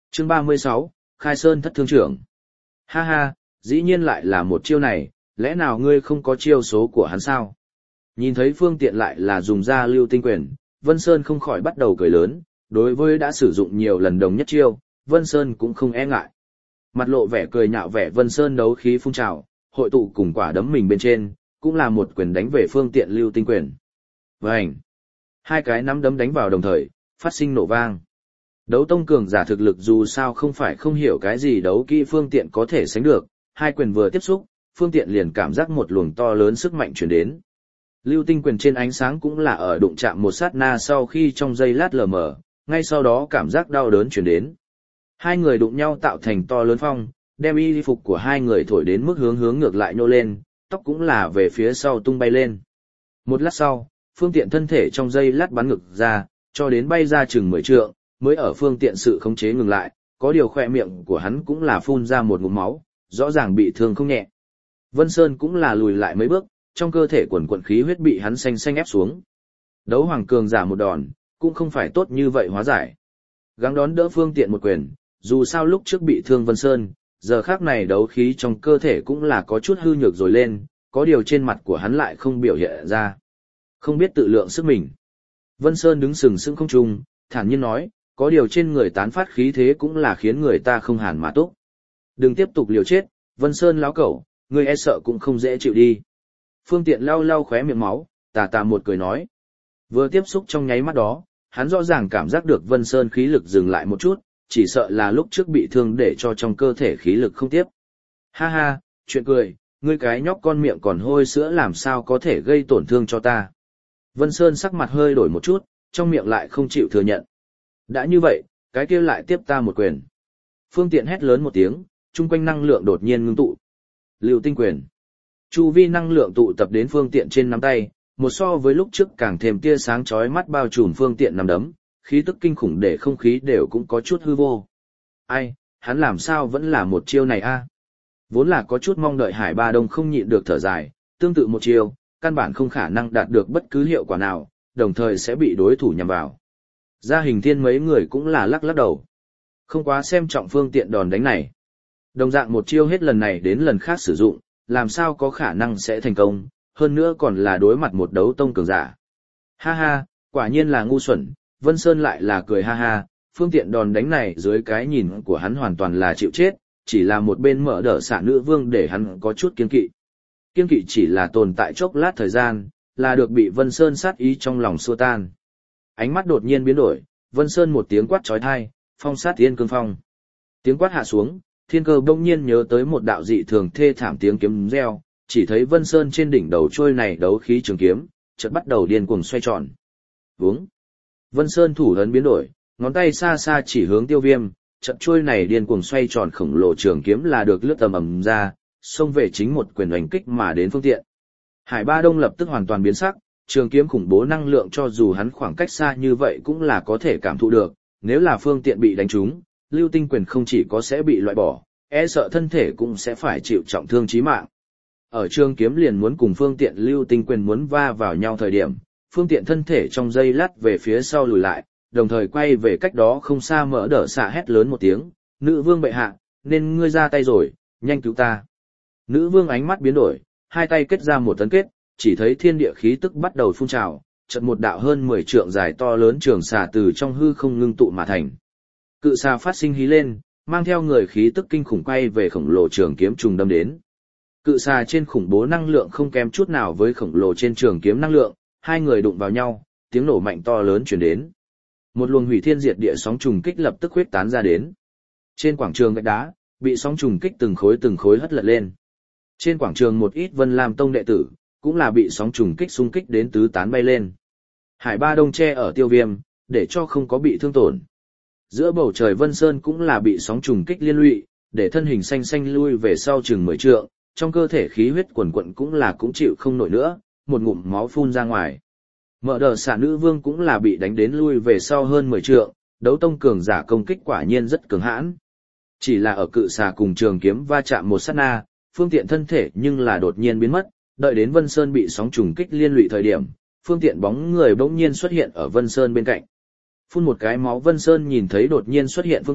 Chương 36, Khai Sơn thất thương trưởng. Ha ha, dĩ nhiên lại là một chiêu này, lẽ nào ngươi không có chiêu số của hắn sao? Nhìn thấy Phương Tiện lại là dùng ra lưu tinh quyền, Vân Sơn không khỏi bắt đầu cười lớn, đối với đã sử dụng nhiều lần đồng nhất chiêu, Vân Sơn cũng không e ngại. Mặt lộ vẻ cười nhạo vẻ Vân Sơn đấu khí phun trào, hội tụ cùng quả đấm mình bên trên, cũng là một quyền đánh về Phương Tiện lưu tinh quyền. Vành! Hai cái nắm đấm đánh vào đồng thời, phát sinh nổ vang. Đấu tông cường giả thực lực dù sao không phải không hiểu cái gì đấu kỹ Phương Tiện có thể sánh được, hai quyền vừa tiếp xúc, Phương Tiện liền cảm giác một luồng to lớn sức mạnh truyền đến. Lưu tinh quyền trên ánh sáng cũng là ở đụng chạm một sát na sau khi trong giây lát lờ mờ, ngay sau đó cảm giác đau đớn truyền đến. Hai người đụng nhau tạo thành to lớn phong, đem y phục của hai người thổi đến mức hướng ngược lại nhô lên, tóc cũng là về phía sau tung bay lên. Một lát sau, Phương Tiện thân thể trong giây lát bắn ngực ra, cho đến bay ra chừng 10 trượng, mới ở Phương Tiện sự khống chế ngừng lại, có điều khỏe miệng của hắn cũng là phun ra một ngụm máu, rõ ràng bị thương không nhẹ. Vân Sơn cũng là lùi lại mấy bước, trong cơ thể quần quần khí huyết bị hắn xanh ép xuống. Đấu hoàng cường giả một đòn, cũng không phải tốt như vậy hóa giải. Gắng đón đỡ Phương Tiện một quyền, dù sao lúc trước bị thương Vân Sơn, giờ khác này đấu khí trong cơ thể cũng là có chút hư nhược rồi lên, có điều trên mặt của hắn lại không biểu hiện ra. Không biết tự lượng sức mình. Vân Sơn đứng sừng sững không trung, thản nhiên nói, có điều trên người tán phát khí thế cũng là khiến người ta không hàn mà túc. Đừng tiếp tục liều chết, Vân Sơn láo cẩu, ngươi e sợ cũng không dễ chịu đi. Phương Tiện lau lau khóe miệng máu, tà tà một cười nói. Vừa tiếp xúc trong nháy mắt đó, hắn rõ ràng cảm giác được Vân Sơn khí lực dừng lại một chút, chỉ sợ là lúc trước bị thương để cho trong cơ thể khí lực không tiếp. Ha ha, chuyện cười, ngươi cái nhóc con miệng còn hôi sữa làm sao có thể gây tổn thương cho ta. Vân Sơn sắc mặt hơi đổi một chút, trong miệng lại không chịu thừa nhận. Đã như vậy, cái kia lại tiếp ta một quyền. Phương Tiện hét lớn một tiếng, chung quanh năng lượng đột nhiên ngưng tụ. Lưu tinh quyền. Chu vi năng lượng tụ tập đến Phương Tiện trên nắm tay, một so với lúc trước càng thêm tia sáng chói mắt bao trùm Phương Tiện nắm đấm, khí tức kinh khủng để không khí đều cũng có chút hư vô. Ai, hắn làm sao vẫn là một chiêu này a? Vốn là có chút mong đợi Hải Ba Đông không nhịn được thở dài, tương tự một chiêu, căn bản không khả năng đạt được bất cứ hiệu quả nào, đồng thời sẽ bị đối thủ nhằm vào. Gia Hình Thiên mấy người cũng là lắc lắc đầu. Không quá xem trọng Phương Tiện đòn đánh này. Đồng dạng một chiêu hết lần này đến lần khác sử dụng, làm sao có khả năng sẽ thành công, hơn nữa còn là đối mặt một đấu tông cường giả. Ha ha, quả nhiên là ngu xuẩn, Vân Sơn lại là cười ha ha, Phương Tiện đòn đánh này dưới cái nhìn của hắn hoàn toàn là chịu chết, chỉ là một bên mở đỡ xả nữ vương để hắn có chút kiên kỵ. Kiên kỵ chỉ là tồn tại chốc lát thời gian, là được bị Vân Sơn sát ý trong lòng xua tan. Ánh mắt đột nhiên biến đổi, Vân Sơn một tiếng quát chói tai, phong sát thiên cương phong. Tiếng quát hạ xuống, thiên cơ bỗng nhiên nhớ tới một đạo dị thường thê thảm tiếng kiếm reo, chỉ thấy Vân Sơn trên đỉnh đầu trôi này đấu khí trường kiếm, chợt bắt đầu điên cuồng xoay tròn. Vướng. Vân Sơn thủ ấn biến đổi, ngón tay xa xa chỉ hướng Tiêu Viêm, chợt trôi này điên cuồng xoay tròn khổng lồ trường kiếm là được lướt tầm ầm ra, xông về chính một quyền đánh kích mà đến Phương Tiện. Hải Ba Đông lập tức hoàn toàn biến sắc, trường kiếm khủng bố năng lượng cho dù hắn khoảng cách xa như vậy cũng là có thể cảm thụ được, nếu là Phương Tiện bị đánh trúng, lưu tinh quyền không chỉ có sẽ bị loại bỏ, e sợ thân thể cũng sẽ phải chịu trọng thương chí mạng. Ở trường kiếm liền muốn cùng Phương Tiện lưu tinh quyền muốn va vào nhau thời điểm, Phương Tiện thân thể trong giây lát về phía sau lùi lại, đồng thời quay về cách đó không xa mở đỡ xạ hét lớn một tiếng, nữ vương bệ hạ, nên ngươi ra tay rồi, nhanh cứu ta. Nữ vương ánh mắt biến đổi, hai tay kết ra một tấn kết, chỉ thấy thiên địa khí tức bắt đầu phun trào, chợt một đạo hơn 10 trượng dài to lớn trường xà từ trong hư không ngưng tụ mà thành. Cự xà phát sinh hí lên, mang theo người khí tức kinh khủng quay về khổng lồ trường kiếm trùng đâm đến. Cự xà trên khủng bố năng lượng không kém chút nào với khổng lồ trên trường kiếm năng lượng, hai người đụng vào nhau, tiếng nổ mạnh to lớn truyền đến. Một luồng hủy thiên diệt địa sóng trùng kích lập tức huyết tán ra đến. Trên quảng trường gạch đá, bị sóng trùng kích từng khối hất lật lên. Trên quảng trường một ít Vân Lam Tông đệ tử, cũng là bị sóng trùng kích xung kích đến tứ tán bay lên. Hải Ba Đông che ở Tiêu Viêm, để cho không có bị thương tổn. Giữa bầu trời Vân Sơn cũng là bị sóng trùng kích liên lụy, để thân hình xanh lui về sau chừng 10 trượng, trong cơ thể khí huyết quần quận cũng chịu không nổi nữa, một ngụm máu phun ra ngoài. Mở đờ xả nữ vương cũng là bị đánh đến lui về sau hơn 10 trượng, đấu tông cường giả công kích quả nhiên rất cường hãn. Chỉ là ở cự xà cùng trường kiếm va chạm một sát na, Phương Tiện thân thể nhưng là đột nhiên biến mất, đợi đến Vân Sơn bị sóng trùng kích liên lụy thời điểm, Phương Tiện bóng người bỗng nhiên xuất hiện ở Vân Sơn bên cạnh. Phun một cái máu Vân Sơn nhìn thấy đột nhiên xuất hiện Phương Tiện,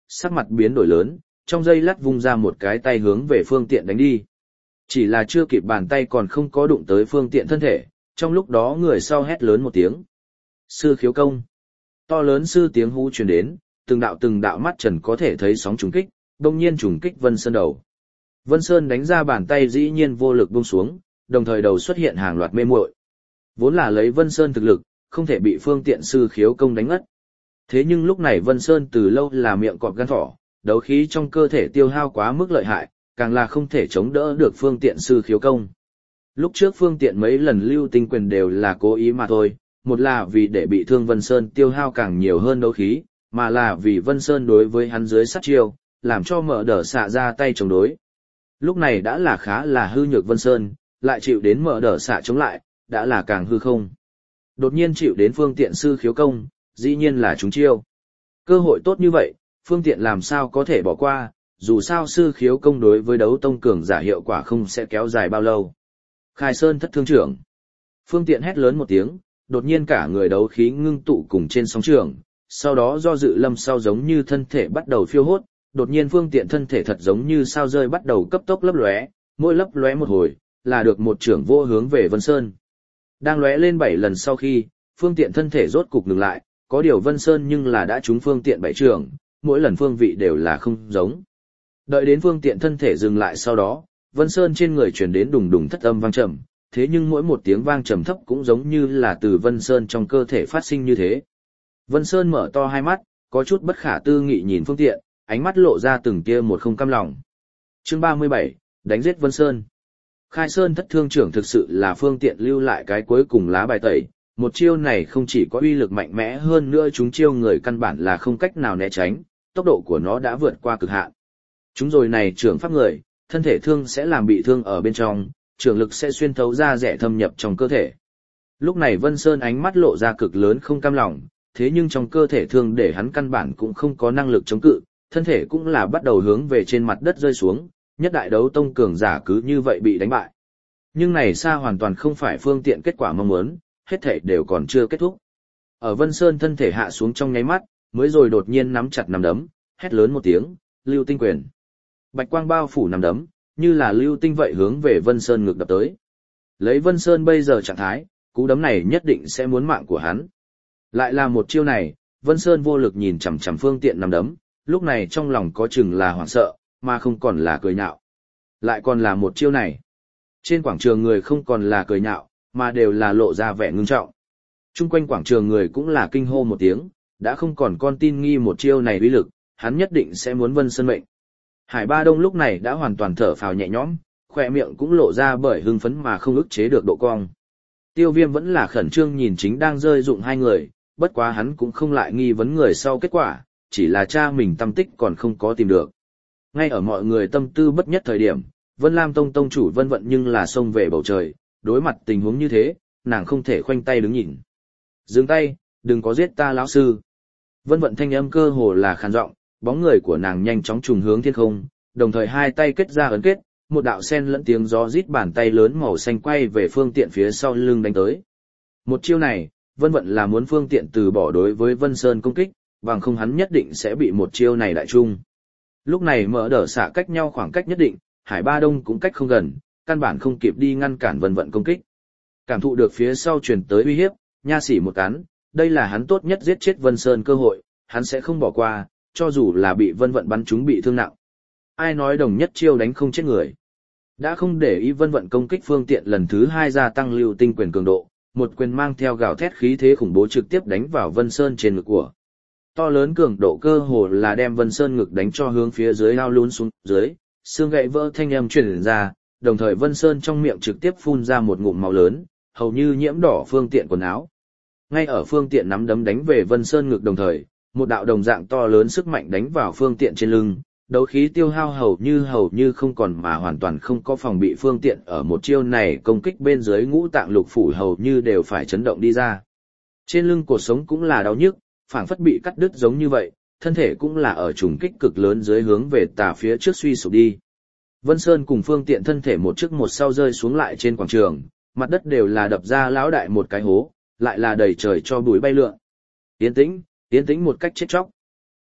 sắc mặt biến đổi lớn, trong giây lát vung ra một cái tay hướng về phương tiện đánh đi. Chỉ là chưa kịp bàn tay còn không có đụng tới phương tiện thân thể, trong lúc đó người sau hét lớn một tiếng. Sư khiếu công. To lớn sư tiếng hú truyền đến, từng đạo mắt trần có thể thấy sóng trùng kích, đông nhiên trùng kích Vân Sơn đầu. Vân Sơn đánh ra bàn tay dĩ nhiên vô lực buông xuống, đồng thời đầu xuất hiện hàng loạt mê muội. Vốn là lấy Vân Sơn thực lực, không thể bị phương tiện sư khiếu công đánh ngất. Thế nhưng lúc này Vân Sơn từ lâu là miệng cọp gan thỏ, đấu khí trong cơ thể tiêu hao quá mức lợi hại, càng là không thể chống đỡ được phương tiện sư khiếu công. Lúc trước phương tiện mấy lần lưu tinh quyền đều là cố ý mà thôi, một là vì để bị thương Vân Sơn tiêu hao càng nhiều hơn đấu khí, mà là vì Vân Sơn đối với hắn dưới sát chiêu, làm cho mở đỡ xạ ra tay chống đối. Lúc này đã là khá là hư nhược Vân Sơn, lại chịu đến mở đỡ xạ chống lại, đã là càng hư không. Đột nhiên chịu đến phương tiện sư khiếu công, dĩ nhiên là trúng chiêu. Cơ hội tốt như vậy, phương tiện làm sao có thể bỏ qua, dù sao sư khiếu công đối với đấu tông cường giả hiệu quả không sẽ kéo dài bao lâu. Khai Sơn thất thương trưởng. Phương tiện hét lớn một tiếng, đột nhiên cả người đấu khí ngưng tụ cùng trên sóng trường, sau đó do dự lâm sau giống như thân thể bắt đầu phiêu hốt, đột nhiên phương tiện thân thể thật giống như sao rơi bắt đầu cấp tốc lấp lóe, mỗi lấp lóe một hồi, là được một trưởng vô hướng về Vân Sơn. Đang lóe lên 7 lần sau khi, phương tiện thân thể rốt cục ngừng lại, có điều Vân Sơn nhưng là đã trúng phương tiện 7 trưởng, mỗi lần phương vị đều là không giống. Đợi đến phương tiện thân thể dừng lại sau đó, Vân Sơn trên người truyền đến đùng đùng thất âm vang trầm, thế nhưng mỗi một tiếng vang trầm thấp cũng giống như là từ Vân Sơn trong cơ thể phát sinh như thế. Vân Sơn mở to hai mắt, có chút bất khả tư nghị nhìn phương tiện, ánh mắt lộ ra từng tia một không cam lòng. Chương 37, đánh giết Vân Sơn. Khai Sơn thất thương trưởng thực sự là phương tiện lưu lại cái cuối cùng lá bài tẩy, một chiêu này không chỉ có uy lực mạnh mẽ hơn nữa chúng chiêu người căn bản là không cách nào né tránh, tốc độ của nó đã vượt qua cực hạn. Chúng rồi này trưởng pháp người, thân thể thương sẽ làm bị thương ở bên trong, trưởng lực sẽ xuyên thấu ra rẻ thâm nhập trong cơ thể. Lúc này Vân Sơn ánh mắt lộ ra cực lớn không cam lòng, thế nhưng trong cơ thể thương để hắn căn bản cũng không có năng lực chống cự, thân thể cũng là bắt đầu hướng về trên mặt đất rơi xuống, nhất đại đấu tông cường giả cứ như vậy bị đánh bại. Nhưng này xa hoàn toàn không phải phương tiện kết quả mong muốn, hết thể đều còn chưa kết thúc. Ở Vân Sơn thân thể hạ xuống trong nháy mắt, mới rồi đột nhiên nắm chặt nắm đấm, hét lớn một tiếng, lưu tinh quyền. Bạch quang bao phủ nắm đấm, như là lưu tinh vậy hướng về Vân Sơn ngực đập tới. Lấy Vân Sơn bây giờ trạng thái, cú đấm này nhất định sẽ muốn mạng của hắn. Lại là một chiêu này, Vân Sơn vô lực nhìn chằm chằm phương tiện nắm đấm, lúc này trong lòng có chừng là hoảng sợ, mà không còn là cười nhạo. Lại còn là một chiêu này. Trên quảng trường người không còn là cười nhạo, mà đều là lộ ra vẻ ngưng trọng. Trung quanh quảng trường người cũng là kinh hô một tiếng, đã không còn con tin nghi một chiêu này uy lực, hắn nhất định sẽ muốn Vân Sơn mệnh. Hải Ba Đông lúc này đã hoàn toàn thở phào nhẹ nhõm, khỏe miệng cũng lộ ra bởi hưng phấn mà không ức chế được độ cong. Tiêu Viêm vẫn là khẩn trương nhìn chính đang rơi dụng hai người, bất quá hắn cũng không lại nghi vấn người sau kết quả, chỉ là cha mình tâm tích còn không có tìm được. Ngay ở mọi người tâm tư bất nhất thời điểm, Vân Lam Tông tông chủ Vân Vận nhưng là xông về bầu trời, đối mặt tình huống như thế, nàng không thể khoanh tay đứng nhìn. Dừng tay, đừng có giết ta lão sư. Vân Vận thanh âm cơ hồ là khàn giọng, bóng người của nàng nhanh chóng trùng hướng thiên không, đồng thời hai tay kết ra ấn kết, một đạo sen lẫn tiếng gió rít bàn tay lớn màu xanh quay về phương tiện phía sau lưng đánh tới. Một chiêu này, Vân Vận là muốn phương tiện từ bỏ đối với Vân Sơn công kích, bằng không hắn nhất định sẽ bị một chiêu này đại trung. Lúc này mở đỡ xạ cách nhau khoảng cách nhất định, Hải Ba Đông cũng cách không gần, căn bản không kịp đi ngăn cản Vân Vận công kích. Cảm thụ được phía sau truyền tới uy hiếp, nha sỉ một cắn, đây là hắn tốt nhất giết chết Vân Sơn cơ hội, hắn sẽ không bỏ qua, cho dù là bị Vân Vận bắn trúng bị thương nặng. Ai nói đồng nhất chiêu đánh không chết người. Đã không để ý Vân Vận công kích phương tiện lần thứ 2 gia tăng lưu tinh quyền cường độ, một quyền mang theo gào thét khí thế khủng bố trực tiếp đánh vào Vân Sơn trên ngực của. To lớn cường độ cơ hồ là đem Vân Sơn ngực đánh cho hướng phía dưới lao lún xuống dưới, xương gãy vỡ thanh âm truyền ra, đồng thời Vân Sơn trong miệng trực tiếp phun ra một ngụm máu lớn, hầu như nhiễm đỏ phương tiện quần áo. Ngay ở phương tiện nắm đấm đánh về Vân Sơn ngực đồng thời, một đạo đồng dạng to lớn sức mạnh đánh vào phương tiện trên lưng, đấu khí tiêu hao hầu như không còn mà hoàn toàn không có phòng bị phương tiện ở một chiêu này công kích bên dưới ngũ tạng lục phủ hầu như đều phải chấn động đi ra. Trên lưng cột sống cũng là đau nhức, phảng phất bị cắt đứt giống như vậy, thân thể cũng là ở trùng kích cực lớn dưới hướng về tà phía trước suy sụp đi. Vân Sơn cùng phương tiện thân thể một trước một sau rơi xuống lại trên quảng trường, mặt đất đều là đập ra lão đại một cái hố, lại là đầy trời cho bụi bay lượn. Yên tĩnh một cách chết chóc.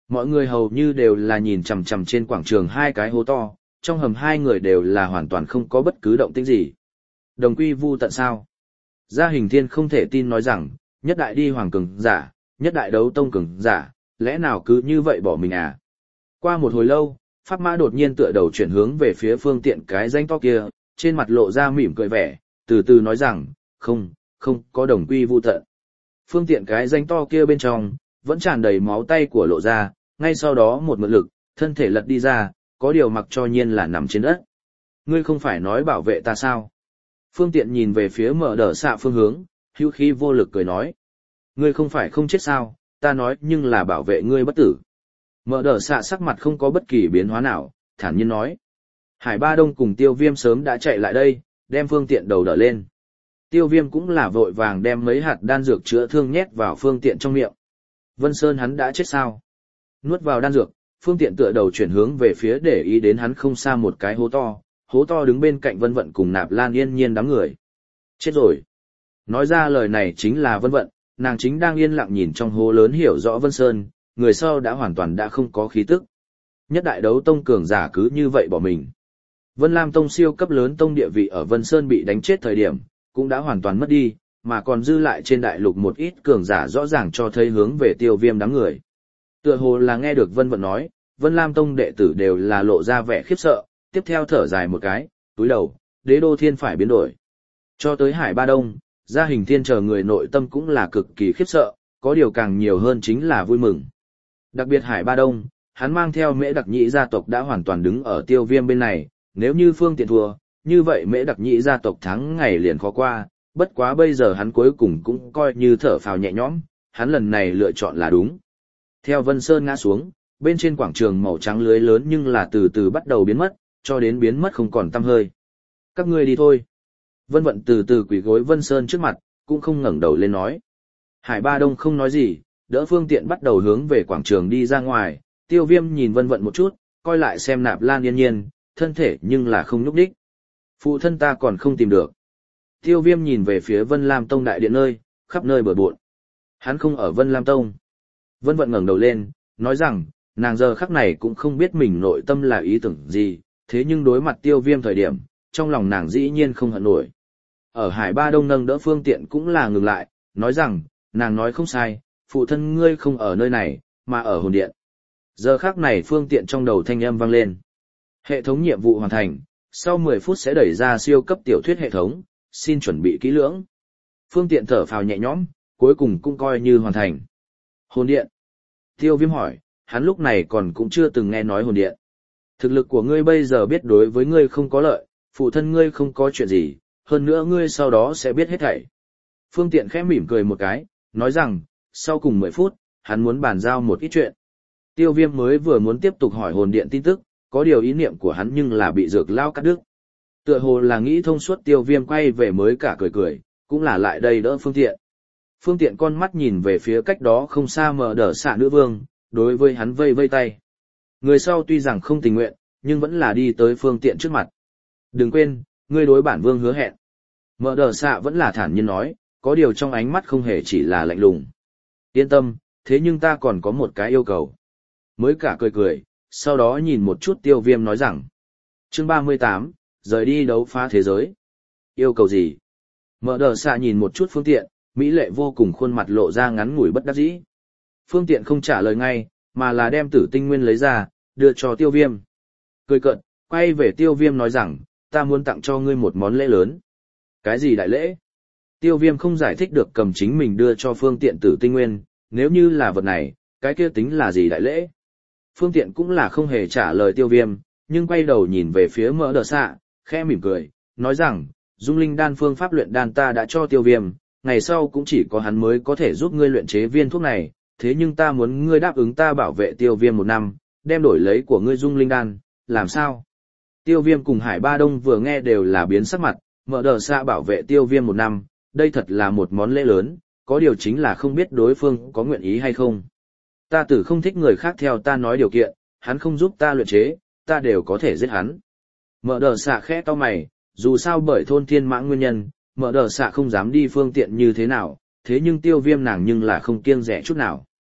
Mọi người hầu như đều là nhìn chằm chằm trên quảng trường hai cái hố to, trong hầm hai người đều là hoàn toàn không có bất cứ động tĩnh gì. Đồng quy vu tận sao? Gia Hình Thiên không thể tin nói rằng, nhất đại đi hoàng cường giả, nhất đại đấu tông cường giả, lẽ nào cứ như vậy bỏ mình à? Qua một hồi lâu, Pháp Mã đột nhiên tựa đầu chuyển hướng về phía phương tiện cái danh to kia, trên mặt lộ ra mỉm cười vẻ, từ từ nói rằng, không có đồng quy vu tận. Phương tiện cái danh to kia bên trong, vẫn tràn đầy máu tay của lộ ra, ngay sau đó một mượn lực, thân thể lật đi ra, có điều mặc cho nhiên là nằm trên đất. Ngươi không phải nói bảo vệ ta sao? Phương tiện nhìn về phía mở đờ xạ phương hướng, hữu khí vô lực cười nói. Ngươi không phải không chết sao, ta nói nhưng là bảo vệ ngươi bất tử. Mở đờ xạ sắc mặt không có bất kỳ biến hóa nào, thản nhiên nói. Hải Ba Đông cùng Tiêu Viêm sớm đã chạy lại đây, đem phương tiện đầu đỡ lên. Tiêu Viêm cũng là vội vàng đem mấy hạt đan dược chữa thương nhét vào phương tiện trong miệng. Vân Sơn hắn đã chết sao? Nuốt vào đan dược, phương tiện tựa đầu chuyển hướng về phía để ý đến hắn không xa một cái hố to đứng bên cạnh Vân Vận cùng Nạp Lan Yên Nhiên đám người. Chết rồi. Nói ra lời này chính là Vân Vận, nàng chính đang yên lặng nhìn trong hố lớn hiểu rõ Vân Sơn, người sau đã hoàn toàn đã không có khí tức. Nhất đại đấu tông cường giả cứ như vậy bỏ mình. Vân Lam tông siêu cấp lớn tông địa vị ở Vân Sơn bị đánh chết thời điểm, cũng đã hoàn toàn mất đi, mà còn dư lại trên đại lục một ít cường giả rõ ràng cho thấy hướng về Tiêu Viêm đám người. Tựa hồ là nghe được Vân Vận nói, Vân Lam tông đệ tử đều là lộ ra vẻ khiếp sợ, tiếp theo thở dài một cái, túi đầu, Đế Đô Thiên phải biến đổi. Cho tới Hải Ba Đông, Gia Hình Thiên chờ người nội tâm cũng là cực kỳ khiếp sợ, có điều càng nhiều hơn chính là vui mừng. Đặc biệt Hải Ba Đông, hắn mang theo Mễ Đặc Nhĩ gia tộc đã hoàn toàn đứng ở Tiêu Viêm bên này, nếu như phương tiện thua, như vậy Mễ Đặc Nhĩ gia tộc thắng ngày liền khó qua, bất quá bây giờ hắn cuối cùng cũng coi như thở phào nhẹ nhõm, hắn lần này lựa chọn là đúng. Theo Vân Sơn ngã xuống, bên trên quảng trường màu trắng lưới lớn nhưng là từ từ bắt đầu biến mất, cho đến biến mất không còn tăm hơi. Các ngươi đi thôi. Vân Vận từ từ quỳ gối Vân Sơn trước mặt, cũng không ngẩng đầu lên nói. Hải Ba Đông không nói gì, đỡ phương tiện bắt đầu hướng về quảng trường đi ra ngoài, Tiêu Viêm nhìn Vân Vận một chút, coi lại xem Nạp Lan Yên Nhiên, thân thể nhưng là không nhúc đích. Phụ thân ta còn không tìm được. Tiêu Viêm nhìn về phía Vân Lam Tông đại điện nơi, khắp nơi bừa bộn. Hắn không ở Vân Lam Tông. Vân Vận ngẩng đầu lên, nói rằng, nàng giờ khắc này cũng không biết mình nội tâm là ý tưởng gì, thế nhưng đối mặt Tiêu Viêm thời điểm, trong lòng nàng dĩ nhiên không hận nổi. Ở Hải Ba Đông nâng đỡ phương tiện cũng là ngừng lại, nói rằng, nàng nói không sai, phụ thân ngươi không ở nơi này, mà ở hồn điện. Giờ khắc này phương tiện trong đầu thanh âm vang lên. Hệ thống nhiệm vụ hoàn thành, sau 10 phút sẽ đẩy ra siêu cấp tiểu thuyết hệ thống, xin chuẩn bị kỹ lưỡng. Phương tiện thở phào nhẹ nhõm, cuối cùng cũng coi như hoàn thành. Hồn điện. Tiêu Viêm hỏi, hắn lúc này còn cũng chưa từng nghe nói hồn điện. Thực lực của ngươi bây giờ biết đối với ngươi không có lợi, phụ thân ngươi không có chuyện gì, hơn nữa ngươi sau đó sẽ biết hết thảy. Phương tiện khẽ mỉm cười một cái, nói rằng, sau cùng 10 phút, hắn muốn bàn giao một ít chuyện. Tiêu Viêm mới vừa muốn tiếp tục hỏi hồn điện tin tức, có điều ý niệm của hắn nhưng là bị dược lao cắt đứt. Tựa hồ là nghĩ thông suốt Tiêu Viêm quay về mới cả cười cười, cũng là lại đây đỡ phương tiện. Phương tiện con mắt nhìn về phía cách đó không xa mở đờ xạ nữ vương, đối với hắn vây vây tay. Người sau tuy rằng không tình nguyện, nhưng vẫn là đi tới phương tiện trước mặt. Đừng quên, ngươi đối bản vương hứa hẹn. Mở đờ xạ vẫn là thản nhiên nói, có điều trong ánh mắt không hề chỉ là lạnh lùng. Yên tâm, thế nhưng ta còn có một cái yêu cầu. Mới cả cười cười, sau đó nhìn một chút Tiêu Viêm nói rằng. Chương 38, rời đi đấu phá thế giới. Yêu cầu gì? Mở đờ xạ nhìn một chút phương tiện, mỹ lệ vô cùng khuôn mặt lộ ra ngắn ngủi bất đắc dĩ. Phương tiện không trả lời ngay, mà là đem tử tinh nguyên lấy ra, đưa cho Tiêu Viêm. Cười cợt, quay về Tiêu Viêm nói rằng, ta muốn tặng cho ngươi một món lễ lớn. Cái gì đại lễ? Tiêu Viêm không giải thích được cầm chính mình đưa cho phương tiện tử tinh nguyên, nếu như là vật này, cái kia tính là gì đại lễ? Phương tiện cũng là không hề trả lời Tiêu Viêm, nhưng quay đầu nhìn về phía Mỡ Đờ Xạ, khẽ mỉm cười, nói rằng, dung linh đan phương pháp luyện đan ta đã cho Tiêu Viêm, ngày sau cũng chỉ có hắn mới có thể giúp ngươi luyện chế viên thuốc này, thế nhưng ta muốn ngươi đáp ứng ta bảo vệ Tiêu Viêm 1 năm, đem đổi lấy của ngươi dung linh đan, làm sao? Tiêu Viêm cùng Hải Ba Đông vừa nghe đều là biến sắc mặt, Mỡ Đờ Xạ bảo vệ Tiêu Viêm 1 năm, đây thật là một món lễ lớn, có điều chính là không biết đối phương có nguyện ý hay không. Ta tử không thích người khác theo ta nói điều kiện, hắn không giúp ta luyện chế, ta đều có thể giết hắn. Mỡ Đờ Xạ khẽ cau mày, dù sao bởi thôn thiên mãng nguyên nhân, Mỡ Đờ Xạ không dám đi phương tiện như thế nào, thế nhưng Tiêu Viêm nàng nhưng là không kiêng rẻ chút nào.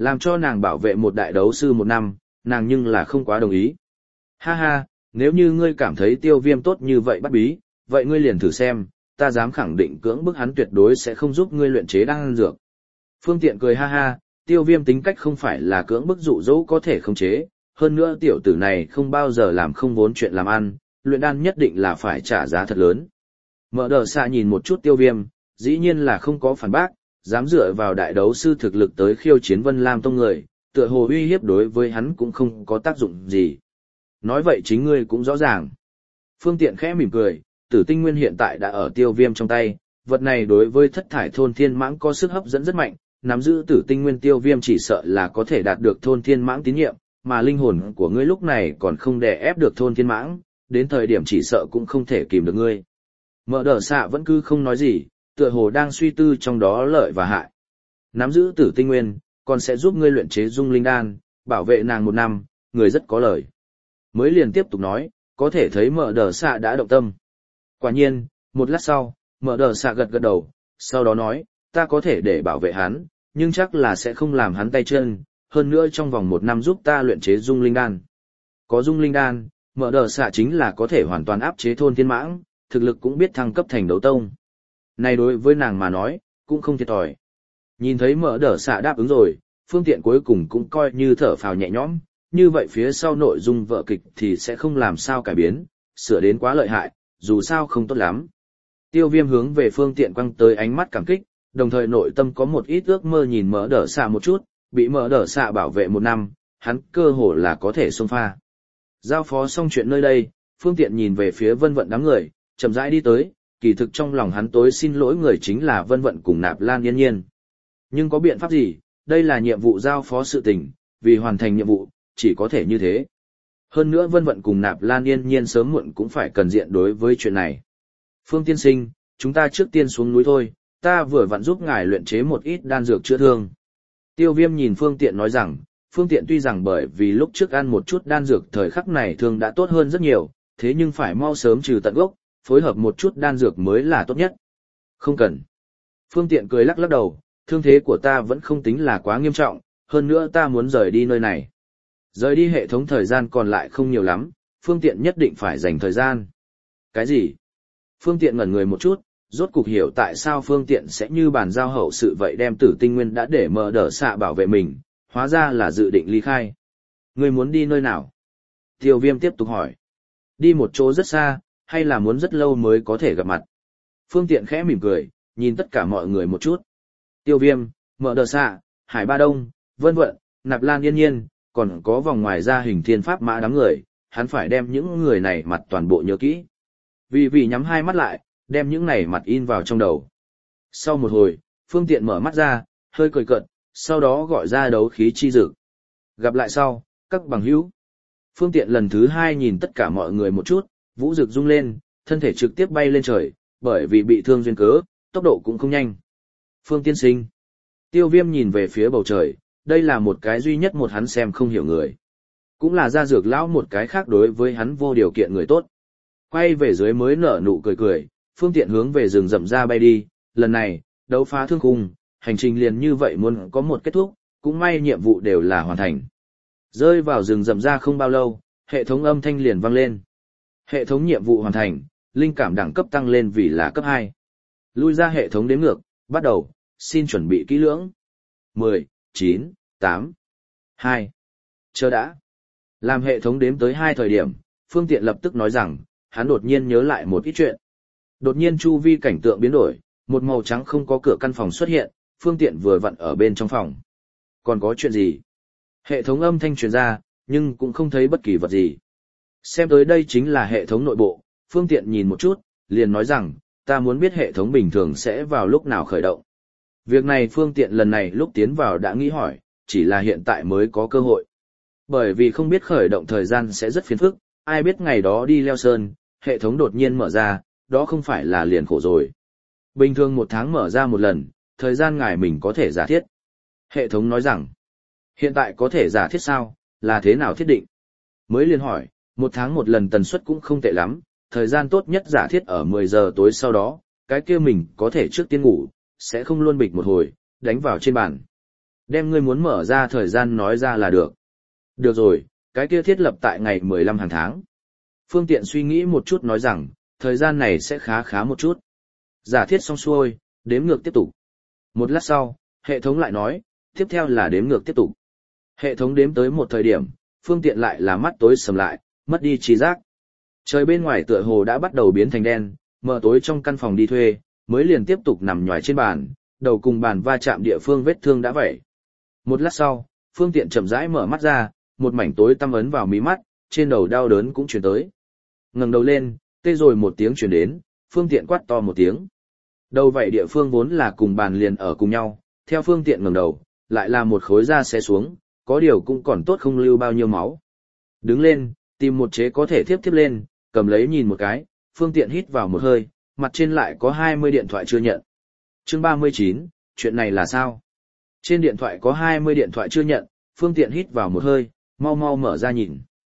Làm cho nàng bảo vệ một đại đấu sư 1 năm, nàng nhưng là không quá đồng ý. Ha ha, nếu như ngươi cảm thấy Tiêu Viêm tốt như vậy bắt bí, vậy ngươi liền thử xem, ta dám khẳng định cưỡng bức hắn tuyệt đối sẽ không giúp ngươi luyện chế đan dược. Phương Tiện cười ha ha, Tiêu Viêm tính cách không phải là cưỡng bức dụ dỗ có thể khống chế, hơn nữa tiểu tử này không bao giờ làm không vốn chuyện làm ăn, luyện đan nhất định là phải trả giá thật lớn. Mở đờ xạ nhìn một chút Tiêu Viêm, dĩ nhiên là không có phản bác, dám dựa vào đại đấu sư thực lực tới khiêu chiến Vân Lam Tông người, tựa hồ uy hiếp đối với hắn cũng không có tác dụng gì. Nói vậy chính ngươi cũng rõ ràng. Phương Tiện khẽ mỉm cười, Tử Tinh Nguyên hiện tại đã ở Tiêu Viêm trong tay, vật này đối với thất thải thôn thiên mãng có sức hấp dẫn rất mạnh, nắm giữ Tử Tinh Nguyên Tiêu Viêm chỉ sợ là có thể đạt được thôn thiên mãng tín nhiệm, mà linh hồn của ngươi lúc này còn không đè ép được thôn thiên mãng, đến thời điểm chỉ sợ cũng không thể kìm được ngươi. Mở đờ xạ vẫn cứ không nói gì, tựa hồ đang suy tư trong đó lợi và hại. Nắm giữ Tử Tinh Nguyên, còn sẽ giúp ngươi luyện chế dung linh đan, bảo vệ nàng 1 năm, người rất có lời. Mới liền tiếp tục nói, có thể thấy mở đờ xạ đã động tâm. Quả nhiên, một lát sau, mở đờ xạ gật gật đầu, sau đó nói, ta có thể để bảo vệ hắn, nhưng chắc là sẽ không làm hắn tay chân, hơn nữa trong vòng 1 năm giúp ta luyện chế dung linh đan. Có dung linh đan, mở đờ xạ chính là có thể hoàn toàn áp chế thôn thiên mãng, thực lực cũng biết thăng cấp thành đấu tông. Này đối với nàng mà nói, cũng không thiệt thòi. Nhìn thấy mở đờ xạ đáp ứng rồi, Phương Tiện cuối cùng cũng coi như thở phào nhẹ nhõm, như vậy phía sau nội dung vở kịch thì sẽ không làm sao cải biến, sửa đến quá lợi hại, dù sao không tốt lắm. Tiêu Viêm hướng về Phương Tiện quăng tới ánh mắt cảm kích, đồng thời nội tâm có một ít ước mơ nhìn mở đờ xạ một chút, bị mở đờ xạ bảo vệ 1 năm, hắn cơ hồ là có thể xông pha. Giao phó xong chuyện nơi đây, Phương Tiện nhìn về phía Vân Vận đám người, chậm rãi đi tới, kỳ thực trong lòng hắn tối xin lỗi người chính là Vân Vận cùng Nạp Lan Yên Nhiên. Nhưng có biện pháp gì, đây là nhiệm vụ giao phó sự tình, vì hoàn thành nhiệm vụ, chỉ có thể như thế. Hơn nữa Vân Vận cùng Nạp Lan Yên Nhiên sớm muộn cũng phải cần diện đối với chuyện này. Phương tiên sinh, chúng ta trước tiên xuống núi thôi, ta vừa vặn giúp ngài luyện chế một ít đan dược chữa thương. Tiêu Viêm nhìn Phương Tiện nói rằng, Phương Tiện tuy rằng bởi vì lúc trước ăn một chút đan dược thời khắc này thương đã tốt hơn rất nhiều, thế nhưng phải mau sớm trừ tận gốc, phối hợp một chút đan dược mới là tốt nhất. Không cần. Phương Tiện cười lắc lắc đầu, thương thế của ta vẫn không tính là quá nghiêm trọng, hơn nữa ta muốn rời đi nơi này. Rời đi hệ thống thời gian còn lại không nhiều lắm, Phương Tiện nhất định phải dành thời gian. Cái gì? Phương Tiện ngẩn người một chút, rốt cục hiểu tại sao Phương Tiện sẽ như bàn giao hậu sự vậy đem Tử Tinh Nguyên đã để mở đờ xạ bảo vệ mình, hóa ra là dự định ly khai. Ngươi muốn đi nơi nào? Tiêu Viêm tiếp tục hỏi. Đi một chỗ rất xa, hay là muốn rất lâu mới có thể gặp mặt? Phương Tiện khẽ mỉm cười, nhìn tất cả mọi người một chút. Tiêu Viêm, mở đờ xạ, Hải Ba Đông, Vân Vận, Nạp Lan Yên Nhiên, còn có vòng ngoài ra Hình Thiên Pháp Mã đám người, hắn phải đem những người này mặt toàn bộ nhớ kỹ. Vì nhắm hai mắt lại, đem những này mặt in vào trong đầu. Sau một hồi, Phương Tiện mở mắt ra, hơi cười cợt, sau đó gọi ra đấu khí chi dực. Gặp lại sau, các bằng hữu. Phương Tiện lần thứ 2 nhìn tất cả mọi người một chút, vũ dực rung lên, thân thể trực tiếp bay lên trời, bởi vì bị thương duyên cớ, tốc độ cũng không nhanh. Phương tiên sinh. Tiêu Viêm nhìn về phía bầu trời, đây là một cái duy nhất một hắn xem không hiểu người. Cũng là gia dược lão một cái khác đối với hắn vô điều kiện người tốt. Quay về dưới mới nở nụ cười cười, Phương Tiện hướng về rừng rậm ra bay đi, lần này, đấu phá thương khung, hành trình liền như vậy muốn có một kết thúc, cũng may nhiệm vụ đều là hoàn thành. Rơi vào rừng rậm ra không bao lâu, hệ thống âm thanh liền vang lên. Hệ thống nhiệm vụ hoàn thành, linh cảm đẳng cấp tăng lên vì là cấp 2. Lui ra hệ thống đếm ngược, bắt đầu, xin chuẩn bị kỹ lưỡng. 10, 9, 8, 2. Chờ đã. Làm hệ thống đếm tới 2 thời điểm, Phương Tiện lập tức nói rằng, hắn đột nhiên nhớ lại một ít chuyện. Đột nhiên chu vi cảnh tượng biến đổi, một màu trắng không có cửa căn phòng xuất hiện, Phương Tiện vừa vặn ở bên trong phòng. Còn có chuyện gì? Hệ thống âm thanh truyền ra, nhưng cũng không thấy bất kỳ vật gì. Xem tới đây chính là hệ thống nội bộ, Phương Tiện nhìn một chút, liền nói rằng, ta muốn biết hệ thống bình thường sẽ vào lúc nào khởi động. Việc này Phương Tiện lần này lúc tiến vào đã nghĩ hỏi, chỉ là hiện tại mới có cơ hội. Bởi vì không biết khởi động thời gian sẽ rất phiền phức, ai biết ngày đó đi leo sơn, hệ thống đột nhiên mở ra, đó không phải là liền khổ rồi. Bình thường 1 tháng mở ra một lần, thời gian ngài mình có thể giả thiết. Hệ thống nói rằng, hiện tại có thể giả thiết sao, là thế nào thiết định? Mới liền hỏi, 1 tháng một lần tần suất cũng không tệ lắm, thời gian tốt nhất giả thiết ở 10 giờ tối sau đó, cái kia mình có thể trước tiên ngủ, sẽ không luôn bịch một hồi, đánh vào trên bàn. Đem ngươi muốn mở ra thời gian nói ra là được. Được rồi, cái kia thiết lập tại ngày 15 hàng tháng. Phương Tiện suy nghĩ một chút nói rằng, thời gian này sẽ khá khá một chút. Giả thiết xong xuôi, đếm ngược tiếp tục. Một lát sau, hệ thống lại nói, tiếp theo là đếm ngược tiếp tục. Hệ thống đếm tới một thời điểm, Phương Tiện lại là mắt tối sầm lại, mất đi trí giác. Trời bên ngoài tựa hồ đã bắt đầu biến thành đen, mờ tối trong căn phòng đi thuê, mới liền tiếp tục nằm nhòi trên bàn, đầu cùng bàn va chạm địa phương vết thương đã vẩy. Một lát sau, Phương Tiện chậm rãi mở mắt ra, một mảnh tối tăm ấn vào mí mắt, trên đầu đau đớn cũng truyền tới. Ngẩng đầu lên, tê rồi một tiếng truyền đến, Phương Tiện quát to một tiếng. Đầu vậy địa phương vốn là cùng bàn liền ở cùng nhau, theo Phương Tiện ngẩng đầu, lại là một khối da xé xuống, có điều cũng còn tốt không lưu bao nhiêu máu. Đứng lên, tìm một chế có thể tiếp lên, cầm lấy nhìn một cái, Phương Tiện hít vào một hơi, mặt trên lại có 20 điện thoại chưa nhận. Chương 39, chuyện này là sao? Trên điện thoại có 20 điện thoại chưa nhận, Phương Tiện hít vào một hơi, mau mau mở ra nhìn.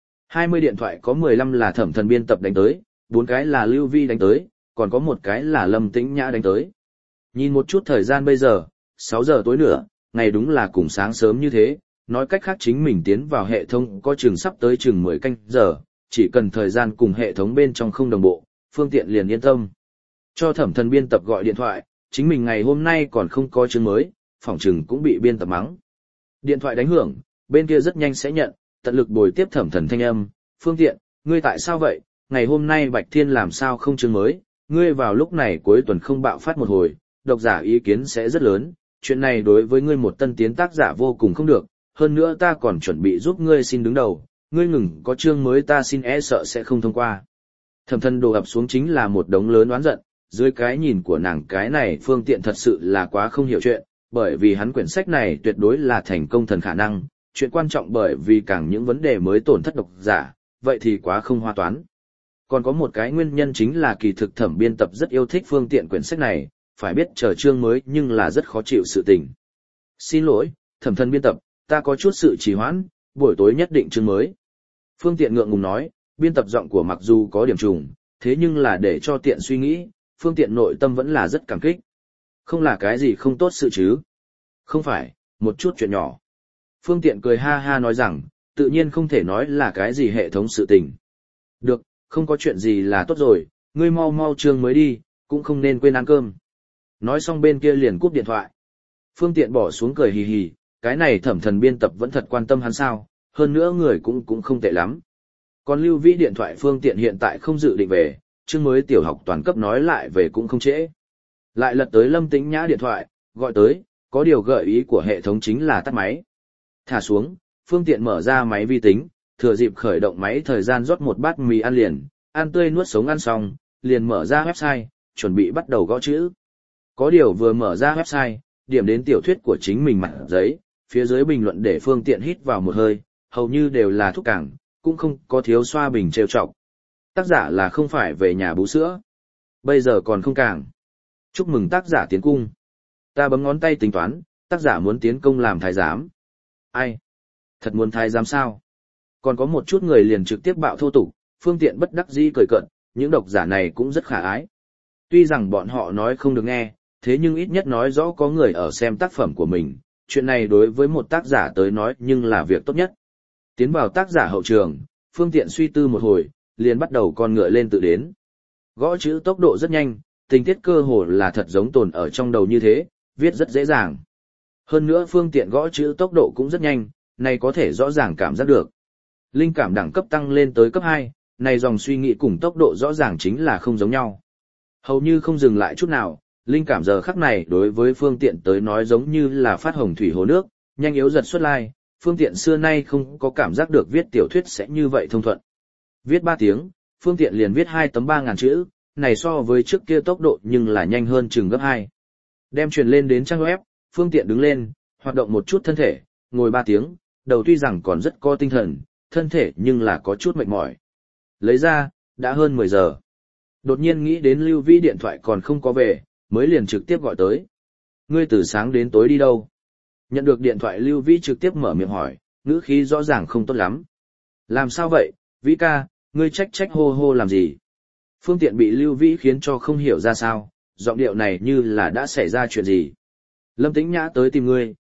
20 điện thoại có 15 là Thẩm Thần biên tập đánh tới, 4 cái là Lưu Vi đánh tới, còn có một cái là Lâm Tĩnh Nhã đánh tới. Nhìn một chút thời gian bây giờ, 6 giờ tối nữa, ngày đúng là cùng sáng sớm như thế, nói cách khác chính mình tiến vào hệ thống có chừng sắp tới chừng 10 canh giờ, chỉ cần thời gian cùng hệ thống bên trong không đồng bộ, Phương Tiện liền yên tâm. Cho Thẩm Thần biên tập gọi điện thoại, chính mình ngày hôm nay còn không có chương mới, phỏng chừng cũng bị biên tập mắng. Điện thoại đánh hưởng, bên kia rất nhanh sẽ nhận, tận lực bồi tiếp Thẩm Thần thanh âm, Phương Tiện, ngươi tại sao vậy, ngày hôm nay Bạch Thiên làm sao không chương mới, ngươi vào lúc này cuối tuần không bạo phát một hồi, độc giả ý kiến sẽ rất lớn, chuyện này đối với ngươi một tân tiến tác giả vô cùng không được, hơn nữa ta còn chuẩn bị giúp ngươi xin đứng đầu, ngươi ngừng có chương mới ta xin sợ sẽ không thông qua. Thẩm Thần đổ ập xuống chính là một đống lớn oán giận, dưới cái nhìn của nàng cái này Phương Tiện thật sự là quá không hiểu chuyện, bởi vì hắn quyển sách này tuyệt đối là thành công thần khả năng, chuyện quan trọng bởi vì càng những vấn đề mới tổn thất độc giả, vậy thì quá không hoa toán. Còn có một cái nguyên nhân chính là kỳ thực Thẩm biên tập rất yêu thích Phương Tiện quyển sách này, phải biết chờ chương mới nhưng là rất khó chịu sự tình. Xin lỗi, Thẩm Thần biên tập, ta có chút sự trì hoãn, buổi tối nhất định chương mới. Phương Tiện ngượng ngùng nói, biên tập giọng của mặc dù có điểm trùng, thế nhưng là để cho tiện suy nghĩ, Phương Tiện nội tâm vẫn là rất cảm kích. Không là cái gì không tốt sự chứ. Không phải, một chút chuyện nhỏ. Phương Tiện cười ha ha nói rằng, tự nhiên không thể nói là cái gì hệ thống sự tình. Được, không có chuyện gì là tốt rồi, ngươi mau mau chương mới đi, cũng không nên quên ăn cơm. Nói xong bên kia liền cúp điện thoại. Phương Tiện bỏ xuống cười hì hì, cái này Thẩm Thần biên tập vẫn thật quan tâm hắn sao, hơn nữa người cũng không tệ lắm. Còn Lưu Vĩ điện thoại Phương Tiện hiện tại không dự định về, chương mới tiểu học toàn cấp nói lại về cũng không trễ. Lại lật tới Lâm Tĩnh Nhã điện thoại, gọi tới, có điều gợi ý của hệ thống chính là tắt máy. Thả xuống, Phương Tiện mở ra máy vi tính, thừa dịp khởi động máy thời gian rót một bát mì ăn liền, ăn tươi nuốt sống ăn xong, liền mở ra website, chuẩn bị bắt đầu gõ chữ. Có điều vừa mở ra website, điểm đến tiểu thuyết của chính mình mặt giấy, phía dưới bình luận để Phương Tiện hít vào một hơi, hầu như đều là thuốc cảng, cũng không có thiếu xoa bình trêu chọc. Tác giả là không phải về nhà bú sữa. Bây giờ còn không càng. Chúc mừng tác giả tiến cung. Ta bấm ngón tay tính toán, tác giả muốn tiến công làm thái giám. Ai? Thật muốn thái giám sao? Còn có một chút người liền trực tiếp bạo thô tục, Phương Tiện bất đắc dĩ cười cợt, những độc giả này cũng rất khả ái. Tuy rằng bọn họ nói không được nghe, thế nhưng ít nhất nói rõ có người ở xem tác phẩm của mình, chuyện này đối với một tác giả tới nói nhưng là việc tốt nhất. Tiến vào tác giả hậu trường, Phương Tiện suy tư một hồi, liền bắt đầu con ngựa lên tự đến. Gõ chữ tốc độ rất nhanh, tình tiết cơ hồ là thật giống tồn ở trong đầu như thế, viết rất dễ dàng. Hơn nữa Phương Tiện gõ chữ tốc độ cũng rất nhanh, này có thể rõ ràng cảm giác được. Linh cảm đẳng cấp tăng lên tới cấp 2, này dòng suy nghĩ cùng tốc độ rõ ràng chính là không giống nhau. Hầu như không dừng lại chút nào, linh cảm giờ khắc này đối với Phương Tiện tới nói giống như là phát hồng thủy hồ nước, nhanh yếu giật xuất lai, Phương Tiện xưa nay không có cảm giác được viết tiểu thuyết sẽ như vậy thông thuận. Viết 3 tiếng, Phương Tiện liền viết 2 tấm 3.000 chữ, này so với trước kia tốc độ nhưng là nhanh hơn chừng gấp 2. Đem truyền lên đến trang web, Phương Tiện đứng lên, hoạt động một chút thân thể, ngồi 3 tiếng, đầu tuy rằng còn rất có tinh thần, thân thể nhưng là có chút mệt mỏi. Lấy ra, đã hơn 10 giờ. Đột nhiên nghĩ đến Lưu Vĩ điện thoại còn không có về, mới liền trực tiếp gọi tới. Ngươi từ sáng đến tối đi đâu? Nhận được điện thoại Lưu Vĩ trực tiếp mở miệng hỏi, ngữ khí rõ ràng không tốt lắm. Làm sao vậy, Vĩ ca, ngươi trách hô hô làm gì? Phương Tiện bị Lưu Vĩ khiến cho không hiểu ra sao, giọng điệu này như là đã xảy ra chuyện gì. Lâm Tĩnh Nhã tới tìm ngươi,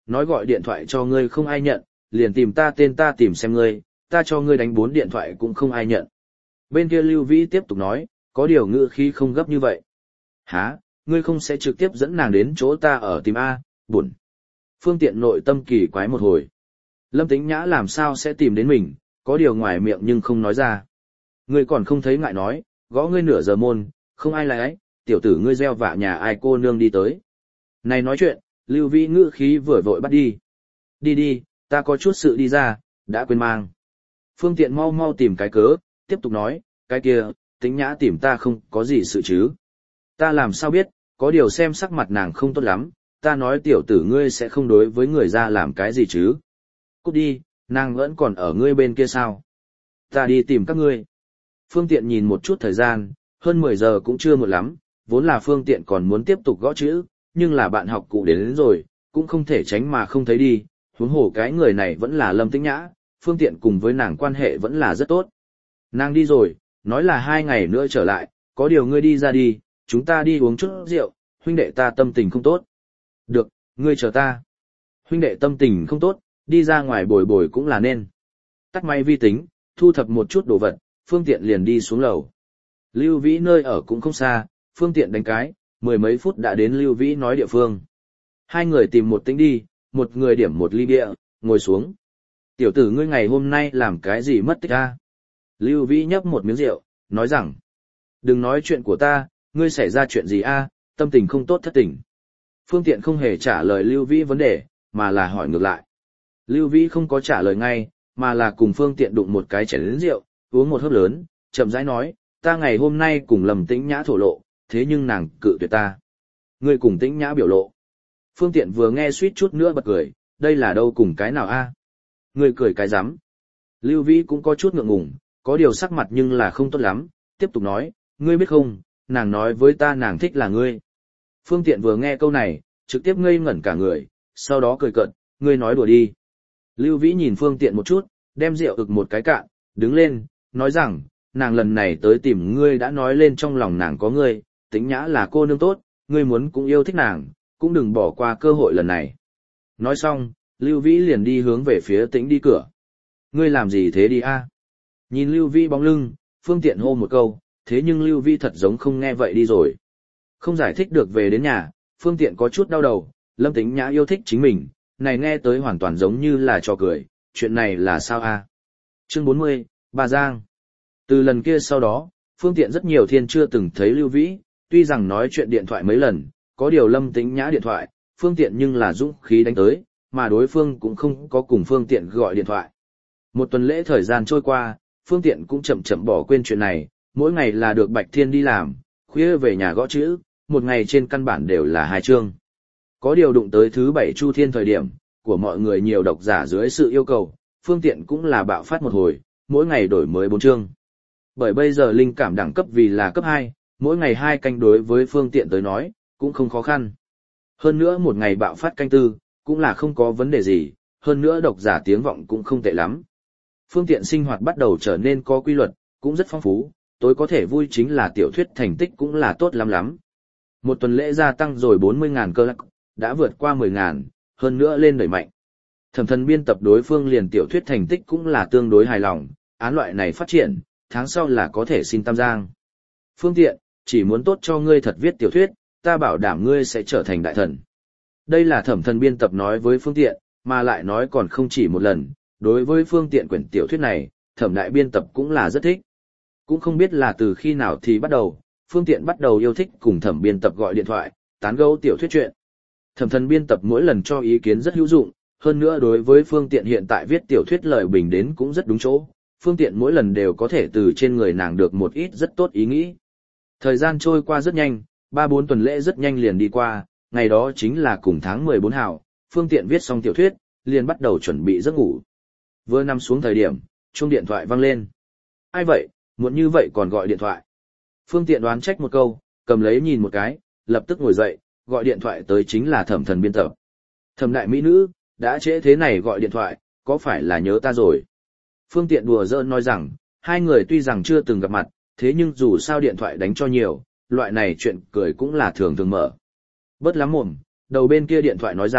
nói gọi điện thoại cho ngươi không ai nhận, liền tìm ta tên ta tìm xem ngươi, ta cho ngươi đánh 4 điện thoại cũng không ai nhận. Bên kia Lưu Vĩ tiếp tục nói, có điều ngữ khí không gấp như vậy. Hả, ngươi không sẽ trực tiếp dẫn nàng đến chỗ ta ở tìm A, buồn. Phương Tiện nội tâm kỳ quái một hồi. Lâm Tĩnh Nhã làm sao sẽ tìm đến mình, có điều ngoài miệng nhưng không nói ra. Ngươi còn không thấy ngại nói, gõ ngươi nửa giờ môn, không ai lại ấy, tiểu tử ngươi gieo vạ nhà ai cô nương đi tới. Này nói chuyện, Lưu Vĩ ngữ khí vừa vội bắt đi. Đi đi, ta có chút sự đi ra, đã quên mang. Phương Tiện mau mau tìm cái cớ, tiếp tục nói, cái kia, Tĩnh Nhã tìm ta không có gì sự chứ. Ta làm sao biết, có điều xem sắc mặt nàng không tốt lắm, ta nói tiểu tử ngươi sẽ không đối với người ra làm cái gì chứ. Cút đi, nàng vẫn còn ở ngươi bên kia sao. Ta đi tìm các ngươi. Phương Tiện nhìn một chút thời gian, hơn 10 giờ cũng chưa muộn lắm, vốn là Phương Tiện còn muốn tiếp tục gõ chữ, nhưng là bạn học cụ đến rồi, cũng không thể tránh mà không thấy đi, huống hồ cái người này vẫn là Lâm Tĩnh Nhã, Phương Tiện cùng với nàng quan hệ vẫn là rất tốt. Nàng đi rồi, nói là 2 ngày nữa trở lại, có điều ngươi đi ra đi, chúng ta đi uống chút rượu, huynh đệ ta tâm tình không tốt. Được, ngươi chờ ta. Huynh đệ tâm tình không tốt, đi ra ngoài bồi bồi cũng là nên. Tắt máy vi tính, thu thập một chút đồ vật, Phương Tiện liền đi xuống lầu. Lưu Vĩ nơi ở cũng không xa, Phương Tiện đánh cái, 10 mấy phút đã đến Lưu Vĩ nói địa phương. Hai người tìm một tĩnh đi, một người điểm một ly bia, ngồi xuống. Tiểu tử ngươi ngày hôm nay làm cái gì mất tích a? Lưu Vĩ nhấp một miếng rượu, nói rằng, đừng nói chuyện của ta, ngươi xảy ra chuyện gì a? Tâm tình không tốt thất tình. Phương Tiện không hề trả lời Lưu Vĩ vấn đề, mà là hỏi ngược lại. Lưu Vĩ không có trả lời ngay, mà là cùng Phương Tiện đụng một cái chén rượu, uống một hớp lớn, chậm rãi nói, ta ngày hôm nay cùng Lâm Tĩnh Nhã thổ lộ, thế nhưng nàng cự tuyệt ta. Ngươi cùng Tĩnh Nhã biểu lộ. Phương Tiện vừa nghe suýt chút nữa bật cười, đây là đâu cùng cái nào a? Ngươi cười cái rắm. Lưu Vĩ cũng có chút ngượng ngùng, có điều sắc mặt nhưng là không tốt lắm, tiếp tục nói, ngươi biết không, nàng nói với ta nàng thích là ngươi. Phương Tiện vừa nghe câu này, trực tiếp ngây ngẩn cả người, sau đó cười cợt, ngươi nói đùa đi. Lưu Vĩ nhìn Phương Tiện một chút, đem rượu ực một cái cạn, đứng lên, nói rằng, nàng lần này tới tìm ngươi đã nói lên trong lòng nàng có ngươi, Tĩnh Nhã là cô nương tốt, ngươi muốn cũng yêu thích nàng, cũng đừng bỏ qua cơ hội lần này. Nói xong, Lưu Vĩ liền đi hướng về phía Tĩnh đi cửa. Ngươi làm gì thế đi a? Nhìn Lưu Vĩ bóng lưng, Phương Tiện hô một câu, thế nhưng Lưu Vĩ thật giống không nghe vậy đi rồi. Không giải thích được về đến nhà, Phương Tiện có chút đau đầu, Lâm Tĩnh Nhã yêu thích chính mình, này nghe tới hoàn toàn giống như là trò cười, chuyện này là sao a? Chương 40, Bà Giang. Từ lần kia sau đó, Phương Tiện rất nhiều thiên chưa từng thấy Lưu Vĩ, tuy rằng nói chuyện điện thoại mấy lần, có điều Lâm Tĩnh Nhã điện thoại, Phương Tiện nhưng là dũng khí đánh tới, mà đối phương cũng không có cùng Phương Tiện gọi điện thoại. Một tuần lễ thời gian trôi qua, Phương Tiện cũng chậm chậm bỏ quên chuyện này, mỗi ngày là được Bạch Thiên đi làm, khuya về nhà gõ chữ, một ngày trên căn bản đều là 2 chương. Có điều đụng tới thứ 7 Chu Thiên thời điểm, của mọi người nhiều độc giả dưới sự yêu cầu, Phương Tiện cũng là bạo phát một hồi, mỗi ngày đổi mới 4 chương. Bởi bây giờ linh cảm đẳng cấp vì là cấp 2, mỗi ngày 2 canh đối với Phương Tiện tới nói, cũng không khó khăn. Hơn nữa một ngày bạo phát canh tư, cũng là không có vấn đề gì, hơn nữa độc giả tiếng vọng cũng không tệ lắm. Phương Tiện sinh hoạt bắt đầu trở nên có quy luật, cũng rất phong phú, tối có thể vui chính là tiểu thuyết thành tích cũng là tốt lắm lắm. Một tuần lễ gia tăng rồi 40.000 cơ lắc, đã vượt qua 10.000, hơn nữa lên đẩy mạnh. Thẩm Thần biên tập đối phương liền tiểu thuyết thành tích cũng là tương đối hài lòng, án loại này phát triển, tháng sau là có thể xin tam giang. Phương Tiện, chỉ muốn tốt cho ngươi thật viết tiểu thuyết, ta bảo đảm ngươi sẽ trở thành đại thần. Đây là Thẩm Thần biên tập nói với Phương Tiện, mà lại nói còn không chỉ một lần, đối với Phương Tiện quyển tiểu thuyết này, Thẩm đại biên tập cũng là rất thích. Cũng không biết là từ khi nào thì bắt đầu, Phương Tiện bắt đầu yêu thích cùng Thẩm biên tập gọi điện thoại, tán gẫu tiểu thuyết chuyện. Thẩm Thần biên tập mỗi lần cho ý kiến rất hữu dụng, hơn nữa đối với Phương Tiện hiện tại viết tiểu thuyết lời bình đến cũng rất đúng chỗ, Phương Tiện mỗi lần đều có thể từ trên người nàng được một ít rất tốt ý nghĩ. Thời gian trôi qua rất nhanh, 3-4 tuần lễ rất nhanh liền đi qua, ngày đó chính là cùng tháng 14 hào, Phương Tiện viết xong tiểu thuyết, liền bắt đầu chuẩn bị giấc ngủ. Vừa nằm xuống thời điểm, chuông điện thoại vang lên. Ai vậy, muộn như vậy còn gọi điện thoại. Phương Tiện đoán trách một câu, cầm lấy nhìn một cái, lập tức ngồi dậy, gọi điện thoại tới chính là Thẩm Thần biên tập. Thẩm đại mỹ nữ, đã trễ thế này gọi điện thoại, có phải là nhớ ta rồi? Phương Tiện đùa giỡn nói rằng, hai người tuy rằng chưa từng gặp mặt, thế nhưng dù sao điện thoại đánh cho nhiều, loại này chuyện cười cũng là thường thường mở. Bớt lắm mồm, đầu bên kia điện thoại nói rằng,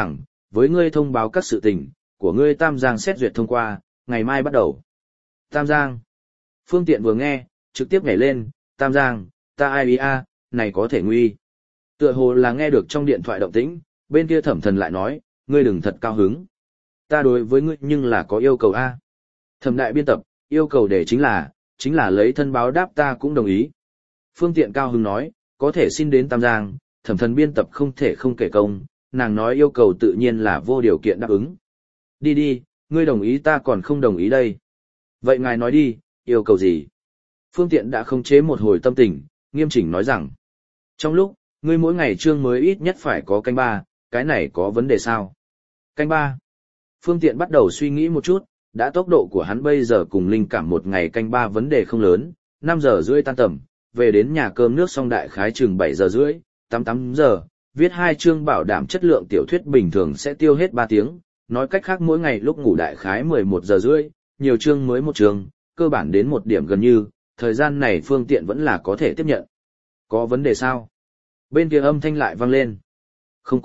với ngươi thông báo các sự tình, của ngươi Tam Giang xét duyệt thông qua, ngày mai bắt đầu. Tam Giang. Phương Tiện vừa nghe, trực tiếp nhảy lên, Tam Giang, ta ai à, này có thể nguy. Tựa hồ là nghe được trong điện thoại động tĩnh, bên kia Thẩm Thần lại nói, ngươi đừng thật cao hứng. Ta đối với ngươi nhưng là có yêu cầu a. Thẩm đại biên tập, yêu cầu để chính là lấy thân báo đáp ta cũng đồng ý. Phương Tiện cao hứng nói, có thể xin đến Tam Giang, Thẩm Thần biên tập không thể không kể công, nàng nói yêu cầu tự nhiên là vô điều kiện đáp ứng. Đi đi, ngươi đồng ý ta còn không đồng ý đây. Vậy ngài nói đi, yêu cầu gì? Phương Tiện đã khống chế một hồi tâm tình, nghiêm chỉnh nói rằng. Trong lúc, ngươi mỗi ngày chương mới ít nhất phải có canh 3, cái này có vấn đề sao? Canh 3. Phương Tiện bắt đầu suy nghĩ một chút, đã tốc độ của hắn bây giờ cùng linh cảm một ngày canh 3 vấn đề không lớn, 5 giờ rưỡi tan tầm, về đến nhà cơm nước xong đại khái chừng 7 giờ rưỡi, 8 giờ, viết 2 chương bảo đảm chất lượng tiểu thuyết bình thường sẽ tiêu hết 3 tiếng, nói cách khác mỗi ngày lúc ngủ đại khái 11 giờ rưỡi, nhiều chương mới một chương, cơ bản đến một điểm gần như, thời gian này Phương Tiện vẫn là có thể tiếp nhận. Có vấn đề sao? Bên kia âm thanh lại vang lên. Không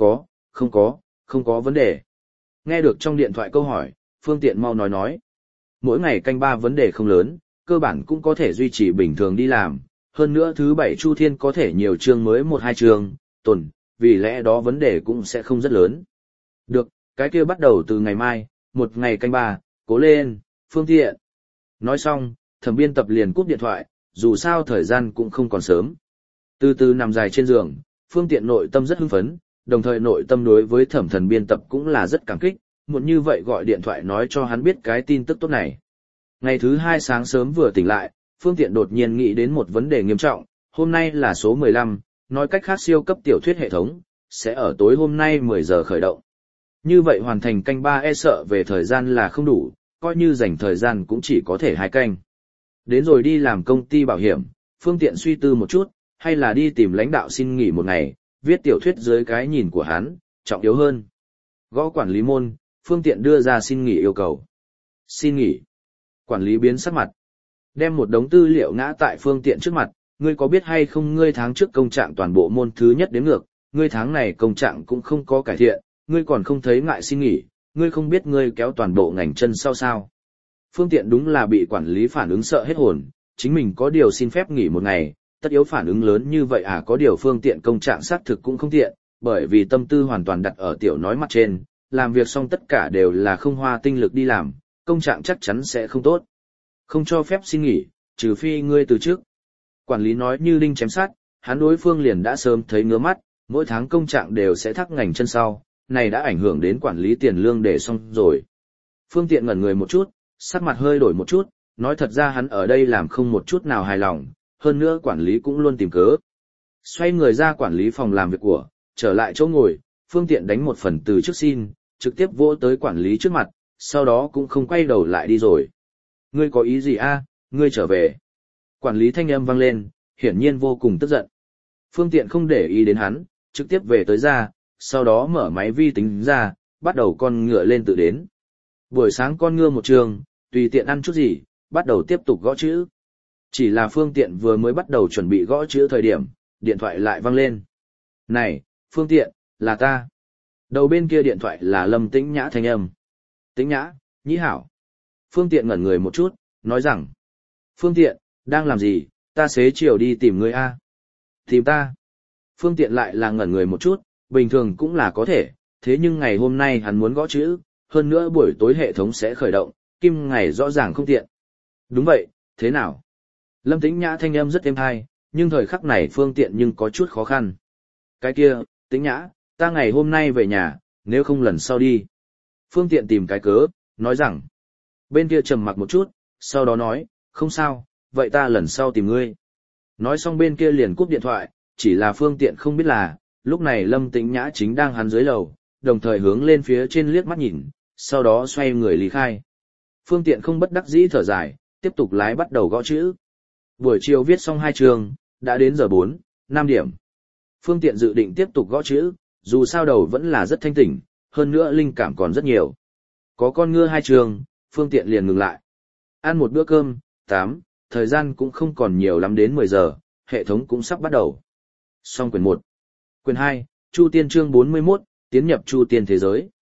có vấn đề. Nghe được trong điện thoại câu hỏi, Phương Tiện mau nói. Mỗi ngày canh 3 vấn đề không lớn, cơ bản cũng có thể duy trì bình thường đi làm. Hơn nữa thứ 7 Chu Thiên có thể nhiều chương mới 1-2 chương, tuần, vì lẽ đó vấn đề cũng sẽ không rất lớn. Được, cái kia bắt đầu từ ngày mai, một ngày canh 3, cố lên, Phương Tiện. Nói xong, Thẩm biên tập liền cúp điện thoại, dù sao thời gian cũng không còn sớm. Từ từ nằm dài trên giường, Phương Tiện nội tâm rất hưng phấn, đồng thời nội tâm đối với Thẩm Thần biên tập cũng là rất cảm kích, muộn như vậy gọi điện thoại nói cho hắn biết cái tin tức tốt này. Ngày thứ 2 sáng sớm vừa tỉnh lại, Phương Tiện đột nhiên nghĩ đến một vấn đề nghiêm trọng, hôm nay là số 15, nói cách khác siêu cấp tiểu thuyết hệ thống, sẽ ở tối hôm nay 10 giờ khởi động. Như vậy hoàn thành canh 3 e sợ về thời gian là không đủ, coi như dành thời gian cũng chỉ có thể 2 canh. Đến rồi đi làm công ty bảo hiểm, Phương Tiện suy tư một chút, hay là đi tìm lãnh đạo xin nghỉ một ngày, viết tiểu thuyết dưới cái nhìn của hắn, trọng yếu hơn. Gõ quản lý môn, Phương Tiện đưa ra xin nghỉ yêu cầu. Xin nghỉ. Quản lý biến sắc mặt. Đem một đống tư liệu ngã tại Phương Tiện trước mặt, ngươi có biết hay không ngươi tháng trước công trạng toàn bộ môn thứ nhất đến ngược, ngươi tháng này công trạng cũng không có cải thiện, ngươi còn không thấy ngại xin nghỉ, ngươi không biết ngươi kéo toàn bộ ngành chân sau sao. Phương Tiện đúng là bị quản lý phản ứng sợ hết hồn, chính mình có điều xin phép nghỉ một ngày, tất yếu phản ứng lớn như vậy à, có điều Phương Tiện công trạng xác thực cũng không tiện, bởi vì tâm tư hoàn toàn đặt ở tiểu nói mặt trên, làm việc xong tất cả đều là không hoa tinh lực đi làm, công trạng chắc chắn sẽ không tốt. Không cho phép xin nghỉ, trừ phi ngươi từ trước. Quản lý nói như đinh chém sát, hắn đối phương liền đã sớm thấy ngứa mắt, mỗi tháng công trạng đều sẽ thắc ngành chân sau, này đã ảnh hưởng đến quản lý tiền lương để xong rồi. Phương Tiện ngẩn người một chút, sắc mặt hơi đổi một chút, nói thật ra hắn ở đây làm không một chút nào hài lòng, hơn nữa quản lý cũng luôn tìm cớ. Xoay người ra quản lý phòng làm việc của, trở lại chỗ ngồi, Phương Tiện đánh một phần từ trước xin, trực tiếp vỗ tới quản lý trước mặt, sau đó cũng không quay đầu lại đi rồi. Ngươi có ý gì a? Ngươi trở về. Quản lý thanh âm vang lên, hiển nhiên vô cùng tức giận. Phương Tiện không để ý đến hắn, trực tiếp về tới ra, sau đó mở máy vi tính ra, bắt đầu con ngựa lên tự đến. Buổi sáng con ngựa một trường, tùy tiện ăn chút gì, bắt đầu tiếp tục gõ chữ. Chỉ là Phương Tiện vừa mới bắt đầu chuẩn bị gõ chữ thời điểm, điện thoại lại vang lên. Này, Phương Tiện, là ta. Đầu bên kia điện thoại là Lâm Tĩnh Nhã thanh âm. Tĩnh Nhã, Nhĩ hảo. Phương Tiện ngẩn người một chút, nói rằng. Phương Tiện, đang làm gì, ta xế chiều đi tìm ngươi a. Tìm ta. Phương Tiện lại là ngẩn người một chút, bình thường cũng là có thể, thế nhưng ngày hôm nay hắn muốn gõ chữ, hơn nữa buổi tối hệ thống sẽ khởi động, kim ngày rõ ràng không tiện. Đúng vậy, thế nào? Lâm Tĩnh Nhã thanh âm rất êm tai, nhưng thời khắc này Phương Tiện nhưng có chút khó khăn. Cái kia, Tĩnh Nhã, ta ngày hôm nay về nhà, nếu không lần sau đi. Phương Tiện tìm cái cớ, nói rằng. Bên kia trầm mặc một chút, sau đó nói, không sao, vậy ta lần sau tìm ngươi. Nói xong bên kia liền cúp điện thoại, chỉ là Phương Tiện không biết là, lúc này Lâm Tĩnh Nhã chính đang hắn dưới lầu, đồng thời hướng lên phía trên liếc mắt nhìn, sau đó xoay người lý khai. Phương Tiện không bất đắc dĩ thở dài, tiếp tục lái bắt đầu gõ chữ. Buổi chiều viết xong 2 chương, đã đến giờ 4, 5 điểm. Phương Tiện dự định tiếp tục gõ chữ, dù sao đầu vẫn là rất thanh tỉnh, hơn nữa linh cảm còn rất nhiều. Có con ngựa 2 chương, Phương Tiện liền ngừng lại. Ăn một bữa cơm, 8, thời gian cũng không còn nhiều lắm đến 10 giờ, hệ thống cũng sắp bắt đầu. Xong quyển 1. Quyển 2, Chu Tiên chương 41, tiến nhập Chu Tiên thế giới.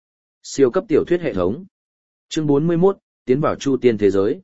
Siêu cấp tiểu thuyết hệ thống. Chương 41, tiến vào Chu Tiên thế giới.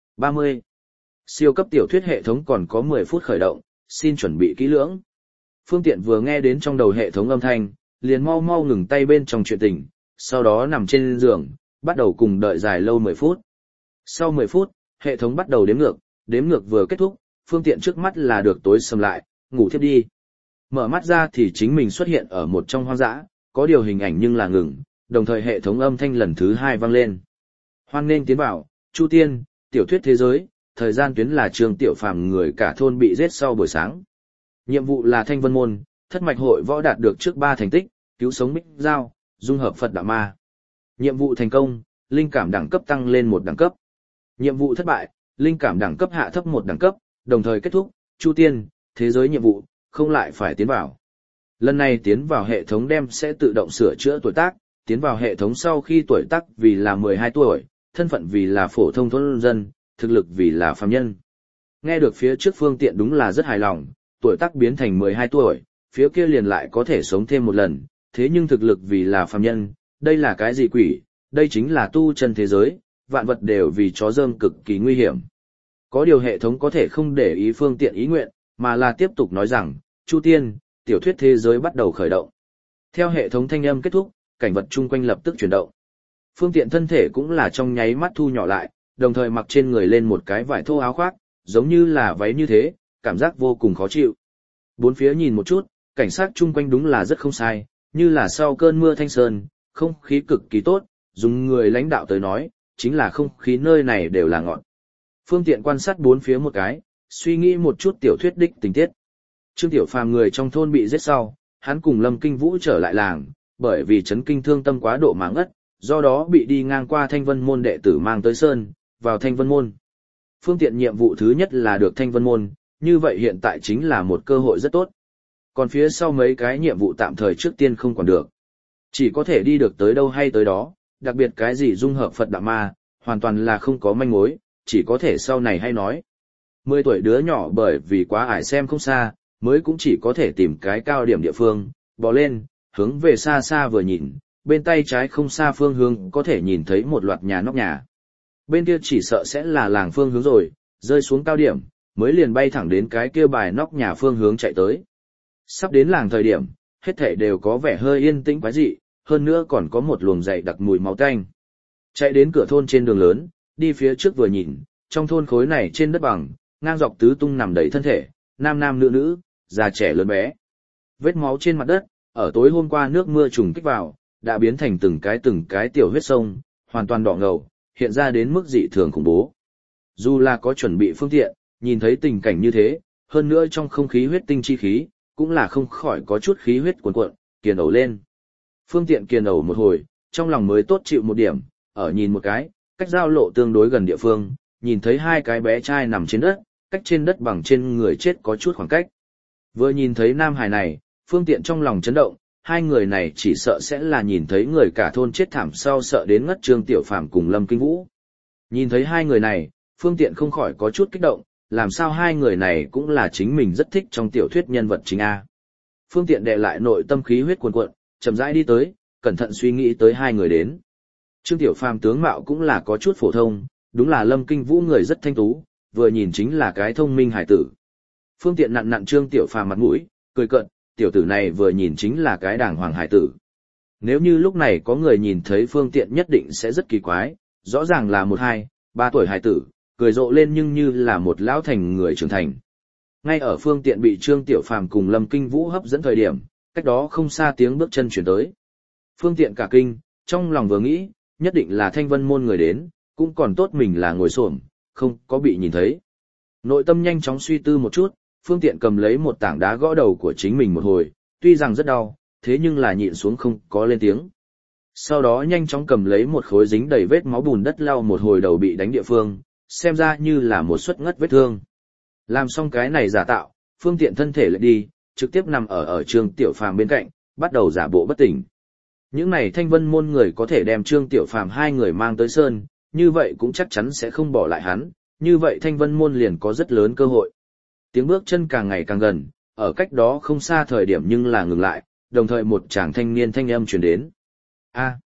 30. Siêu cấp tiểu thuyết hệ thống còn có 10 phút khởi động, xin chuẩn bị kỹ lưỡng. Phương Tiện vừa nghe đến trong đầu hệ thống âm thanh, liền mau mau ngừng tay bên trong chuyện tình, sau đó nằm trên giường, bắt đầu cùng đợi dài lâu 10 phút. Sau 10 phút, hệ thống bắt đầu đếm ngược vừa kết thúc, Phương Tiện trước mắt là được tối sầm lại, ngủ thiếp đi. Mở mắt ra thì chính mình xuất hiện ở một trong hoang dã, có điều hình ảnh nhưng là ngừng, đồng thời hệ thống âm thanh lần thứ 2 vang lên. Hoan nghênh tiến vào Chu Tiên, tiểu thuyết thế giới, thời gian tuyến là Trương Tiểu Phàm người cả thôn bị giết sau buổi sáng. Nhiệm vụ là Thanh Vân Môn, thất mạch hội võ đạt được trước 3 thành tích, cứu sống Bích Giao, dung hợp Phật Đạo Ma. Nhiệm vụ thành công, linh cảm đẳng cấp tăng lên 1 đẳng cấp. Nhiệm vụ thất bại, linh cảm đẳng cấp hạ thấp 1 đẳng cấp, đồng thời kết thúc, Chu Tiên, thế giới nhiệm vụ, không lại phải tiến vào. Lần này tiến vào hệ thống đem sẽ tự động sửa chữa tuổi tác, tiến vào hệ thống sau khi tuổi tác vì là 12 tuổi, thân phận vì là phổ thông thôn dân, thực lực vì là phàm nhân. Nghe được phía trước Phương Tiện đúng là rất hài lòng, tuổi tác biến thành 12 tuổi, phía kia liền lại có thể sống thêm một lần, thế nhưng thực lực vì là phàm nhân, đây là cái gì quỷ, đây chính là tu chân thế giới, vạn vật đều vì chó dơm cực kỳ nguy hiểm. Có điều hệ thống có thể không để ý Phương Tiện ý nguyện, mà là tiếp tục nói rằng, Chu Tiên, tiểu thuyết thế giới bắt đầu khởi động. Theo hệ thống thanh âm kết thúc, cảnh vật chung quanh lập tức chuyển động. Phương Tiện thân thể cũng là trong nháy mắt thu nhỏ lại, đồng thời mặc trên người lên một cái vải thô áo khoác, giống như là váy như thế, cảm giác vô cùng khó chịu. Bốn phía nhìn một chút, cảnh sát chung quanh đúng là rất không sai, như là sau cơn mưa thanh sơn, không khí cực kỳ tốt, dùng người lãnh đạo tới nói, chính là không khí nơi này đều là ngọt. Phương Tiện quan sát bốn phía một cái, suy nghĩ một chút tiểu thuyết đích tình tiết. Trương Tiểu Phàm người trong thôn bị giết sau, hắn cùng Lâm Kinh Vũ trở lại làng, bởi vì chấn kinh thương tâm quá độ máng ất, do đó bị đi ngang qua Thanh Vân Môn đệ tử mang tới Sơn, vào Thanh Vân Môn. Phương Tiện nhiệm vụ thứ nhất là được Thanh Vân Môn, như vậy hiện tại chính là một cơ hội rất tốt. Còn phía sau mấy cái nhiệm vụ tạm thời trước tiên không còn được. Chỉ có thể đi được tới đâu hay tới đó, đặc biệt cái gì dung hợp Phật Đạo Ma, hoàn toàn là không có manh mối, chỉ có thể sau này hay nói. 10 tuổi đứa nhỏ bởi vì quá ải xem không xa, mới cũng chỉ có thể tìm cái cao điểm địa phương, bò lên, hướng về xa xa vừa nhìn, bên tay trái không xa phương hướng có thể nhìn thấy một loạt nhà nóc nhà. Bên kia chỉ sợ sẽ là làng phương hướng rồi, rơi xuống cao điểm, mới liền bay thẳng đến cái kia bài nóc nhà phương hướng chạy tới. Sắp đến làng thời điểm, hết thảy đều có vẻ hơi yên tĩnh quái dị, hơn nữa còn có một luồng dày đặc mùi máu tanh. Chạy đến cửa thôn trên đường lớn, đi phía trước vừa nhìn, trong thôn khối này trên đất bằng, ngang dọc tứ tung nằm đầy thân thể, nam nam nữ nữ, già trẻ lớn bé. Vết máu trên mặt đất, ở tối hôm qua nước mưa trùng kích vào, đã biến thành từng cái tiểu huyết sông, hoàn toàn đỏ ngầu, hiện ra đến mức dị thường khủng bố. Dù là có chuẩn bị phương tiện, nhìn thấy tình cảnh như thế, hơn nữa trong không khí huyết tinh chi khí, cũng là không khỏi có chút khí huyết cuồn cuộn, kiền ẩu lên. Phương Tiện kiền ẩu một hồi, trong lòng mới tốt chịu một điểm, ở nhìn một cái, cách giao lộ tương đối gần địa phương, nhìn thấy 2 cái bé trai nằm trên đất, cách trên đất bằng trên người chết có chút khoảng cách. Vừa nhìn thấy nam hài này, Phương Tiện trong lòng chấn động, 2 người này chỉ sợ sẽ là nhìn thấy người cả thôn chết thảm sau sợ đến ngất Trương Tiểu Phàm cùng Lâm Kinh Vũ. Nhìn thấy 2 người này, Phương Tiện không khỏi có chút kích động, làm sao 2 người này cũng là chính mình rất thích trong tiểu thuyết nhân vật chính A. Phương Tiện đè lại nội tâm khí huyết cuồn cuộn, chậm rãi đi tới, cẩn thận suy nghĩ tới 2 người đến. Trương Tiểu Phàm tướng mạo cũng là có chút phổ thông, đúng là Lâm Kinh Vũ người rất thanh tú, vừa nhìn chính là cái thông minh hải tử. Phương Tiện nặn nặn Trương Tiểu Phàm mặt mũi, cười cợt, tiểu tử này vừa nhìn chính là cái đàng hoàng hải tử. Nếu như lúc này có người nhìn thấy Phương Tiện nhất định sẽ rất kỳ quái, rõ ràng là 1-2-3 tuổi hải tử, cười rộ lên nhưng như là một lão thành người trưởng thành. Ngay ở Phương Tiện bị Trương Tiểu Phàm cùng Lâm Kinh Vũ hấp dẫn thời điểm, cách đó không xa tiếng bước chân chuyển tới. Phương Tiện cả kinh, trong lòng vừa nghĩ, nhất định là Thanh Vân Môn người đến, cũng còn tốt mình là ngồi xổm, không có bị nhìn thấy. Nội tâm nhanh chóng suy tư một chút, Phương Tiện cầm lấy một tảng đá gõ đầu của chính mình một hồi, tuy rằng rất đau, thế nhưng là nhịn xuống không có lên tiếng. Sau đó nhanh chóng cầm lấy một khối dính đầy vết máu bùn đất lau một hồi đầu bị đánh địa phương, xem ra như là một suất ngất vết thương. Làm xong cái này giả tạo, Phương Tiện thân thể lại đi, trực tiếp nằm ở Trương Tiểu Phàm bên cạnh, bắt đầu giả bộ bất tỉnh. Những này Thanh Vân Môn người có thể đem Trương Tiểu Phàm 2 người mang tới Sơn, như vậy cũng chắc chắn sẽ không bỏ lại hắn, như vậy Thanh Vân Môn liền có rất lớn cơ hội. Tiếng bước chân càng ngày càng gần, ở cách đó không xa thời điểm nhưng là ngừng lại, đồng thời một chàng thanh niên thanh âm truyền đến. A.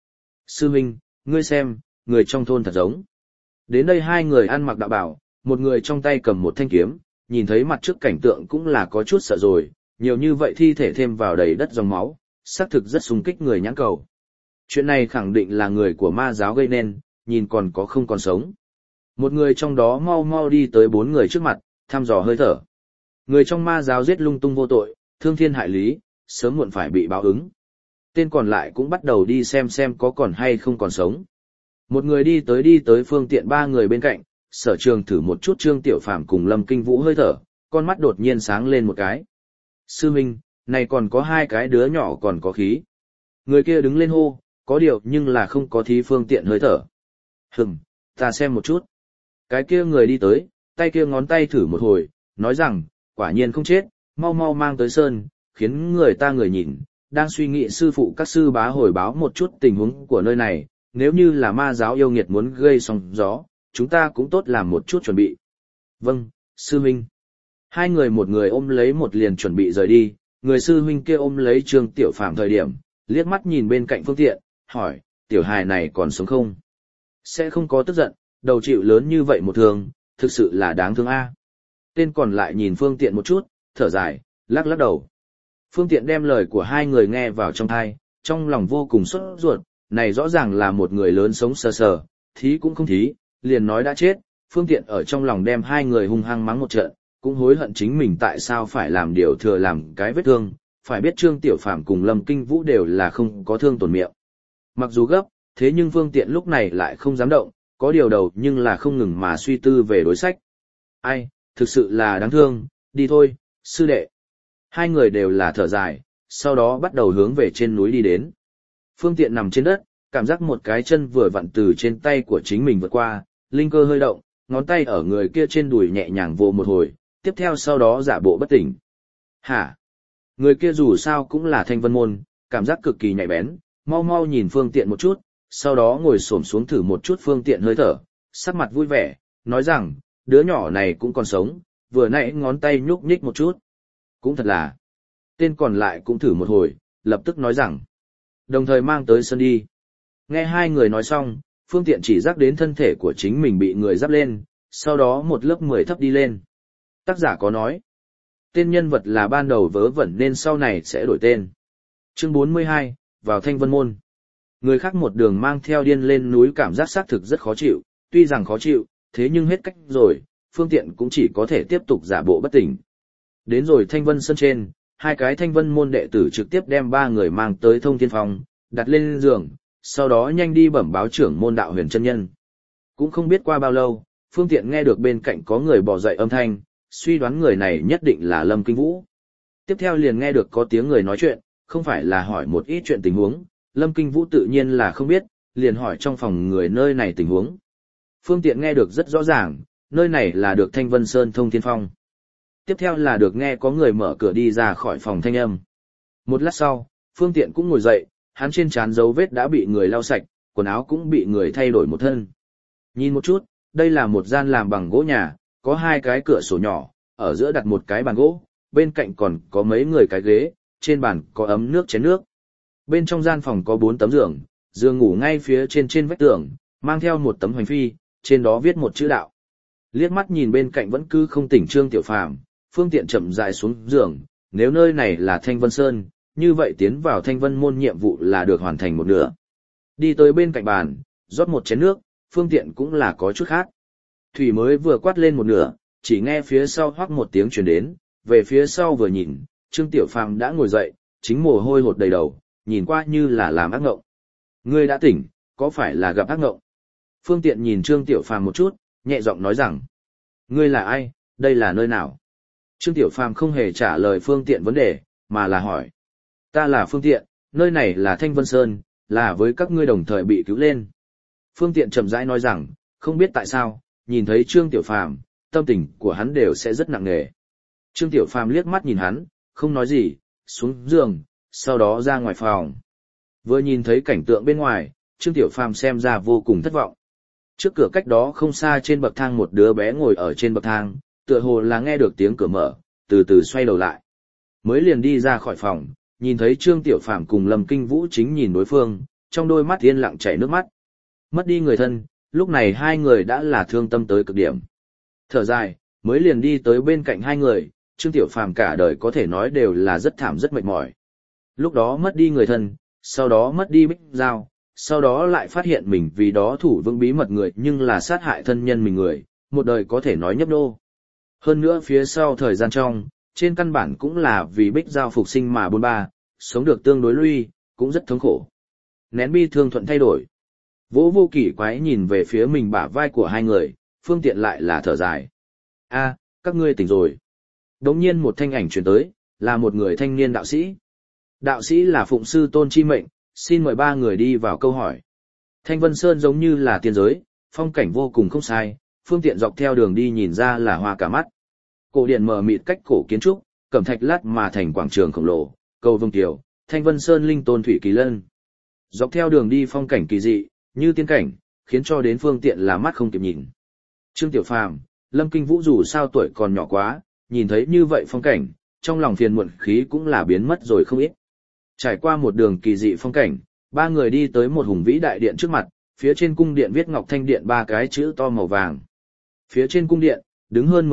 Sư huynh, ngươi xem, người trong thôn thật giống. Đến đây hai người ăn mặc đạo bào, một người trong tay cầm một thanh kiếm, nhìn thấy mặt trước cảnh tượng cũng là có chút sợ rồi, nhiều như vậy thi thể thêm vào đầy đất dòng máu, xác thực rất xung kích người nhãn cầu. Chuyện này khẳng định là người của ma giáo gây nên, nhìn còn có không còn sống. Một người trong đó mau mau đi tới bốn người trước mặt, thăm dò hơi thở. Người trong ma giáo giết lung tung vô tội, thương thiên hại lý, sớm muộn phải bị báo ứng. Tên còn lại cũng bắt đầu đi xem có còn hay không còn sống. Một người đi tới phương tiện ba người bên cạnh, Sở Trường thử một chút Trương Tiểu Phàm cùng Lâm Kinh Vũ hơi thở, con mắt đột nhiên sáng lên một cái. Sư huynh, này còn có hai cái đứa nhỏ còn có khí. Người kia đứng lên hô, có điều nhưng là không có thí phương tiện hơi thở. Ta xem một chút. Cái kia người đi tới, tay kia ngón tay thử một hồi, nói rằng, quả nhiên không chết, mau mau mang tới sơn, khiến người ta người nhìn, đang suy nghĩ sư phụ các sư bá hồi báo một chút tình huống của nơi này, nếu như là ma giáo yêu nghiệt muốn gây sóng gió, chúng ta cũng tốt làm một chút chuẩn bị. Vâng, sư huynh. Hai người một người ôm lấy một liền chuẩn bị rời đi, người sư huynh kia ôm lấy Trương Tiểu Phàm thời điểm, liếc mắt nhìn bên cạnh phương tiện, hỏi, tiểu hài này còn sống không? Sẽ không có tức giận, đầu chịu lớn như vậy một thường, thực sự là đáng thương a. Tên còn lại nhìn phương tiện một chút, thở dài, lắc lắc đầu. Phương tiện đem lời của hai người nghe vào trong tai, trong lòng vô cùng sốt ruột, này rõ ràng là một người lớn sống sờ sờ, thí cũng không thí, liền nói đã chết, phương tiện ở trong lòng đem hai người hung hăng mắng một trận, cũng hối hận chính mình tại sao phải làm điều thừa làm cái vết thương, phải biết Trương Tiểu Phàm cùng Lâm Kinh Vũ đều là không có thương tổn miệng. Mặc dù gấp, thế nhưng phương tiện lúc này lại không dám động, có điều đầu nhưng là không ngừng mà suy tư về đối sách. Ai, thực sự là đáng thương, đi thôi, sư đệ. Hai người đều là thở dài, sau đó bắt đầu hướng về trên núi đi đến. Phương tiện nằm trên đất, cảm giác một cái chân vừa vặn từ trên tay của chính mình vượt qua, linh cơ hơi động, ngón tay ở người kia trên đùi nhẹ nhàng vồ một hồi, tiếp theo sau đó giả bộ bất tỉnh. Hả? Người kia dù sao cũng là Thanh Vân Môn, cảm giác cực kỳ nhạy bén, mau mau nhìn phương tiện một chút, sau đó ngồi xổm xuống thử một chút phương tiện hơi thở, sắc mặt vui vẻ, nói rằng, đứa nhỏ này cũng còn sống, vừa nãy ngón tay nhúc nhích một chút. Cũng thật là. Tên còn lại cũng thử một hồi, lập tức nói rằng, đồng thời mang tới sân đi. Nghe hai người nói xong, phương tiện chỉ rắc đến thân thể của chính mình bị người giáp lên, sau đó một lớp 10 thấp đi lên. Tác giả có nói, tên nhân vật là ban đầu vớ vẩn nên sau này sẽ đổi tên. Chương 42, vào Thanh Vân Môn. Người khác một đường mang theo điên lên núi cảm giác xác thực rất khó chịu, tuy rằng khó chịu, thế nhưng hết cách rồi, phương tiện cũng chỉ có thể tiếp tục giả bộ bất tỉnh. Đến rồi Thanh Vân Sơn trên, hai cái Thanh Vân Môn đệ tử trực tiếp đem ba người mang tới Thông Thiên Phòng, đặt lên giường, sau đó nhanh đi bẩm báo trưởng môn đạo huyền chân nhân. Cũng không biết qua bao lâu, phương tiện nghe được bên cạnh có người bò dậy âm thanh, suy đoán người này nhất định là Lâm Kinh Vũ. Tiếp theo liền nghe được có tiếng người nói chuyện, không phải là hỏi một ít chuyện tình huống, Lâm Kinh Vũ tự nhiên là không biết, liền hỏi trong phòng người nơi này tình huống. Phương tiện nghe được rất rõ ràng, nơi này là được Thanh Vân Sơn Thông Thiên Phong. Tiếp theo là được nghe có người mở cửa đi ra khỏi phòng thanh âm. Một lát sau, phương tiện cũng ngồi dậy, hắn trên trán dấu vết đã bị người lau sạch, quần áo cũng bị người thay đổi một thân. Nhìn một chút, đây là một gian làm bằng gỗ nhà, có hai cái cửa sổ nhỏ, ở giữa đặt một cái bàn gỗ, bên cạnh còn có mấy người cái ghế, trên bàn có ấm nước chén nước. Bên trong gian phòng có 4 tấm giường, giường ngủ ngay phía trên vách tường, mang theo một tấm hoành phi, trên đó viết một chữ đạo. Liếc mắt nhìn bên cạnh vẫn cứ không tỉnh Trương Tiểu Phàm, phương tiện chậm rãi xuống giường, nếu nơi này là Thanh Vân Sơn, như vậy tiến vào Thanh Vân Môn nhiệm vụ là được hoàn thành một nửa. Đi tới bên cạnh bàn, rót một chén nước, phương tiện cũng là có chút khác. Thủy mới vừa quát lên một nửa, chỉ nghe phía sau hoắc một tiếng truyền đến, về phía sau vừa nhìn, Trương Tiểu Phàm đã ngồi dậy, chính mồ hôi hột đầy đầu, nhìn qua như là làm ác ngộng. Ngươi đã tỉnh, có phải là gặp ác ngộng? Phương tiện nhìn Trương Tiểu Phàm một chút, nhẹ giọng nói rằng, ngươi là ai, đây là nơi nào? Trương Tiểu Phàm không hề trả lời phương tiện vấn đề, mà là hỏi. Ta là phương tiện, nơi này là Thanh Vân Sơn, là với các ngươi đồng thời bị cứu lên. Phương tiện chậm rãi nói rằng, không biết tại sao, nhìn thấy Trương Tiểu Phàm, tâm tình của hắn đều sẽ rất nặng nề. Trương Tiểu Phàm liếc mắt nhìn hắn, không nói gì, xuống giường, sau đó ra ngoài phòng. Vừa nhìn thấy cảnh tượng bên ngoài, Trương Tiểu Phàm xem ra vô cùng thất vọng. Trước cửa cách đó không xa trên bậc thang một đứa bé ngồi ở trên bậc thang, tựa hồ là nghe được tiếng cửa mở, từ từ xoay đầu lại. Mới liền đi ra khỏi phòng, nhìn thấy Trương Tiểu Phàm cùng Lâm Kinh Vũ chính nhìn đối phương, trong đôi mắt yên lặng chảy nước mắt. Mất đi người thân, lúc này hai người đã là thương tâm tới cực điểm. Thở dài, mới liền đi tới bên cạnh hai người, Trương Tiểu Phàm cả đời có thể nói đều là rất thảm rất mệt mỏi. Lúc đó mất đi người thân, sau đó mất đi Bích Giao, sau đó lại phát hiện mình vì đó thủ vững bí mật người nhưng là sát hại thân nhân mình người, một đời có thể nói nhấp nô. Hơn nữa phía sau thời gian trong, trên căn bản cũng là vì Bích Giao phục sinh mà bôn ba, sống được tương đối lui, cũng rất thống khổ. Nén bi thương thuận thay đổi. Vô vô kỳ quái nhìn về phía mình bả vai của hai người, Phương Tiện lại là thở dài. A, các ngươi tỉnh rồi. Đống nhiên một thanh ảnh truyền tới, là một người thanh niên đạo sĩ. Đạo sĩ là phụng sư tôn chi mệnh, xin mời ba người đi vào câu hỏi. Thanh Vân Sơn giống như là tiên giới, phong cảnh vô cùng không sai, Phương Tiện dọc theo đường đi nhìn ra là hoa cả mắt. Cổ điện mờ mịt cách cổ kiến trúc, cẩm thạch lát mà thành quảng trường khổng lồ, cầu vồng kiều, Thanh Vân Sơn linh tôn thủy kỳ lân. Dọc theo đường đi phong cảnh kỳ dị, như tiên cảnh, khiến cho đến Phương Tiện là mắt không kịp nhìn. Trương Tiểu Phàm, Lâm Kinh Vũ dù sao tuổi còn nhỏ quá, nhìn thấy như vậy phong cảnh, trong lòng phiền muộn khí cũng là biến mất rồi không ít. Trải qua một đường kỳ dị phong cảnh, ba người đi tới một hùng vĩ đại điện trước mặt, phía trên cung điện viết Ngọc Thanh Điện ba cái chữ to màu vàng. Phía trên cung điện, đứng hơn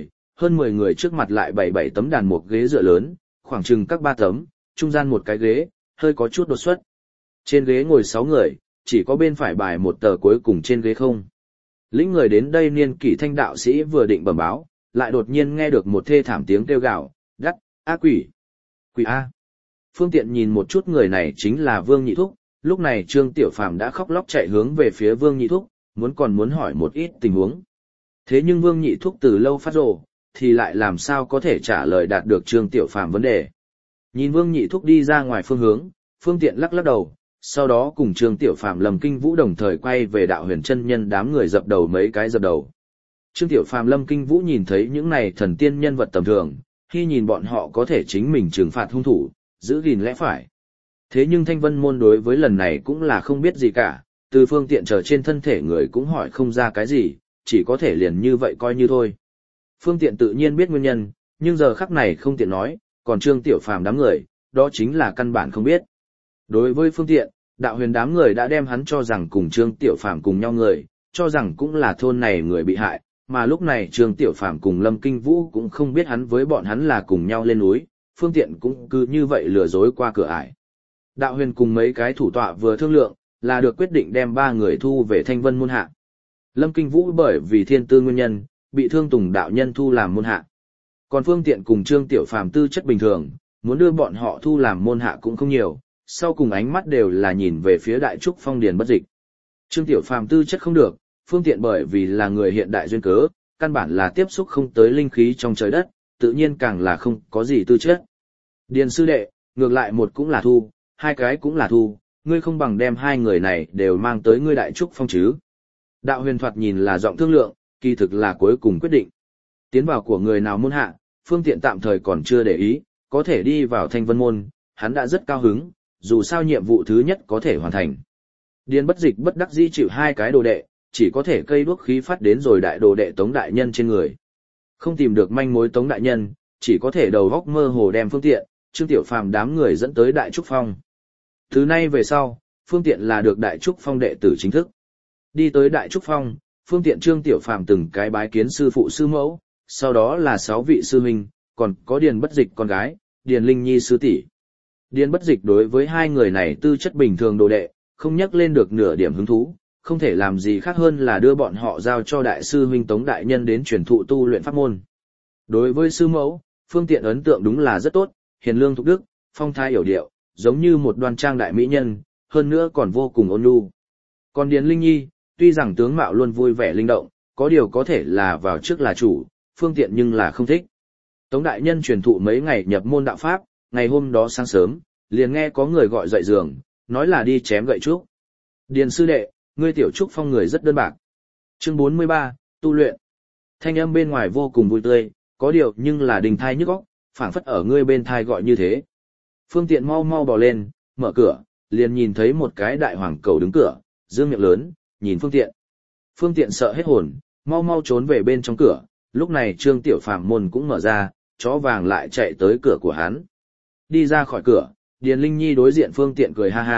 10 người trước mặt lại bày 7 tấm đàn mục ghế dựa lớn, khoảng chừng các 3 tấm, trung gian một cái ghế, hơi có chút đột xuất. Trên ghế ngồi 6 người, chỉ có bên phải bài một tờ cuối cùng trên ghế không. Lĩnh người đến đây niên kỷ thanh đạo sĩ vừa định bẩm báo, lại đột nhiên nghe được một thê thảm tiếng kêu gào, đắc, a quỷ, quỷ a. Phương Tiện nhìn một chút người này chính là Vương Nhị Thúc, lúc này Trương Tiểu Phàm đã khóc lóc chạy hướng về phía Vương Nhị Thúc, muốn hỏi một ít tình huống. Thế nhưng Vương Nhị Thúc từ lâu phát rồ, thì lại làm sao có thể trả lời đạt được Trương Tiểu Phàm vấn đề. Nhìn Vương Nhị Thúc đi ra ngoài phương hướng, Phương Tiện lắc lắc đầu, sau đó cùng Trương Tiểu Phàm Lâm Kinh Vũ đồng thời quay về Đạo Huyền chân nhân đám người dập đầu mấy cái dập đầu. Trương Tiểu Phàm Lâm Kinh Vũ nhìn thấy những này thần tiên nhân vật tầm thường, khi nhìn bọn họ có thể chính mình trừng phạt hung thủ, giữ gìn lẽ phải. Thế nhưng Thanh Vân môn đối với lần này cũng là không biết gì cả, từ Phương Tiện trở trên thân thể người cũng hỏi không ra cái gì, chỉ có thể liền như vậy coi như thôi. Phương Tiện tự nhiên biết nguyên nhân, nhưng giờ khắc này không tiện nói, còn Trương Tiểu Phàm đám người, đó chính là căn bản không biết. Đối với Phương Tiện, Đạo Huyền đám người đã đem hắn cho rằng cùng Trương Tiểu Phàm cùng nhau người, cho rằng cũng là thôn này người bị hại, mà lúc này Trương Tiểu Phàm cùng Lâm Kinh Vũ cũng không biết hắn với bọn hắn là cùng nhau lên núi, Phương Tiện cũng cứ như vậy lừa dối qua cửa ải. Đạo Huyền cùng mấy cái thủ tọa vừa thương lượng, là được quyết định đem 3 người thu về Thanh Vân môn hạ. Lâm Kinh Vũ bởi vì thiên tư nguyên nhân, bị Thương Tùng đạo nhân thu làm môn hạ. Còn Phương Tiện cùng Trương Tiểu Phàm tư chất bình thường, muốn đưa bọn họ thu làm môn hạ cũng không nhiều, sau cùng ánh mắt đều là nhìn về phía Đại Trúc Phong Điền Bất Dịch. Trương Tiểu Phàm tư chất không được, Phương Tiện bởi vì là người hiện đại duyên cớ, căn bản là tiếp xúc không tới linh khí trong trời đất, tự nhiên càng là không có gì tư chất. Điền sư đệ, ngược lại một cũng là thu, 2 cái cũng là thu, ngươi không bằng đem 2 người này đều mang tới ngươi Đại Trúc Phong chứ. Đạo Huyền thoạt nhìn là giọng thương lượng, kỳ thực là cuối cùng quyết định. Tiến vào của người nào môn hạ, Phương Tiện tạm thời còn chưa để ý, có thể đi vào Thanh Vân môn, hắn đã rất cao hứng, dù sao nhiệm vụ thứ nhất có thể hoàn thành. Điền Bất Dịch bất đắc dĩ chịu 2 cái đồ đệ, chỉ có thể cây đuốc khí phát đến rồi đại đồ đệ Tống đại nhân trên người. Không tìm được manh mối Tống đại nhân, chỉ có thể đầu góc mơ hồ đem Phương Tiện, Trương Tiểu Phàm đám người dẫn tới Đại Trúc Phong. Từ nay về sau, Phương Tiện là được Đại Trúc Phong đệ tử chính thức. Đi tới Đại Trúc Phong, Phương Tiện Trương Tiểu Phàm từng cái bái kiến sư phụ sư mẫu, sau đó là 6 vị sư huynh, còn có Điền Bất Dịch con gái, Điền Linh Nhi sư tỷ. Điền Bất Dịch đối với 2 người này tư chất bình thường đồ đệ, không nhắc lên được nửa điểm hứng thú, không thể làm gì khác hơn là đưa bọn họ giao cho đại sư huynh Tống đại nhân đến truyền thụ tu luyện pháp môn. Đối với sư mẫu, Phương Tiện ấn tượng đúng là rất tốt, hiền lương thục đức, phong thái yểu điệu, giống như một đoan trang đại mỹ nhân, hơn nữa còn vô cùng ôn nhu. Còn Điền Linh Nhi, tuy rằng tướng mạo luôn vui vẻ linh động, có điều có thể là vào trước là chủ, Phương Tiện nhưng là không thích. Tống đại nhân truyền thụ mấy ngày nhập môn đạo pháp, ngày hôm đó sáng sớm, liền nghe có người gọi dậy giường, nói là đi chém gậy trúc. Điền sư đệ, ngươi Tiểu Trúc Phong người rất đơn bạc. Chương 43, tu luyện. Thanh âm bên ngoài vô cùng vui tươi, có điều nhưng là đình thai nhức óc, phảng phất ở ngươi bên thai gọi như thế. Phương Tiện mau mau bò lên, mở cửa, liền nhìn thấy một cái đại hoàng cầu đứng cửa, dương miệng lớn, nhìn Phương Tiện. Phương Tiện sợ hết hồn, mau mau trốn về bên trong cửa, lúc này Trương Tiểu Phàm môn cũng mở ra, chó vàng lại chạy tới cửa của hắn. Đi ra khỏi cửa, Điền Linh Nhi đối diện Phương Tiện cười ha ha,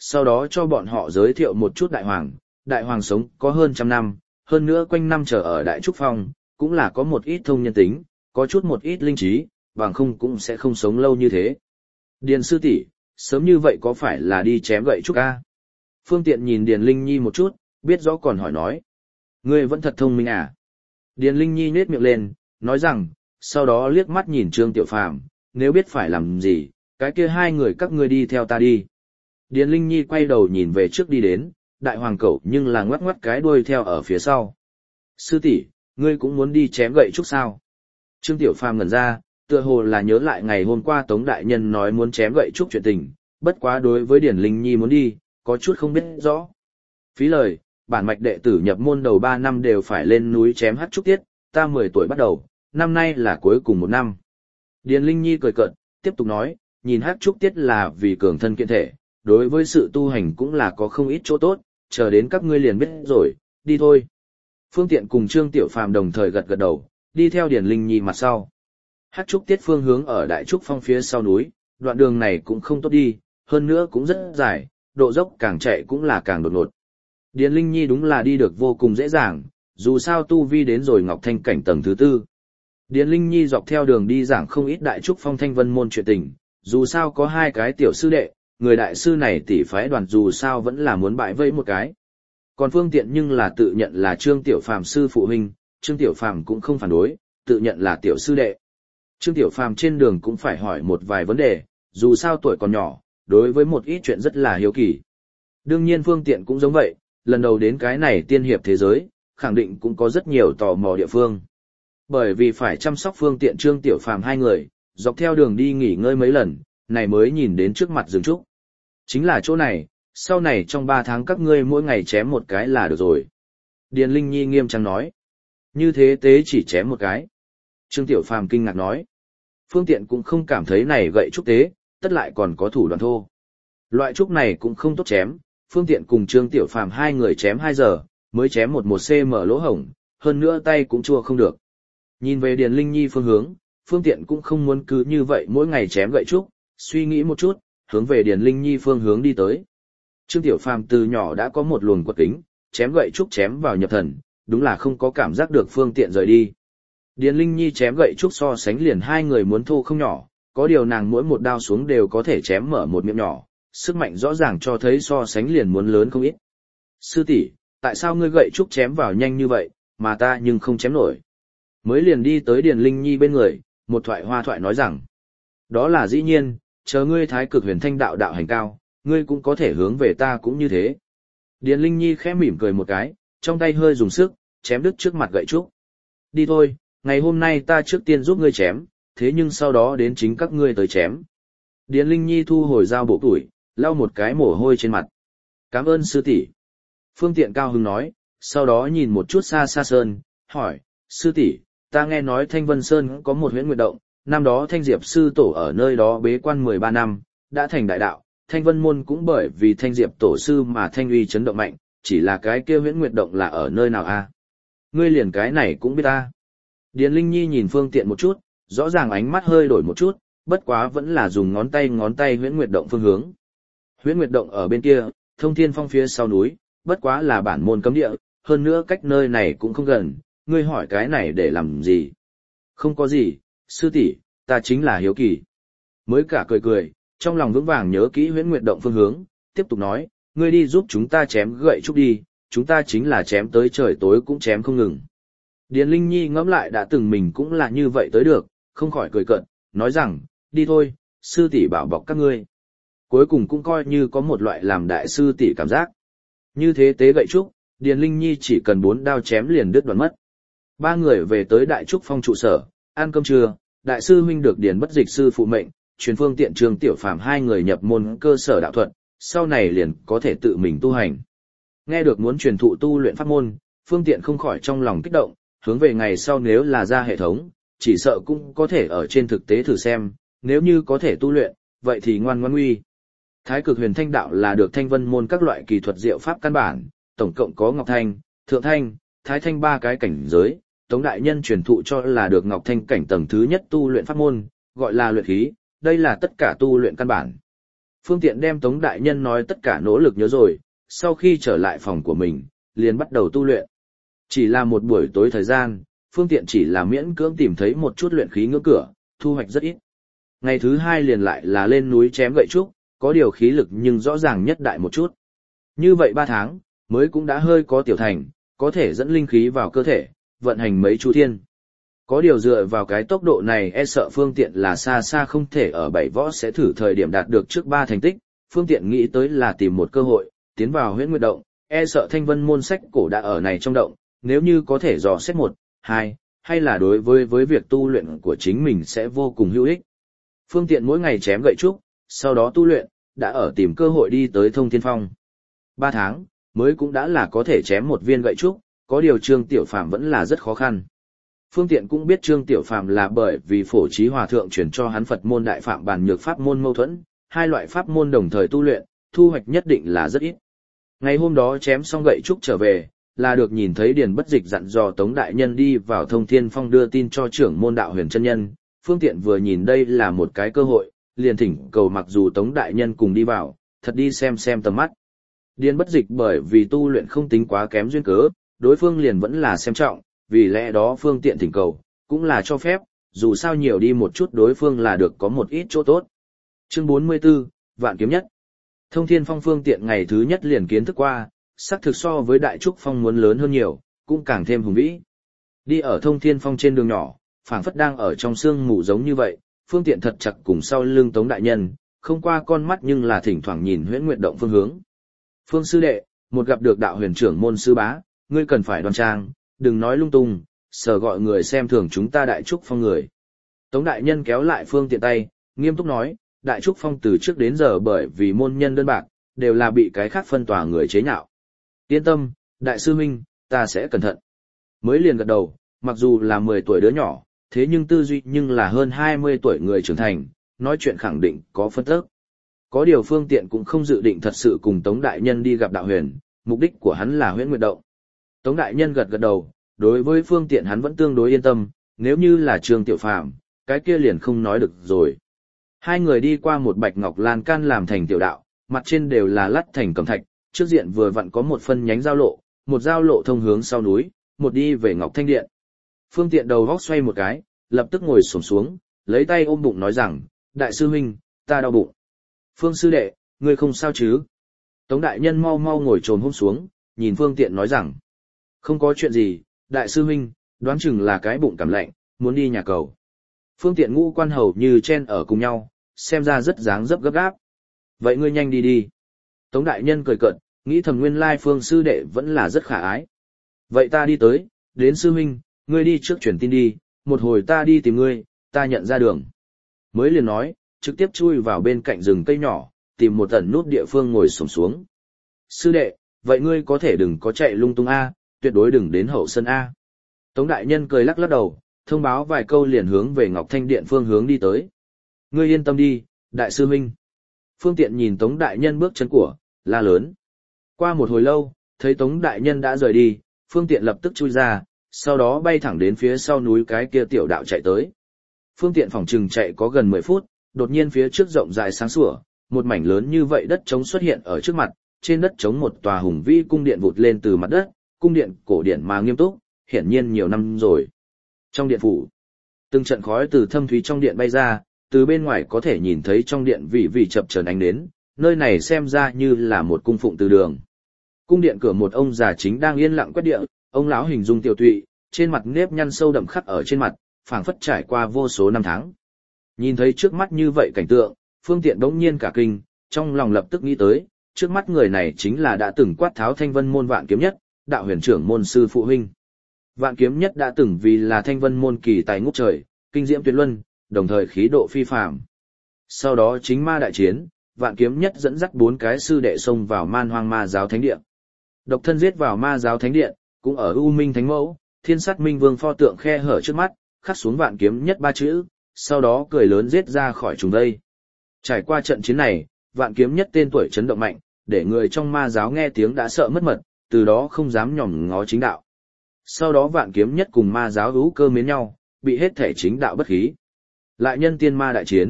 sau đó cho bọn họ giới thiệu một chút đại hoàng sống có hơn trăm năm, hơn nữa quanh năm chờ ở Đại Trúc Phong, cũng là có một ít thông nhân tính, có chút một ít linh trí, bằng không cũng sẽ không sống lâu như thế. Điền sư tỷ, sớm như vậy có phải là đi chém gậy trúc a? Phương Tiện nhìn Điền Linh Nhi một chút, biết rõ còn hỏi nói. Ngươi vẫn thật thông minh à? Điền Linh Nhi nhếch miệng lên, nói rằng, sau đó liếc mắt nhìn Trương Tiểu Phàm, nếu biết phải làm gì, cái kia hai người các ngươi đi theo ta đi. Điền Linh Nhi quay đầu nhìn về trước đi đến, đại hoàng cẩu nhưng là ngoắc ngoắc cái đuôi theo ở phía sau. Sư tỷ, ngươi cũng muốn đi chém gậy trúc sao? Trương Tiểu Phàm ngẩn ra, tựa hồ là nhớ lại ngày hôm qua Tống Đại Nhân nói muốn chém gậy trúc chuyện tình, bất quá đối với Điền Linh Nhi muốn đi, có chút không biết rõ. Phí lời, bản mạch đệ tử nhập môn đầu 3 năm đều phải lên núi chém hắc trúc tiết, ta 10 tuổi bắt đầu, năm nay là cuối cùng một năm. Điền Linh Nhi cười cợt, tiếp tục nói, nhìn hắc trúc tiết là vì cường thân kiện thể, đối với sự tu hành cũng là có không ít chỗ tốt, chờ đến các ngươi liền biết rồi, đi thôi. Phương Tiện cùng Trương Tiểu Phàm đồng thời gật gật đầu, đi theo Điền Linh Nhi mặt sau. Hắc trúc tiết phương hướng ở Đại Trúc Phong phía sau núi, đoạn đường này cũng không tốt đi, hơn nữa cũng rất dài, độ dốc càng chạy cũng là càng đột ngột. Điền Linh Nhi đúng là đi được vô cùng dễ dàng, dù sao tu vi đến rồi Ngọc Thanh cảnh tầng thứ 4. Điền Linh Nhi dọc theo đường đi giảng không ít Đại Trúc Phong Thanh Vân môn chuyện tình, dù sao có hai cái tiểu sư đệ, người đại sư này tỷ phái đoàn dù sao vẫn là muốn bại vây một cái. Còn Phương Tiện nhưng là tự nhận là Trương Tiểu Phàm sư phụ huynh, Trương Tiểu Phàm cũng không phản đối, tự nhận là tiểu sư đệ. Trương Tiểu Phàm trên đường cũng phải hỏi một vài vấn đề, dù sao tuổi còn nhỏ, đối với một ít chuyện rất là hiếu kỳ. Đương nhiên Phương Tiện cũng giống vậy, lần đầu đến cái này tiên hiệp thế giới, khẳng định cũng có rất nhiều tò mò địa phương. Bởi vì phải chăm sóc Phương Tiện Trương Tiểu Phàm hai người, dọc theo đường đi nghỉ ngơi mấy lần, này mới nhìn đến trước mặt rừng trúc. Chính là chỗ này, sau này trong 3 tháng các ngươi mỗi ngày chém một cái là được rồi. Điền Linh Nhi nghiêm trang nói. Như thế tế chỉ chém một cái. Trương Tiểu Phàm kinh ngạc nói. Phương Tiện cũng không cảm thấy này gậy trúc tế, tất lại còn có thủ đoạn thô. Loại trúc này cũng không tốt chém, Phương Tiện cùng Trương Tiểu Phàm hai người chém 2 giờ, mới chém một cm lỗ hổng, hơn nữa tay cũng chua không được. Nhìn về Điền Linh Nhi phương hướng, Phương Tiện cũng không muốn cứ như vậy mỗi ngày chém gậy trúc, suy nghĩ một chút, hướng về Điền Linh Nhi phương hướng đi tới. Trương Tiểu Phàm từ nhỏ đã có một luồng quật tính, chém gậy trúc chém vào nhập thần, đúng là không có cảm giác được Phương Tiện rời đi. Điền Linh Nhi chém gậy trúc so sánh liền hai người muốn thô không nhỏ, có điều nàng mỗi một đao xuống đều có thể chém mở một miệng nhỏ, sức mạnh rõ ràng cho thấy so sánh liền muốn lớn không ít. Sư tỷ, tại sao ngươi gậy trúc chém vào nhanh như vậy, mà ta nhưng không chém nổi? Mới liền đi tới Điền Linh Nhi bên người, một thoại hoa thoại nói rằng, đó là dĩ nhiên, chờ ngươi thái cực huyền thanh đạo đạo hành cao, ngươi cũng có thể hướng về ta cũng như thế. Điền Linh Nhi khẽ mỉm cười một cái, trong tay hơi dùng sức, chém đứt trước mặt gậy trúc. Đi thôi, ngày hôm nay ta trước tiên giúp ngươi chém, thế nhưng sau đó đến chính các ngươi tới chém. Điền Linh Nhi thu hồi dao bộ tuổi, lau một cái mồ hôi trên mặt. Cảm ơn sư tỷ. Phương Tiện cao hứng nói, sau đó nhìn một chút xa xa sơn, hỏi, sư tỷ, ta nghe nói Thanh Vân Sơn có một huyễn nguyệt động, năm đó Thanh Diệp sư tổ ở nơi đó bế quan 13 năm, đã thành đại đạo, Thanh Vân môn cũng bởi vì Thanh Diệp tổ sư mà thanh uy chấn động mạnh, chỉ là cái kia huyễn nguyệt động là ở nơi nào a? Ngươi liền cái này cũng biết ta. Điền Linh Nhi nhìn Phương Tiện một chút, rõ ràng ánh mắt hơi đổi một chút, bất quá vẫn là dùng ngón tay huyễn nguyệt động phương hướng. Huyễn nguyệt động ở bên kia, Thông Thiên Phong phía sau núi, bất quá là bản môn cấm địa, hơn nữa cách nơi này cũng không gần, ngươi hỏi cái này để làm gì? Không có gì, sư tỷ, ta chính là hiếu kỳ. Mới cả cười cười, trong lòng vững vàng nhớ kỹ huyễn nguyệt động phương hướng, tiếp tục nói, ngươi đi giúp chúng ta chém gậy trúc đi, chúng ta chính là chém tới trời tối cũng chém không ngừng. Điền Linh Nhi ngẫm lại đã từng mình cũng là như vậy tới được, không khỏi cười cợt, nói rằng, đi thôi, sư tỷ bảo bọc các ngươi. Cuối cùng cũng coi như có một loại làm đại sư tỷ cảm giác. Như thế tế gậy trúc, Điền Linh Nhi chỉ cần 4 đao chém liền đứt đoạn mất. 3 người về tới Đại Trúc Phong trụ sở, ăn cơm trưa, đại sư huynh được Điền Bất Dịch sư phụ mệnh, truyền Phương Tiện Trương Tiểu Phàm hai người nhập môn cơ sở đạo thuật, sau này liền có thể tự mình tu hành. Nghe được muốn truyền thụ tu luyện pháp môn, Phương Tiện không khỏi trong lòng kích động, hướng về ngày sau nếu là ra hệ thống, chỉ sợ cũng có thể ở trên thực tế thử xem, nếu như có thể tu luyện, vậy thì ngoan ngoãn uy. Thái cực huyền thanh đạo là được Thanh Vân môn các loại kỳ thuật diệu pháp căn bản, tổng cộng có Ngọc Thanh, Thượng Thanh, Thái Thanh 3 cái cảnh giới, Tống đại nhân truyền thụ cho là được Ngọc Thanh cảnh tầng thứ nhất tu luyện pháp môn, gọi là luyện khí, đây là tất cả tu luyện căn bản. Phương Tiện đem Tống Đại Nhân nói tất cả nỗ lực nhớ rồi, sau khi trở lại phòng của mình, liền bắt đầu tu luyện. Chỉ là một buổi tối thời gian, Phương Tiện chỉ là miễn cưỡng tìm thấy một chút luyện khí ngưỡng cửa, thu hoạch rất ít. Ngày thứ hai liền lại là lên núi chém gậy trúc, có điều khí lực nhưng rõ ràng nhất đại một chút. Như vậy 3 tháng, mới cũng đã hơi có tiểu thành, có thể dẫn linh khí vào cơ thể, vận hành mấy chu thiên. Có điều dựa vào cái tốc độ này e sợ Phương Tiện là xa xa không thể ở 7 võ sẽ thử thời điểm đạt được trước 3 thành tích, Phương Tiện nghĩ tới là tìm một cơ hội, tiến vào Huyễn Nguyệt Động, e sợ Thanh Vân môn sách cổ đã ở này trong động, nếu như có thể dò xét 1, 2, hay là đối với việc tu luyện của chính mình sẽ vô cùng hữu ích. Phương Tiện mỗi ngày chém gậy trúc, sau đó tu luyện, đã ở tìm cơ hội đi tới Thông Thiên Phong. 3 tháng, mới cũng đã là có thể chém một viên gậy trúc, có điều Trương Tiểu Phàm vẫn là rất khó khăn. Phương Tiện cũng biết Trương Tiểu Phàm là bởi vì Phổ Chí Hòa thượng truyền cho hắn Phật môn Đại Phạm Bản Nhược pháp môn mâu thuẫn, hai loại pháp môn đồng thời tu luyện, thu hoạch nhất định là rất ít. Ngày hôm đó chém xong gậy trúc trở về, là được nhìn thấy Điền Bất Dịch dặn dò Tống Đại Nhân đi vào Thông Thiên Phong đưa tin cho trưởng môn Đạo Huyền chân nhân. Phương Tiện vừa nhìn đây là một cái cơ hội, liền thỉnh cầu mặc dù Tống Đại Nhân cùng đi vào, thật đi xem tầm mắt. Điền Bất Dịch bởi vì tu luyện không tính quá kém duyên cớ, đối phương liền vẫn là xem trọng, vì lẽ đó Phương Tiện thỉnh cầu, cũng là cho phép, dù sao nhiều đi một chút đối phương là được có một ít chỗ tốt. Chương 44, Vạn Kiếm Nhất. Thông Thiên Phong Phương Tiện ngày thứ nhất liền kiến thức qua, xác thực so với Đại Trúc Phong muốn lớn hơn nhiều, cũng càng thêm hùng vĩ. Đi ở Thông Thiên Phong trên đường nhỏ, phảng phất đang ở trong sương mù giống như vậy, Phương Tiện thật chặt cùng sau lưng Tống Đại Nhân, không qua con mắt nhưng là thỉnh thoảng nhìn Huyễn Nguyệt Động phương hướng. Phương sư đệ, một gặp được Đạo Huyền trưởng môn sư bá, ngươi cần phải đoan trang, đừng nói lung tung, sợ gọi người xem thường chúng ta Đại Trúc Phong người. Tống Đại Nhân kéo lại Phương Tiện tay, nghiêm túc nói, Đại Trúc Phong từ trước đến giờ bởi vì môn nhân đơn bạc, đều là bị cái khác phân tòa người chế nhạo. Yên tâm, Đại sư huynh, ta sẽ cẩn thận. Mới liền gật đầu, mặc dù là 10 tuổi đứa nhỏ, thế nhưng tư duy nhưng là hơn 20 tuổi người trưởng thành, nói chuyện khẳng định có phân tức. Có điều Phương Tiện cũng không dự định thật sự cùng Tống Đại Nhân đi gặp Đạo Huyền, mục đích của hắn là Huyễn Nguyệt Động. Tống Đại Nhân gật đầu, đối với Phương Tiện hắn vẫn tương đối yên tâm, nếu như là Trương Tiểu Phàm, cái kia liền không nói được rồi. Hai người đi qua một bạch ngọc lan can làm thành tiểu đạo, mặt trên đều là lát thành cẩm thạch, trước diện vừa vặn có một phân nhánh giao lộ, một giao lộ thông hướng sau núi, một đi về Ngọc Thanh Điện. Phương Tiện đầu góc xoay một cái, lập tức ngồi xổm xuống, lấy tay ôm bụng nói rằng, Đại sư huynh, ta đau bụng. Phương sư đệ, ngươi không sao chứ? Tống Đại Nhân mau mau ngồi trồm hôm xuống, nhìn Phương Tiện nói rằng, không có chuyện gì, Đại sư huynh, đoán chừng là cái bụng cảm lạnh, muốn đi nhà cầu. Phương Tiện ngũ quan hầu như chen ở cùng nhau, xem ra rất dáng dấp gấp gáp. Vậy ngươi nhanh đi đi. Tống Đại Nhân cười cợt, nghĩ thầm nguyên lai Phương sư đệ vẫn là rất khả ái. Vậy ta đi tới, đến sư huynh, ngươi đi trước truyền tin đi, một hồi ta đi tìm ngươi, ta nhận ra đường. Mới liền nói, trực tiếp chui vào bên cạnh rừng cây nhỏ, tìm một ẩn nút địa phương ngồi xổm xuống. Sư đệ, vậy ngươi có thể đừng có chạy lung tung A, tuyệt đối đừng đến hậu sân A. Tống Đại Nhân cười lắc lắc đầu, thông báo vài câu liền hướng về Ngọc Thanh Điện phương hướng đi tới. Ngươi yên tâm đi, Đại sư huynh. Phương Tiện nhìn Tống Đại Nhân bước chân của, la lớn. Qua một hồi lâu, thấy Tống Đại Nhân đã rời đi, Phương Tiện lập tức chui ra, sau đó bay thẳng đến phía sau núi cái kia tiểu đạo chạy tới. Phương Tiện phỏng chừng chạy có gần 10 phút, đột nhiên phía trước rộng dài sáng sủa, một mảnh lớn như vậy đất trống xuất hiện ở trước mặt, trên đất trống một tòa hùng vĩ cung điện vụt lên từ mặt đất, cung điện cổ điển mà nghiêm túc, hiển nhiên nhiều năm rồi. Trong điện phủ, từng trận khói từ thâm thúy trong điện bay ra, từ bên ngoài có thể nhìn thấy trong điện vị chập chờn ánh nến, nơi này xem ra như là một cung phụng từ đường. Cung điện cửa một ông già chính đang yên lặng quét địa, ông lão hình dung tiểu tụy, trên mặt nếp nhăn sâu đậm khắc ở trên mặt, phảng phất trải qua vô số năm tháng. Nhìn thấy trước mắt như vậy cảnh tượng, Phương Tiện đống nhiên cả kinh, trong lòng lập tức nghĩ tới, trước mắt người này chính là đã từng quát tháo Thanh Vân môn Vạn Kiếm Nhất, Đạo Huyền trưởng môn sư phụ huynh. Vạn Kiếm Nhất đã từng vì là Thanh Vân môn kỳ tài ngút trời, kinh diễm tuyệt luân, đồng thời khí độ phi phàm. Sau đó chính ma đại chiến, Vạn Kiếm Nhất dẫn dắt 4 cái sư đệ xông vào Man Hoang Ma giáo thánh điện. Độc thân giết vào Ma giáo thánh điện, cũng ở U Minh Thánh Mẫu, Thiên Sát Minh Vương pho tượng khe hở trước mắt, khắc xuống Vạn Kiếm Nhất 3 chữ, sau đó cười lớn giết ra khỏi chúng đây. Trải qua trận chiến này, Vạn Kiếm Nhất tên tuổi chấn động mạnh, để người trong Ma giáo nghe tiếng đã sợ mất mật, từ đó không dám nhòm ngó chính đạo. Sau đó Vạn Kiếm Nhất cùng Ma giáo hữu cơ mến nhau, bị hết thể chính đạo bất khí. Lại nhân tiên ma đại chiến,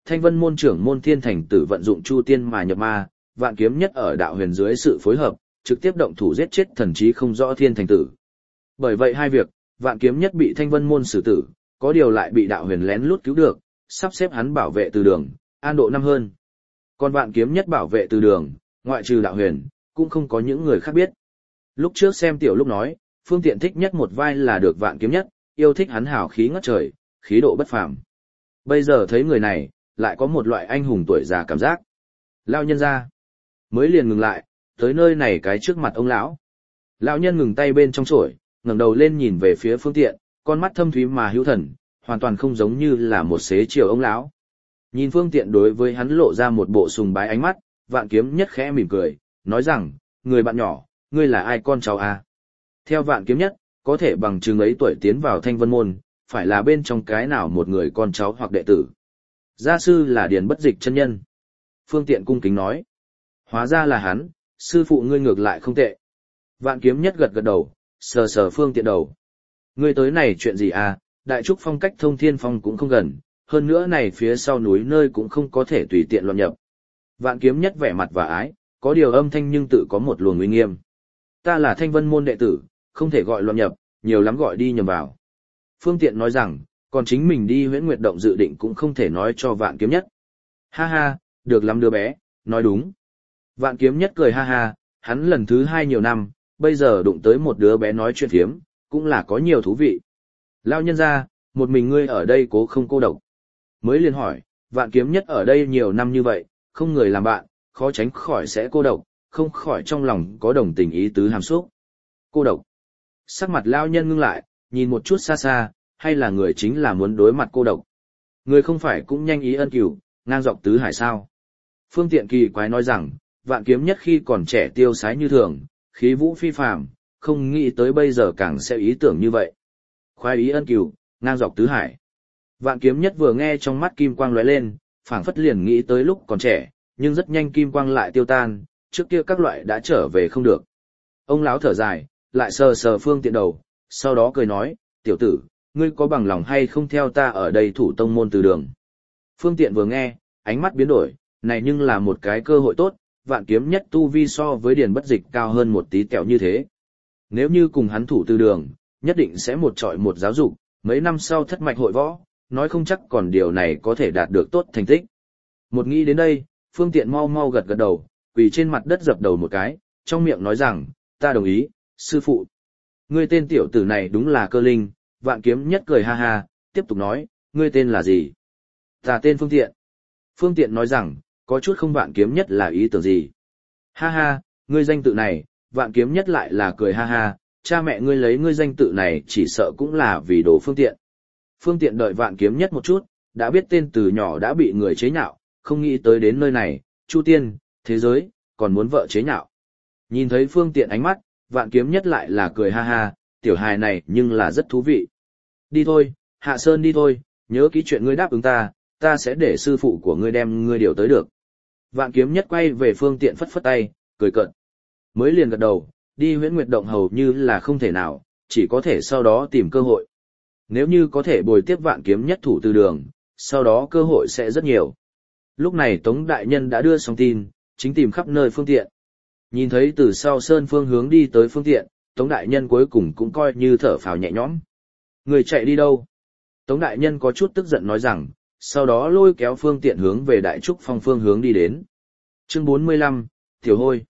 Thanh Vân môn trưởng môn Thiên Thành Tử vận dụng Chu Tiên mà nhập ma, Vạn Kiếm Nhất ở đạo huyền dưới sự phối hợp, trực tiếp động thủ giết chết thần trí không rõ Thiên Thành Tử. Bởi vậy hai việc, Vạn Kiếm Nhất bị Thanh Vân môn xử tử, có điều lại bị đạo huyền lén lút cứu được, sắp xếp hắn bảo vệ từ đường, an độ năm hơn. Còn Vạn Kiếm Nhất bảo vệ từ đường, ngoại trừ đạo huyền, cũng không có những người khác biết. Lúc trước xem tiểu lúc nói, Phương Tiện thích nhất một vai là được Vạn Kiếm Nhất, yêu thích hắn hào khí ngất trời, khí độ bất phàm. Bây giờ thấy người này, lại có một loại anh hùng tuổi già cảm giác. Lão nhân ra, mới liền ngừng lại, tới nơi này cái trước mặt ông lão. Lão nhân ngừng tay bên trong chổi, ngẩng đầu lên nhìn về phía Phương Tiện, con mắt thâm thúy mà hữu thần, hoàn toàn không giống như là một xế chiều ông lão. Nhìn Phương Tiện đối với hắn lộ ra một bộ sùng bái ánh mắt, Vạn Kiếm Nhất khẽ mỉm cười, nói rằng, người bạn nhỏ, ngươi là ai con cháu à? Theo Vạn Kiếm Nhất, có thể bằng chứng ấy tuổi tiến vào Thanh Vân môn, phải là bên trong cái nào một người con cháu hoặc đệ tử. Gia sư là Điền Bất Dịch chân nhân. Phương Tiện cung kính nói. Hóa ra là hắn, sư phụ ngươi ngược lại không tệ. Vạn Kiếm Nhất gật gật đầu, sờ sờ Phương Tiện đầu. Ngươi tới này chuyện gì à, Đại Trúc Phong cách Thông Thiên Phong cũng không gần, hơn nữa này phía sau núi nơi cũng không có thể tùy tiện loạn nhập. Vạn Kiếm Nhất vẻ mặt và ái, có điều âm thanh nhưng tự có một luồng uy nghiêm. Ta là Thanh Vân môn đệ tử, không thể gọi loạn nhập, nhiều lắm gọi đi nhầm vào. Phương Tiện nói rằng, còn chính mình đi Huyễn Nguyệt Động dự định cũng không thể nói cho Vạn Kiếm Nhất. Ha ha, được lắm đứa bé, nói đúng. Vạn Kiếm Nhất cười ha ha, hắn lần thứ hai nhiều năm, bây giờ đụng tới một đứa bé nói chuyện phiếm, cũng là có nhiều thú vị. Lao nhân ra, một mình ngươi ở đây cố không cô độc. Mới liền hỏi, Vạn Kiếm Nhất ở đây nhiều năm như vậy, không người làm bạn, khó tránh khỏi sẽ cô độc, không khỏi trong lòng có đồng tình ý tứ hàm xúc. Cô độc. Sắc mặt Lao nhân ngưng lại, nhìn một chút xa xa, hay là người chính là muốn đối mặt cô độc. Người không phải cũng nhanh ý ân cửu, ngang dọc tứ hải sao. Phương Tiện kỳ quái nói rằng, Vạn Kiếm Nhất khi còn trẻ tiêu sái như thường, khí vũ phi phàm, không nghĩ tới bây giờ càng sẽ ý tưởng như vậy. Khoái ý ân cửu, ngang dọc tứ hải. Vạn Kiếm Nhất vừa nghe trong mắt kim quang lóe lên, phảng phất liền nghĩ tới lúc còn trẻ, nhưng rất nhanh kim quang lại tiêu tan, trước kia các loại đã trở về không được. Ông lão thở dài, lại sờ sờ Phương Tiện đầu, sau đó cười nói, tiểu tử, ngươi có bằng lòng hay không theo ta ở đây thủ tông môn từ đường. Phương Tiện vừa nghe, ánh mắt biến đổi, này nhưng là một cái cơ hội tốt, Vạn Kiếm Nhất tu vi so với Điền Bất Dịch cao hơn một tí tẹo như thế. Nếu như cùng hắn thủ từ đường, nhất định sẽ một trọi một giáo dục, mấy năm sau thất mạch hội võ, nói không chắc còn điều này có thể đạt được tốt thành tích. Một nghĩ đến đây, Phương Tiện mau mau gật gật đầu, quỳ trên mặt đất dập đầu một cái, trong miệng nói rằng, ta đồng ý, sư phụ. Ngươi tên tiểu tử này đúng là cơ linh. Vạn Kiếm Nhất cười ha ha, tiếp tục nói, ngươi tên là gì? Ta tên Phương Tiện. Phương Tiện nói rằng, có chút không Vạn Kiếm Nhất là ý tưởng gì? Ha ha, ngươi danh tự này, Vạn Kiếm Nhất lại là cười ha ha, cha mẹ ngươi lấy ngươi danh tự này chỉ sợ cũng là vì đồ Phương Tiện. Phương Tiện đợi Vạn Kiếm Nhất một chút, đã biết tên từ nhỏ đã bị người chế nhạo, không nghĩ tới đến nơi này, Chu Tiên, thế giới, còn muốn vợ chế nhạo. Nhìn thấy Phương Tiện ánh mắt, Vạn Kiếm Nhất lại là cười ha ha, tiểu hài này nhưng là rất thú vị. Đi thôi, Hạ Sơn đi thôi, nhớ kỹ chuyện ngươi đáp ứng ta, ta sẽ để sư phụ của ngươi đem ngươi điều tới được. Vạn Kiếm Nhất quay về Phương Tiện phất phất tay, cười cợt. Mới liền gật đầu, đi Huyễn Nguyệt Động hầu như là không thể nào, chỉ có thể sau đó tìm cơ hội. Nếu như có thể bồi tiếp Vạn Kiếm Nhất thủ từ đường, sau đó cơ hội sẽ rất nhiều. Lúc này Tống Đại Nhân đã đưa xong tin, chính tìm khắp nơi Phương Tiện. Nhìn thấy từ sau sơn phương hướng đi tới Phương Tiện, Tống Đại Nhân cuối cùng cũng coi như thở phào nhẹ nhõm. Người chạy đi đâu? Tống Đại Nhân có chút tức giận nói rằng, sau đó lôi kéo Phương Tiện hướng về Đại Trúc Phong phương hướng đi đến. Chương 45, Tiểu Hôi.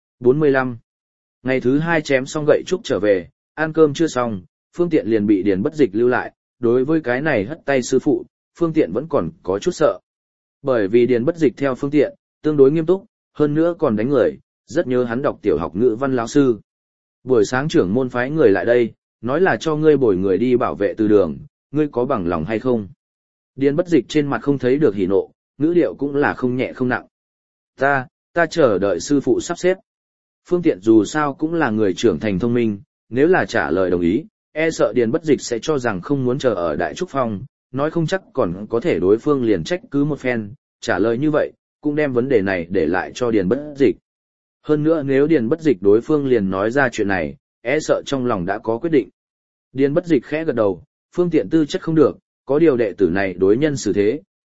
45. Ngày thứ 2 chém xong gậy trúc trở về, ăn cơm chưa xong, Phương Tiện liền bị Điền Bất Dịch lưu lại, đối với cái này hất tay sư phụ, Phương Tiện vẫn còn có chút sợ. Bởi vì Điền Bất Dịch theo Phương Tiện, tương đối nghiêm túc, hơn nữa còn đánh người, rất nhớ hắn đọc tiểu học ngữ văn lão sư. Buổi sáng trưởng môn phái người lại đây, nói là cho ngươi bồi người đi bảo vệ từ đường, ngươi có bằng lòng hay không? Điền Bất Dịch trên mặt không thấy được hỉ nộ, ngữ điệu cũng là không nhẹ không nặng. Ta chờ đợi sư phụ sắp xếp. Phương Tiện dù sao cũng là người trưởng thành thông minh, nếu là trả lời đồng ý, e sợ Điền Bất Dịch sẽ cho rằng không muốn chờ ở Đại Trúc Phong, nói không chắc còn có thể đối phương liền trách cứ một phen, trả lời như vậy, cũng đem vấn đề này để lại cho Điền Bất Dịch. Hơn nữa nếu Điền Bất Dịch đối phương liền nói ra chuyện này, e sợ trong lòng đã có quyết định. Điền Bất Dịch khẽ gật đầu, Phương Tiện tư chất không được, có điều đệ tử này đối nhân xử thế,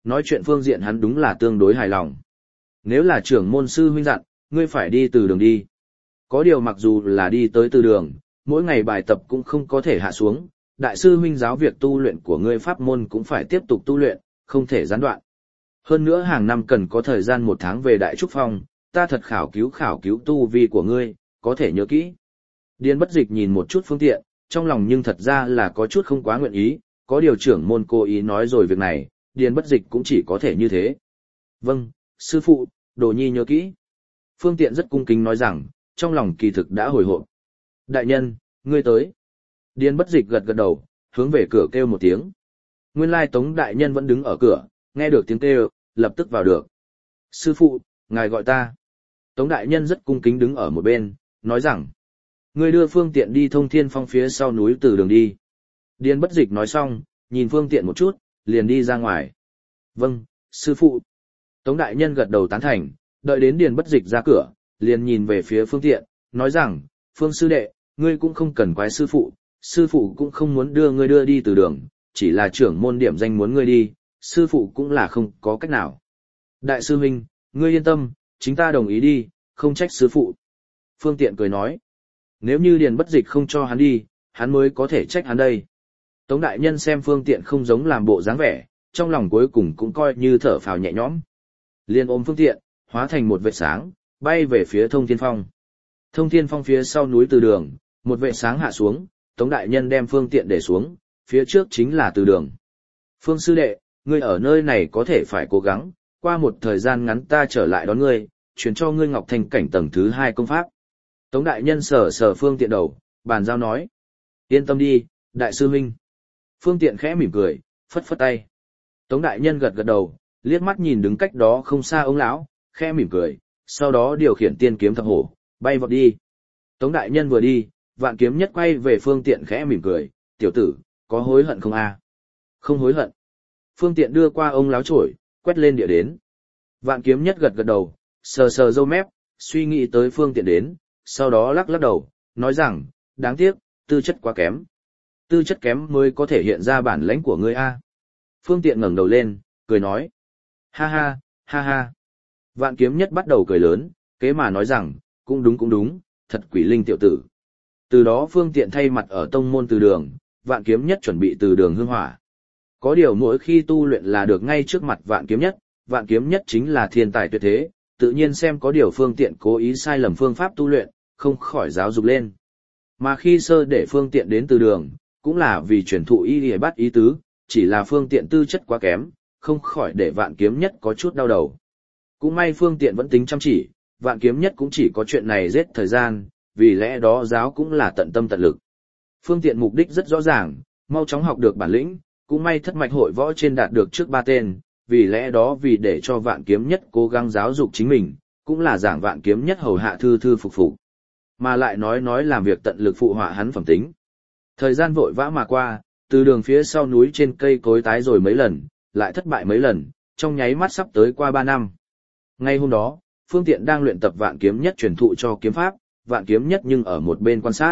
nói chuyện phương diện hắn đúng là tương đối hài lòng. Nếu là trưởng môn sư huynh dặn, ngươi phải đi từ đường đi. Có điều mặc dù là đi tới từ đường, mỗi ngày bài tập cũng không có thể hạ xuống, đại sư huynh giáo việc tu luyện của ngươi pháp môn cũng phải tiếp tục tu luyện, không thể gián đoạn. Hơn nữa hàng năm cần có thời gian 1 tháng về Đại Trúc Phong, ta thật khảo cứu tu vi của ngươi, có thể nhớ kỹ. Điền Bất Dịch nhìn một chút Phương Tiện, trong lòng nhưng thật ra là có chút không quá nguyện ý, có điều trưởng môn cố ý nói rồi việc này, Điền Bất Dịch cũng chỉ có thể như thế. Vâng, sư phụ, đồ nhi nhớ kỹ. Phương Tiện rất cung kính nói rằng, trong lòng kỳ thực đã hồi hộp. Đại nhân, ngươi tới. Điền Bất Dịch gật gật đầu, hướng về cửa kêu một tiếng. Nguyên lai Tống đại nhân vẫn đứng ở cửa, nghe được tiếng kêu, lập tức vào được. Sư phụ, ngài gọi ta. Tống đại nhân rất cung kính đứng ở một bên, nói rằng, ngươi đưa Phương Tiện đi Thông Thiên Phong phía sau núi từ đường đi. Điền Bất Dịch nói xong, nhìn Phương Tiện một chút, liền đi ra ngoài. Vâng, sư phụ. Tống đại nhân gật đầu tán thành, đợi đến Điền Bất Dịch ra cửa, liền nhìn về phía Phương Tiện, nói rằng, Phương sư đệ, ngươi cũng không cần quái sư phụ cũng không muốn đưa ngươi đưa đi từ đường, chỉ là trưởng môn điểm danh muốn ngươi đi, sư phụ cũng là không có cách nào. Đại sư huynh, ngươi yên tâm, chính ta đồng ý đi, không trách sư phụ. Phương Tiện cười nói, nếu như Điền Bất Dịch không cho hắn đi, hắn mới có thể trách hắn đây. Tống đại nhân xem Phương Tiện không giống làm bộ dáng vẻ, trong lòng cuối cùng cũng coi như thở phào nhẹ nhõm. Liền ôm Phương Tiện, hóa thành một vệt sáng, bay về phía Thông Thiên Phong. Thông Thiên Phong phía sau núi từ đường, một vệt sáng hạ xuống, Tống đại nhân đem Phương Tiện để xuống, phía trước chính là từ đường. Phương sư đệ, ngươi ở nơi này có thể phải cố gắng, qua một thời gian ngắn ta trở lại đón ngươi, chuyển cho ngươi Ngọc Thanh cảnh tầng thứ 2 công pháp. Tống đại nhân sờ Phương Tiện đầu, bàn giao nói. Yên tâm đi, đại sư huynh. Phương Tiện khẽ mỉm cười, phất phất tay. Tống đại nhân gật gật đầu, liếc mắt nhìn đứng cách đó không xa ông lão, khẽ mỉm cười, sau đó điều khiển tiên kiếm thập hổ, bay vọt đi. Tống đại nhân vừa đi, Vạn Kiếm Nhất quay về Phương Tiện khẽ mỉm cười, tiểu tử, có hối hận không a? Không hối hận. Phương Tiện đưa qua ông láo chổi, quét lên địa đến. Vạn Kiếm Nhất gật gật đầu, sờ râu mép, suy nghĩ tới Phương Tiện đến, sau đó lắc đầu, nói rằng, đáng tiếc, tư chất quá kém. Tư chất kém mới có thể hiện ra bản lãnh của ngươi a. Phương Tiện ngẩng đầu lên, cười nói. Ha ha, ha ha. Vạn Kiếm Nhất bắt đầu cười lớn, kế mà nói rằng, cũng đúng, thật quỷ linh tiểu tử. Từ đó Phương Tiện thay mặt ở tông môn từ đường, Vạn Kiếm Nhất chuẩn bị từ đường hương hỏa. Có điều mỗi khi tu luyện là được ngay trước mặt Vạn Kiếm Nhất chính là thiên tài tuyệt thế, tự nhiên xem có điều Phương Tiện cố ý sai lầm phương pháp tu luyện, không khỏi giáo dục lên. Mà khi sơ để Phương Tiện đến từ đường, cũng là vì truyền thụ y y bắt ý tứ, chỉ là Phương Tiện tư chất quá kém, không khỏi để Vạn Kiếm Nhất có chút đau đầu. Cũng may Phương Tiện vẫn tính chăm chỉ, Vạn Kiếm Nhất cũng chỉ có chuyện này giết thời gian, vì lẽ đó giáo cũng là tận tâm tận lực. Phương Tiện mục đích rất rõ ràng, mau chóng học được bản lĩnh, cũng may thất mạch hội võ trên đạt được trước 3 tên, vì lẽ đó vì để cho Vạn Kiếm Nhất cố gắng giáo dục chính mình, cũng là giảng Vạn Kiếm Nhất hầu hạ thư phục phục. Mà lại nói làm việc tận lực phụ họa hắn phẩm tính. Thời gian vội vã mà qua, từ đường phía sau núi trên cây cối tái rồi mấy lần, lại thất bại mấy lần, trong nháy mắt sắp tới qua 3 năm. Ngay hôm đó, Phương Tiện đang luyện tập Vạn Kiếm Nhất truyền thụ cho kiếm pháp, Vạn Kiếm Nhất nhưng ở một bên quan sát.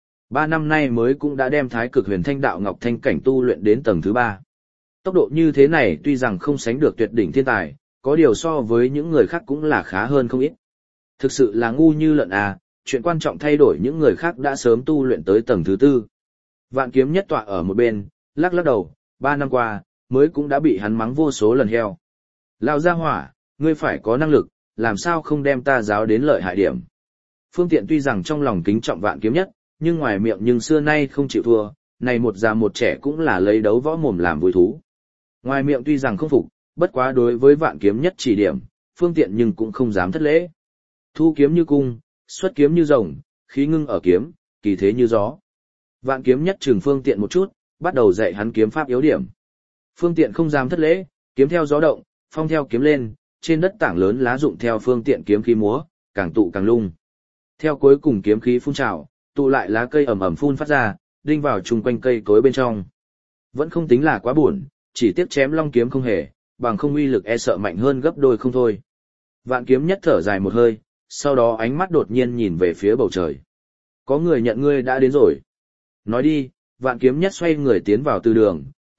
3 năm nay mới cũng đã đem Thái Cực Huyền Thanh Đạo Ngọc Thanh cảnh tu luyện đến tầng thứ 3. Tốc độ như thế này tuy rằng không sánh được tuyệt đỉnh thiên tài, có điều so với những người khác cũng là khá hơn không ít. Thực sự là ngu như lợn à, chuyện quan trọng thay đổi những người khác đã sớm tu luyện tới tầng thứ 4. Vạn Kiếm Nhất tọa ở một bên, lắc đầu, 3 năm qua, mới cũng đã bị hắn mắng vô số lần heo. Lão gia hỏa, ngươi phải có năng lực, làm sao không đem ta giáo đến lợi hại điểm. Phương Tiện tuy rằng trong lòng kính trọng Vạn Kiếm Nhất, nhưng ngoài miệng nhưng xưa nay không chịu thua, này một già một trẻ cũng là lấy đấu võ mồm làm vui thú. Ngoài miệng tuy rằng không phục, bất quá đối với Vạn Kiếm Nhất chỉ điểm, Phương Tiện nhưng cũng không dám thất lễ. Thu kiếm như cung, xuất kiếm như rồng, khí ngưng ở kiếm, kỳ thế như gió. Vạn Kiếm Nhất trừng Phương Tiện một chút, bắt đầu dạy hắn kiếm pháp yếu điểm. Phương Tiện không dám thất lễ, kiếm theo gió động, phong theo kiếm lên, trên đất tảng lớn lá rụng theo Phương Tiện kiếm khí múa, càng tụ càng lung. Theo cuối cùng kiếm khí phun trào, tụ lại lá cây ầm ầm phun phát ra, đinh vào chung quanh cây cối bên trong. Vẫn không tính là quá buồn, chỉ tiếc chém long kiếm không hề, bằng không uy lực e sợ mạnh hơn gấp đôi không thôi. Vạn Kiếm Nhất thở dài một hơi, sau đó ánh mắt đột nhiên nhìn về phía bầu trời. Có người nhận ngươi đã đến rồi. Nói đi, Vạn Kiếm Nhất xoay người tiến vào từ đường,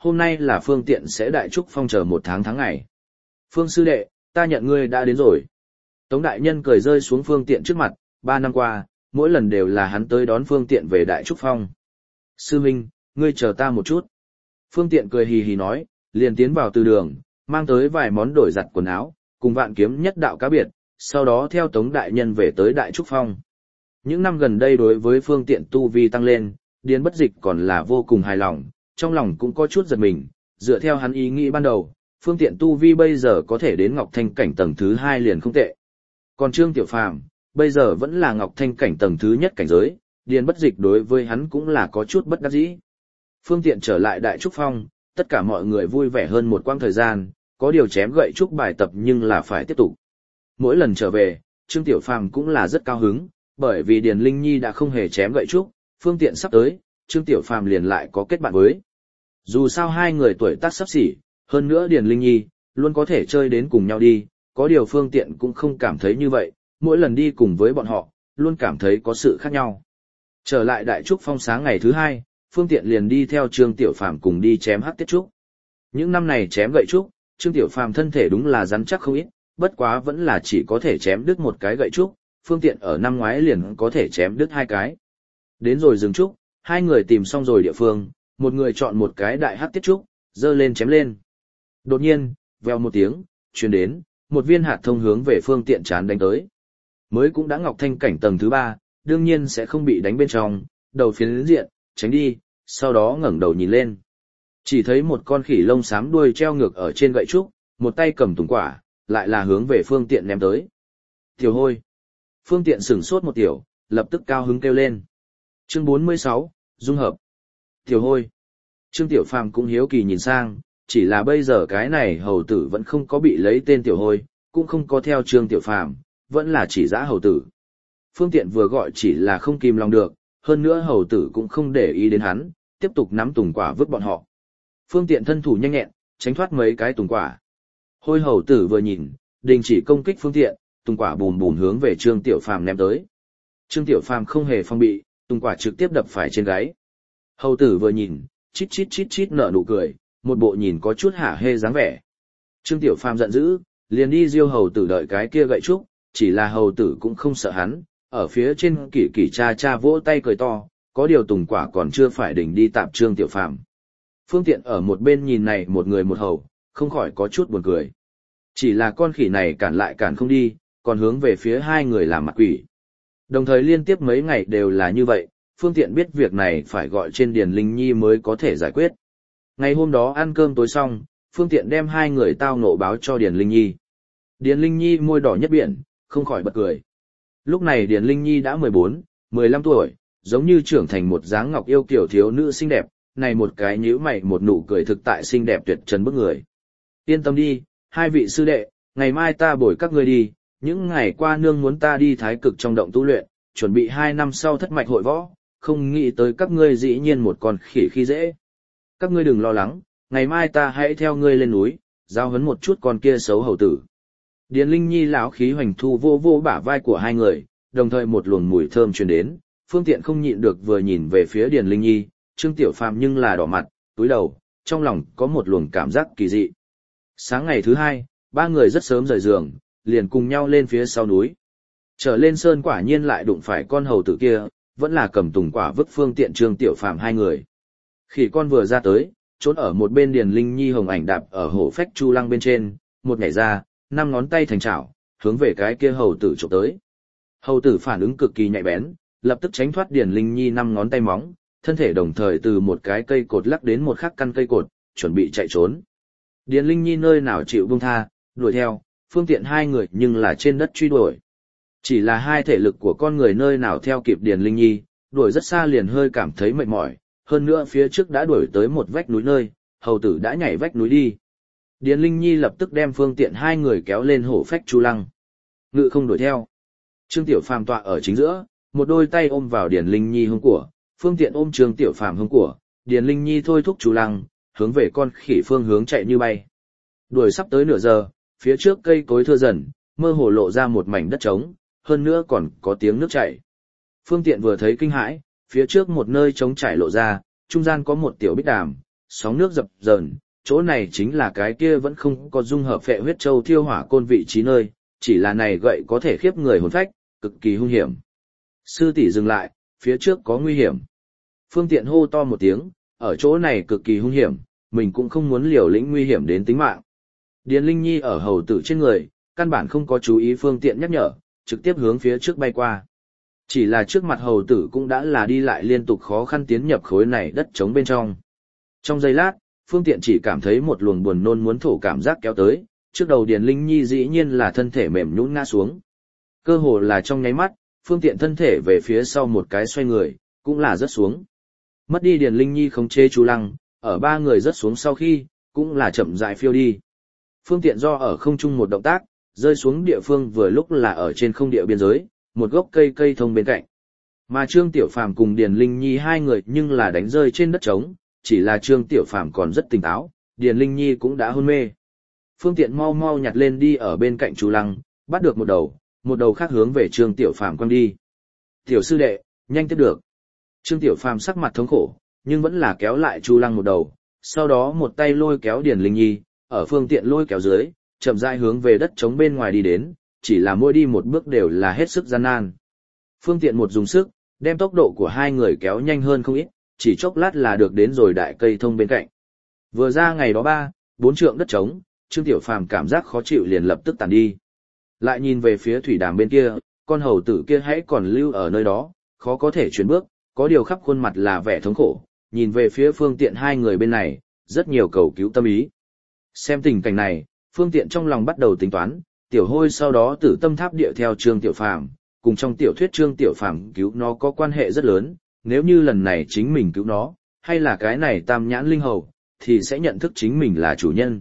hôm nay là Phương Tiện sẽ đại trúc phong chờ 1 tháng ngày. Phương sư đệ, ta nhận ngươi đã đến rồi. Tống đại nhân cười rơi xuống Phương Tiện trước mặt, 3 năm qua, mỗi lần đều là hắn tới đón Phương Tiện về đại trúc phong. Sư huynh, ngươi chờ ta một chút. Phương Tiện cười hì hì nói, liền tiến vào từ đường, mang tới vài món đổi giặt quần áo, cùng Vạn Kiếm Nhất Đạo cá biệt, sau đó theo Tống đại nhân về tới đại trúc phong. Những năm gần đây đối với Phương Tiện tu vi tăng lên, Điền Bất Dịch còn là vô cùng hài lòng, trong lòng cũng có chút giật mình, dựa theo hắn ý nghĩ ban đầu, Phương Tiện tu vi bây giờ có thể đến Ngọc Thanh cảnh tầng thứ 2 liền không tệ. Còn Trương Tiểu Phàm, bây giờ vẫn là Ngọc Thanh cảnh tầng thứ nhất cảnh giới, Điền Bất Dịch đối với hắn cũng là có chút bất đắc dĩ. Phương Tiện trở lại đại trúc phong, tất cả mọi người vui vẻ hơn một quãng thời gian, có điều chém gậy trúc bài tập nhưng là phải tiếp tục. Mỗi lần trở về, Trương Tiểu Phàm cũng là rất cao hứng, bởi vì Điền Linh Nhi đã không hề chém gậy trúc, Phương Tiện sắp tới, Trương Tiểu Phàm liền lại có kết bạn với. Dù sao hai người tuổi tác sắp xỉ, hơn nữa Điền Linh Nhi, luôn có thể chơi đến cùng nhau đi, có điều Phương Tiện cũng không cảm thấy như vậy, mỗi lần đi cùng với bọn họ, luôn cảm thấy có sự khác nhau. Trở lại đại trúc phong sáng ngày thứ 2, Phương Tiện liền đi theo Trương Tiểu Phàm cùng đi chém hắc tiết trúc. Những năm này chém gậy trúc, Trương Tiểu Phàm thân thể đúng là rắn chắc không ít, bất quá vẫn là chỉ có thể chém đứt một cái gậy trúc, Phương Tiện ở năm ngoái liền có thể chém đứt 2 cái. Đến rồi dừng trúc, hai người tìm xong rồi địa phương, một người chọn một cái đại hắc tiết trúc, giơ lên chém lên. Đột nhiên, vèo một tiếng, truyền đến, một viên hạt thông hướng về Phương Tiện chán đánh tới. Mới cũng đã Ngọc Thanh cảnh tầng thứ 3, đương nhiên sẽ không bị đánh bên trong, đầu phiến diện, tránh đi, sau đó ngẩng đầu nhìn lên. Chỉ thấy một con khỉ lông xám đuôi treo ngược ở trên gậy trúc, một tay cầm tùng quả, lại là hướng về Phương Tiện ném tới. Tiểu hôi. Phương Tiện sửng sốt một tiểu, lập tức cao hứng kêu lên. Chương 46, dung hợp. Tiểu hôi. Trương Tiểu Phàm cũng hiếu kỳ nhìn sang, chỉ là bây giờ cái này hầu tử vẫn không có bị lấy tên Tiểu hôi, cũng không có theo Trương Tiểu Phàm, vẫn là chỉ dã hầu tử. Phương Tiện vừa gọi chỉ là không kìm lòng được, hơn nữa hầu tử cũng không để ý đến hắn, tiếp tục nắm tùng quả vứt bọn họ. Phương Tiện thân thủ nhanh nhẹn, tránh thoát mấy cái tùng quả. Hôi hầu tử vừa nhìn, đình chỉ công kích Phương Tiện, tùng quả bùm bùm hướng về Trương Tiểu Phàm ném tới. Trương Tiểu Phàm không hề phòng bị, tùng quả trực tiếp đập phải trên gáy. Hầu tử vừa nhìn, chít chít chít chít nở nụ cười, một bộ nhìn có chút hả hê dáng vẻ. Trương Tiểu Phàm giận dữ, liền đi diêu hầu tử đợi cái kia gậy trúc, chỉ là hầu tử cũng không sợ hắn, ở phía trên kỳ kỳ cha cha vỗ tay cười to, có điều tùng quả còn chưa phải đỉnh đi tạm Trương Tiểu Phàm. Phương Tiện ở một bên nhìn này một người một hầu, không khỏi có chút buồn cười. Chỉ là con khỉ này cản lại cản không đi, còn hướng về phía hai người làm mặt quỷ. Đồng thời liên tiếp mấy ngày đều là như vậy, Phương Tiện biết việc này phải gọi trên Điền Linh Nhi mới có thể giải quyết. Ngày hôm đó ăn cơm tối xong, Phương Tiện đem hai người tao nộ báo cho Điền Linh Nhi. Điền Linh Nhi môi đỏ nhất biển, không khỏi bật cười. Lúc này Điền Linh Nhi đã 14, 15 tuổi, giống như trưởng thành một dáng ngọc yêu kiều thiếu nữ xinh đẹp, này một cái nhíu mày một nụ cười thực tại xinh đẹp tuyệt trần bức người. Yên tâm đi, hai vị sư đệ, ngày mai ta bồi các ngươi đi, những ngày qua nương muốn ta đi thái cực trong động tu luyện, chuẩn bị 2 năm sau thất mạch hội võ, không nghĩ tới các ngươi dĩ nhiên một con khỉ khi dễ. Các ngươi đừng lo lắng, ngày mai ta hãy theo ngươi lên núi, giao huấn một chút con kia xấu hầu tử. Điền Linh Nhi lão khí hoành thu vô vô bả vai của hai người, đồng thời một luồng mùi thơm truyền đến, Phương Tiện không nhịn được vừa nhìn về phía Điền Linh Nhi, Trương Tiểu Phàm nhưng là đỏ mặt, túi đầu, trong lòng có một luồng cảm giác kỳ dị. Sáng ngày thứ 2, ba người rất sớm rời giường, liền cùng nhau lên phía sau núi. Trở lên sơn quả nhiên lại đụng phải con hầu tử kia, vẫn là cầm tùng quả vứt Phương Tiện Trương Tiểu Phàm hai người. Khỉ con vừa ra tới, trốn ở một bên Điền Linh Nhi hồng ảnh đạp ở hổ phách chu lăng bên trên, một nhảy ra, 5 ngón tay thành chảo, hướng về cái kia hầu tử chụp tới. Hầu tử phản ứng cực kỳ nhạy bén, lập tức tránh thoát Điền Linh Nhi 5 ngón tay móng, thân thể đồng thời từ một cái cây cột lắc đến một khắc căn cây cột, chuẩn bị chạy trốn. Điền Linh Nhi nơi nào chịu buông tha, đuổi theo, Phương Tiện hai người nhưng là trên đất truy đuổi. Chỉ là hai thể lực của con người nơi nào theo kịp Điền Linh Nhi, đuổi rất xa liền hơi cảm thấy mệt mỏi, hơn nữa phía trước đã đuổi tới một vách núi nơi, hầu tử đã nhảy vách núi đi. Điền Linh Nhi lập tức đem Phương Tiện hai người kéo lên hổ phách chu lăng. Ngự không đuổi theo. Trương Tiểu Phàm tọa ở chính giữa, một đôi tay ôm vào Điền Linh Nhi hông của, Phương Tiện ôm Trương Tiểu Phàm hông của, Điền Linh Nhi thôi thúc chu lăng, hướng về con khỉ phương hướng chạy như bay. Đuổi sắp tới nửa giờ, phía trước cây cối thưa dần, mơ hồ lộ ra một mảnh đất trống, hơn nữa còn có tiếng nước chảy. Phương Tiện vừa thấy kinh hãi, phía trước một nơi trống chảy lộ ra, trung gian có một tiểu bích đàm, sóng nước dập dờn, chỗ này chính là cái kia vẫn không có dung hợp phệ huyết châu thiêu hỏa côn vị trí nơi, chỉ là này gậy có thể khiếp người hồn phách, cực kỳ hung hiểm. Sư tỷ dừng lại, phía trước có nguy hiểm. Phương Tiện hô to một tiếng, ở chỗ này cực kỳ hung hiểm, mình cũng không muốn liều lĩnh nguy hiểm đến tính mạng. Điền Linh Nhi ở hầu tử trên người, căn bản không có chú ý Phương Tiện nhắc nhở, trực tiếp hướng phía trước bay qua. Chỉ là trước mặt hầu tử cũng đã là đi lại liên tục khó khăn tiến nhập khối này đất trống bên trong. Trong giây lát, Phương Tiện chỉ cảm thấy một luồng buồn nôn muốn thổ cảm giác kéo tới, trước đầu Điền Linh Nhi dĩ nhiên là thân thể mềm nhũn ngã xuống. Cơ hồ là trong nháy mắt, Phương Tiện thân thể về phía sau một cái xoay người, cũng là rớt xuống. Mất đi Điền Linh Nhi khống chế Chu Lăng, ở ba người rớt xuống sau khi, cũng là chậm rãi phiêu đi. Phương Tiện do ở không trung một động tác, rơi xuống địa phương vừa lúc là ở trên không địa biên giới, một gốc cây thông bên cạnh. Mà Trương Tiểu Phàm cùng Điền Linh Nhi hai người nhưng là đánh rơi trên đất trống, chỉ là Trương Tiểu Phàm còn rất tỉnh táo, Điền Linh Nhi cũng đã hôn mê. Phương Tiện mau mau nhặt lên đi ở bên cạnh Chu Lăng, bắt được một đầu khác hướng về Trương Tiểu Phàm quăng đi. "Tiểu sư đệ, nhanh tiếp được." Trương Tiểu Phàm sắc mặt thống khổ, nhưng vẫn là kéo lại Chu Lăng một đầu, sau đó một tay lôi kéo Điền Linh Nhi, ở Phương Tiện lôi kéo dưới, chậm rãi hướng về đất trống bên ngoài đi đến, chỉ là mỗi đi một bước đều là hết sức gian nan. Phương Tiện một dùng sức, đem tốc độ của hai người kéo nhanh hơn không ít, chỉ chốc lát là được đến rồi đại cây thông bên cạnh. Vừa ra ngày đó 4 trượng đất trống, Trương Tiểu Phàm cảm giác khó chịu liền lập tức tàn đi. Lại nhìn về phía thủy đàm bên kia, con hầu tử kia hãy còn lưu ở nơi đó, khó có thể chuyển bước, có điều khắp khuôn mặt là vẻ thống khổ, nhìn về phía Phương Tiện hai người bên này, rất nhiều cầu cứu tâm ý. Xem tình cảnh này, Phương Tiện trong lòng bắt đầu tính toán, Tiểu Hôi sau đó tử tâm tháp địa theo Trương Tiểu Phàm, cùng trong tiểu thuyết Trương Tiểu Phàm cứu nó có quan hệ rất lớn, nếu như lần này chính mình cứu nó, hay là cái này tam nhãn linh hầu, thì sẽ nhận thức chính mình là chủ nhân.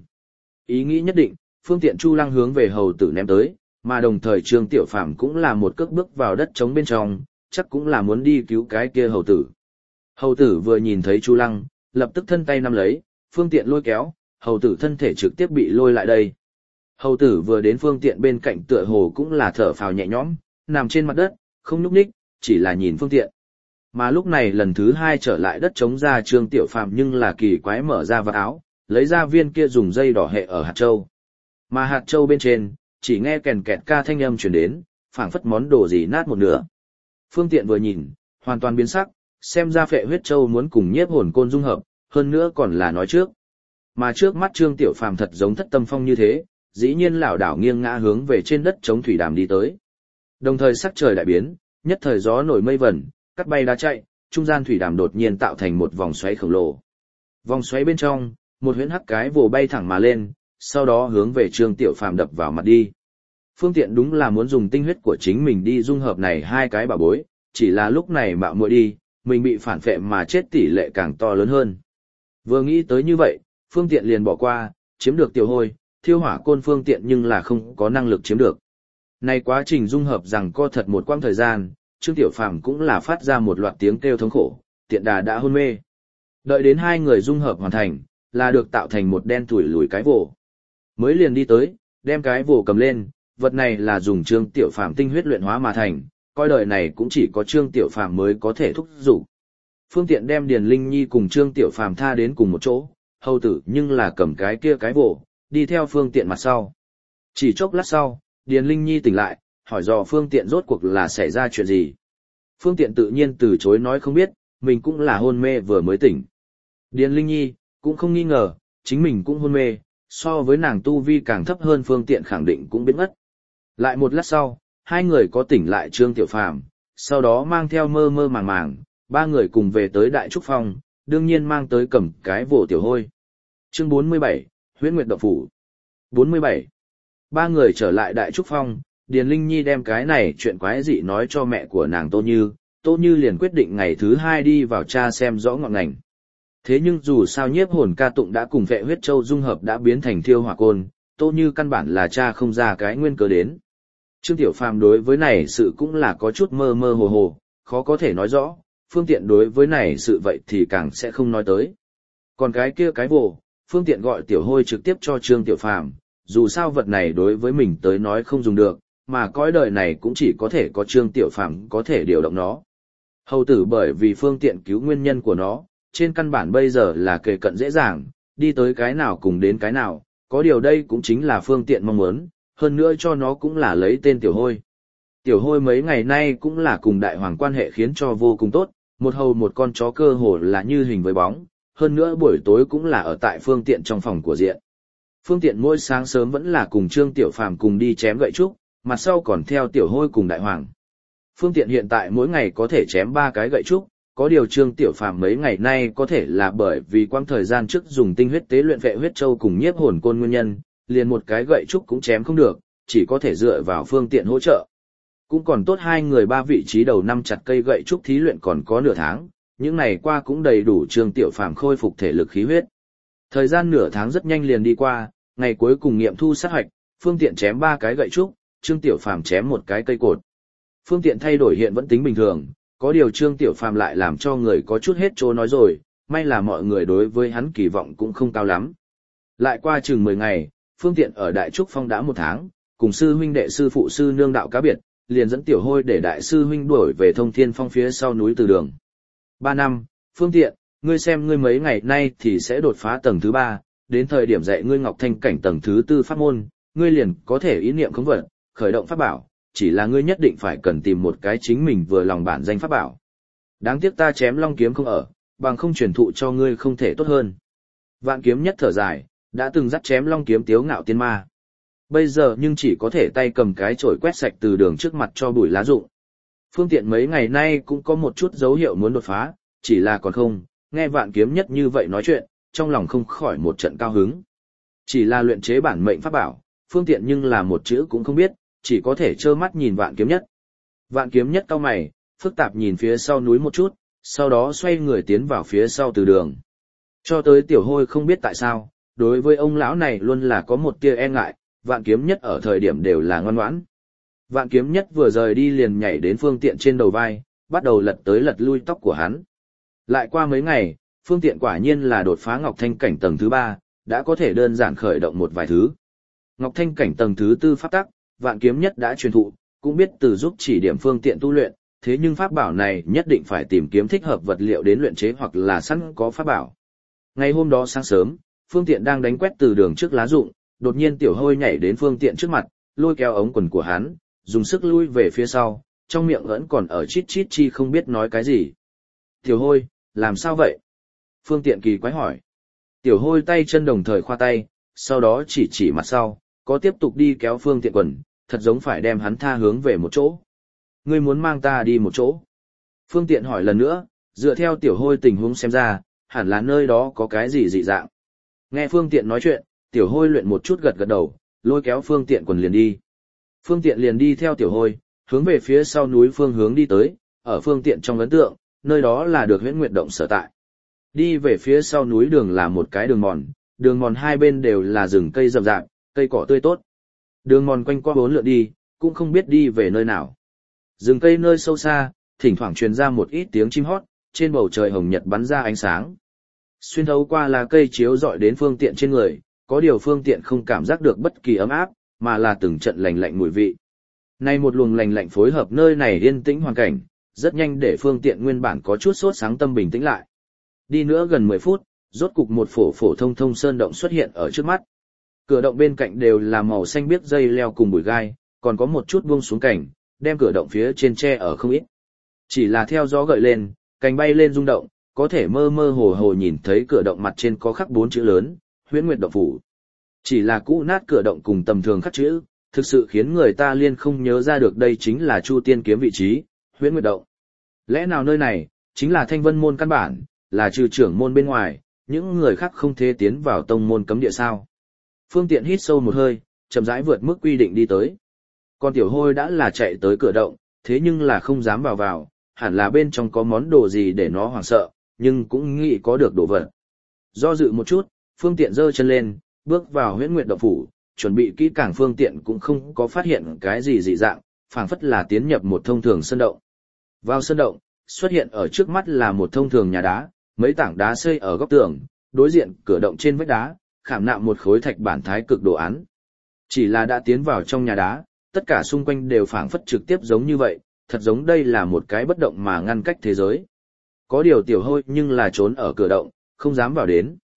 Ý nghĩ nhất định, Phương Tiện Chu Lăng hướng về hầu tử ném tới, mà đồng thời Trương Tiểu Phàm cũng là một cước bước vào đất trống bên trong, chắc cũng là muốn đi cứu cái kia hầu tử. Hầu tử vừa nhìn thấy Chu Lăng, lập tức thân tay nắm lấy, Phương Tiện lôi kéo, hầu tử thân thể trực tiếp bị lôi lại đây. Hầu tử vừa đến Phương Tiện bên cạnh tựa hồ cũng là thở phào nhẹ nhõm, nằm trên mặt đất, không nhúc nhích, chỉ là nhìn Phương Tiện. Mà lúc này lần thứ hai trở lại đất trống ra Trương Tiểu Phàm nhưng là kỳ quái mở ra vật áo, lấy ra viên kia dùng dây đỏ hệ ở hạt châu. Mà hạt châu bên trên, chỉ nghe kèn kẹt ca thanh âm truyền đến, phảng phất món đồ gì nát một nửa. Phương Tiện vừa nhìn, hoàn toàn biến sắc, xem ra phệ huyết châu muốn cùng nhiếp hồn côn dung hợp, hơn nữa còn là nói trước. Mà trước mắt Trương Tiểu Phàm thật giống thất tâm phong như thế, dĩ nhiên lảo đảo nghiêng ngã hướng về trên đất chống thủy đàm đi tới. Đồng thời sắc trời đại biến, nhất thời gió nổi mây vẩn, cắt bay đá chạy, trung gian thủy đàm đột nhiên tạo thành một vòng xoáy khổng lồ. Vòng xoáy bên trong, một huyễn hắc cái vồ bay thẳng mà lên, sau đó hướng về Trương Tiểu Phàm đập vào mặt đi. Phương Tiện đúng là muốn dùng tinh huyết của chính mình đi dung hợp này hai cái bảo bối, chỉ là lúc này mạo muội đi, mình bị phản phệ mà chết tỷ lệ càng to lớn hơn. Vừa nghĩ tới như vậy, Phương Tiện liền bỏ qua, chiếm được Tiểu Hôi, thiêu hỏa côn Phương Tiện nhưng là không có năng lực chiếm được. Này quá trình dung hợp rằng co thật một quãng thời gian, Trương Tiểu Phàm cũng là phát ra một loạt tiếng kêu thống khổ, tiện đà đã hôn mê. Đợi đến hai người dung hợp hoàn thành, là được tạo thành một đen tủi lùi cái vồ. Mới liền đi tới, đem cái vồ cầm lên, vật này là dùng Trương Tiểu Phàm tinh huyết luyện hóa mà thành, coi đời này cũng chỉ có Trương Tiểu Phàm mới có thể thúc dục. Phương Tiện đem Điền Linh Nhi cùng Trương Tiểu Phàm tha đến cùng một chỗ, hầu tử nhưng là cầm cái kia cái vồ, đi theo Phương Tiện mặt sau. Chỉ chốc lát sau, Điền Linh Nhi tỉnh lại, hỏi dò Phương Tiện rốt cuộc là xảy ra chuyện gì. Phương Tiện tự nhiên từ chối nói không biết, mình cũng là hôn mê vừa mới tỉnh. Điền Linh Nhi cũng không nghi ngờ, chính mình cũng hôn mê, so với nàng tu vi càng thấp hơn Phương Tiện khẳng định cũng biết ngất. Lại một lát sau, hai người có tỉnh lại Trương Tiểu Phàm, sau đó mang theo mơ mơ màng màng, ba người cùng về tới Đại Trúc Phong, đương nhiên mang tới cầm cái vồ Tiểu Hôi. Chương 47, Huyễn Nguyệt Động Phủ. 47. Ba người trở lại Đại Trúc Phong, Điền Linh Nhi đem cái này chuyện quái dị nói cho mẹ của nàng Tô Như liền quyết định ngày thứ hai đi vào tra xem rõ ngọn ngành. Thế nhưng dù sao nhiếp hồn ca tụng đã cùng vệ huyết châu dung hợp đã biến thành thiêu hỏa côn, Tô Như căn bản là tra không ra cái nguyên cớ đến. Trương Tiểu Phàm đối với này sự cũng là có chút mơ mơ hồ hồ, khó có thể nói rõ, Phương Tiện đối với này sự vậy thì càng sẽ không nói tới. Còn cái kia cái vồ, Phương Tiện gọi Tiểu Hôi trực tiếp cho Trương Tiểu Phàm, dù sao vật này đối với mình tới nói không dùng được, mà cõi đời này cũng chỉ có thể có Trương Tiểu Phàm có thể điều động nó. Hầu tử bởi vì Phương Tiện cứu nguyên nhân của nó, trên căn bản bây giờ là kề cận dễ dàng, đi tới cái nào cùng đến cái nào, có điều đây cũng chính là phương tiện mong muốn, hơn nữa cho nó cũng là lấy tên Tiểu Hôi. Tiểu Hôi mấy ngày nay cũng là cùng đại hoàng quan hệ khiến cho vô cùng tốt, một hầu một con chó cơ hồ là như hình với bóng, hơn nữa buổi tối cũng là ở tại phương tiện trong phòng của diện. Phương tiện mỗi sáng sớm vẫn là cùng Trương Tiểu Phàm cùng đi chém gậy trúc, mặt sau còn theo Tiểu Hôi cùng đại hoàng. Phương tiện hiện tại mỗi ngày có thể chém 3 cái gậy trúc, có điều Trương Tiểu Phàm mấy ngày nay có thể là bởi vì quãng thời gian trước dùng tinh huyết tế luyện vệ huyết châu cùng nhiếp hồn côn nguyên nhân, liền một cái gậy trúc cũng chém không được, chỉ có thể dựa vào phương tiện hỗ trợ. Cũng còn tốt 2 người 3 vị trí đầu năm chặt cây gậy trúc thí luyện còn có nửa tháng, những này qua cũng đầy đủ Trương Tiểu Phàm khôi phục thể lực khí huyết. Thời gian nửa tháng rất nhanh liền đi qua, ngày cuối cùng nghiệm thu sát hoạch, phương tiện chém 3 cái gậy trúc, Trương Tiểu Phàm chém một cái cây cột. Phương tiện thay đổi hiện vẫn tính bình thường, có điều Trương Tiểu Phàm lại làm cho người có chút hết chỗ nói rồi, may là mọi người đối với hắn kỳ vọng cũng không cao lắm. Lại qua chừng 10 ngày, phương tiện ở Đại Trúc Phong đã 1 tháng, cùng sư huynh đệ sư phụ sư nương đạo cá biệt, liền dẫn Tiểu Hôi để đại sư huynh đuổi về Thông Thiên Phong phía sau núi Từ Đường. 3 năm, phương tiện, ngươi xem ngươi mấy ngày nay thì sẽ đột phá tầng thứ 3, đến thời điểm dạy ngươi Ngọc Thanh cảnh tầng thứ 4 pháp môn, ngươi liền có thể ý niệm khống vật, khởi động pháp bảo, chỉ là ngươi nhất định phải cần tìm một cái chính mình vừa lòng bản danh pháp bảo. Đáng tiếc ta chém long kiếm không ở, bằng không truyền thụ cho ngươi không thể tốt hơn. Vạn Kiếm Nhất thở dài, đã từng dắt chém long kiếm Tiếu Ngạo Tiên Ma. Bây giờ nhưng chỉ có thể tay cầm cái chổi quét sạch từ đường trước mặt cho bụi lá rụng. Phương tiện mấy ngày nay cũng có một chút dấu hiệu muốn đột phá, chỉ là còn không, nghe Vạn Kiếm Nhất như vậy nói chuyện, trong lòng không khỏi một trận cao hứng. Chỉ là luyện chế bản mệnh pháp bảo, phương tiện nhưng là một chữ cũng không biết, chỉ có thể trơ mắt nhìn Vạn Kiếm Nhất. Vạn Kiếm Nhất cau mày, phức tạp nhìn phía sau núi một chút, sau đó xoay người tiến vào phía sau từ đường. Cho tới Tiểu Hôi không biết tại sao, đối với ông lão này luôn là có một tia e ngại, Vạn Kiếm Nhất ở thời điểm đều là ngoan ngoãn. Vạn Kiếm Nhất vừa rời đi liền nhảy đến phương tiện trên đầu vai, bắt đầu lật tới lật lui tóc của hắn. Lại qua mấy ngày, phương tiện quả nhiên là đột phá Ngọc Thanh cảnh tầng thứ 3, đã có thể đơn giản khởi động một vài thứ. Ngọc Thanh cảnh tầng thứ 4 pháp tắc, Vạn Kiếm Nhất đã truyền thụ, cũng biết từ giúp chỉ điểm phương tiện tu luyện, thế nhưng pháp bảo này nhất định phải tìm kiếm thích hợp vật liệu đến luyện chế hoặc là sẵn có pháp bảo. Ngày hôm đó sáng sớm, phương tiện đang đánh quét từ đường trước lá rụng, đột nhiên Tiểu Hôi nhảy đến phương tiện trước mặt, lôi kéo ống quần của hắn, dùng sức lui về phía sau, trong miệng vẫn còn ở chít chít chi không biết nói cái gì. Tiểu Hôi, làm sao vậy? Phương tiện kỳ quái hỏi. Tiểu Hôi tay chân đồng thời khoa tay, sau đó chỉ mặt sau, có tiếp tục đi kéo phương tiện quần, thật giống phải đem hắn tha hướng về một chỗ. Ngươi muốn mang ta đi một chỗ? Phương tiện hỏi lần nữa, dựa theo Tiểu Hôi tình huống xem ra, hẳn là nơi đó có cái gì dị dạng. Nghe phương tiện nói chuyện, Tiểu Hôi luyện một chút gật gật đầu, lôi kéo phương tiện quần liền đi. Phương tiện liền đi theo Tiểu Hôi, hướng về phía sau núi phương hướng đi tới, ở phương tiện trong ấn tượng, nơi đó là được Huyễn Nguyệt Động sở tại. Đi về phía sau núi đường là một cái đường mòn hai bên đều là rừng cây rậm rạp, cây cỏ tươi tốt. Đường mòn quanh qua 4 lượn đi, cũng không biết đi về nơi nào. Rừng cây nơi sâu xa, thỉnh thoảng truyền ra một ít tiếng chim hót, trên bầu trời hồng nhật bắn ra ánh sáng. Xuyên thấu qua lá cây chiếu rọi đến phương tiện trên người, có điều phương tiện không cảm giác được bất kỳ ấm áp, mà là từng trận lành lạnh mùi vị. Nay một luồng lành lạnh phối hợp nơi này yên tĩnh hoàn cảnh, rất nhanh để phương tiện nguyên bản có chút sốt sáng tâm bình tĩnh lại. Đi nữa gần 10 phút, rốt cục một phổ thông sơn động xuất hiện ở trước mắt. Cửa động bên cạnh đều là màu xanh biếc dây leo cùng bụi gai, còn có một chút buông xuống cảnh, đem cửa động phía trên tre ở không ít. Chỉ là theo gió gợi lên, cành bay lên rung động, có thể mơ mơ hồ hồ nhìn thấy cửa động mặt trên có khắc 4 chữ lớn, Huyễn Nguyệt Động Phủ. Chỉ là cũ nát cửa động cùng tầm thường khắc chữ, thực sự khiến người ta liên không nhớ ra được đây chính là Chu Tiên kiếm vị trí, Huyễn Nguyệt Động. Lẽ nào nơi này chính là Thanh Vân môn căn bản, là trừ trưởng môn bên ngoài, những người khác không thể tiến vào tông môn cấm địa sao? Phương tiện hít sâu một hơi, chậm rãi vượt mức quy định đi tới. Con Tiểu Hôi đã là chạy tới cửa động, thế nhưng là không dám vào, hẳn là bên trong có món đồ gì để nó hoảng sợ, nhưng cũng nghĩ có được đồ vật. Do dự một chút, phương tiện giơ chân lên, bước vào Huyễn Nguyệt Động Phủ, chuẩn bị kỹ càng phương tiện cũng không có phát hiện cái gì dị dạng, phảng phất là tiến nhập một thông thường sơn động. Vào sơn động, xuất hiện ở trước mắt là một thông thường nhà đá, mấy tảng đá xây ở góc tường, đối diện cửa động trên vách đá, khảm nạm một khối thạch bản thái cực đồ án. Chỉ là đã tiến vào trong nhà đá, tất cả xung quanh đều phảng phất trực tiếp giống như vậy, thật giống đây là một cái bất động mà ngăn cách thế giới. Có điều tiểu hôi nhưng là trốn ở cửa động, không dám vào đến.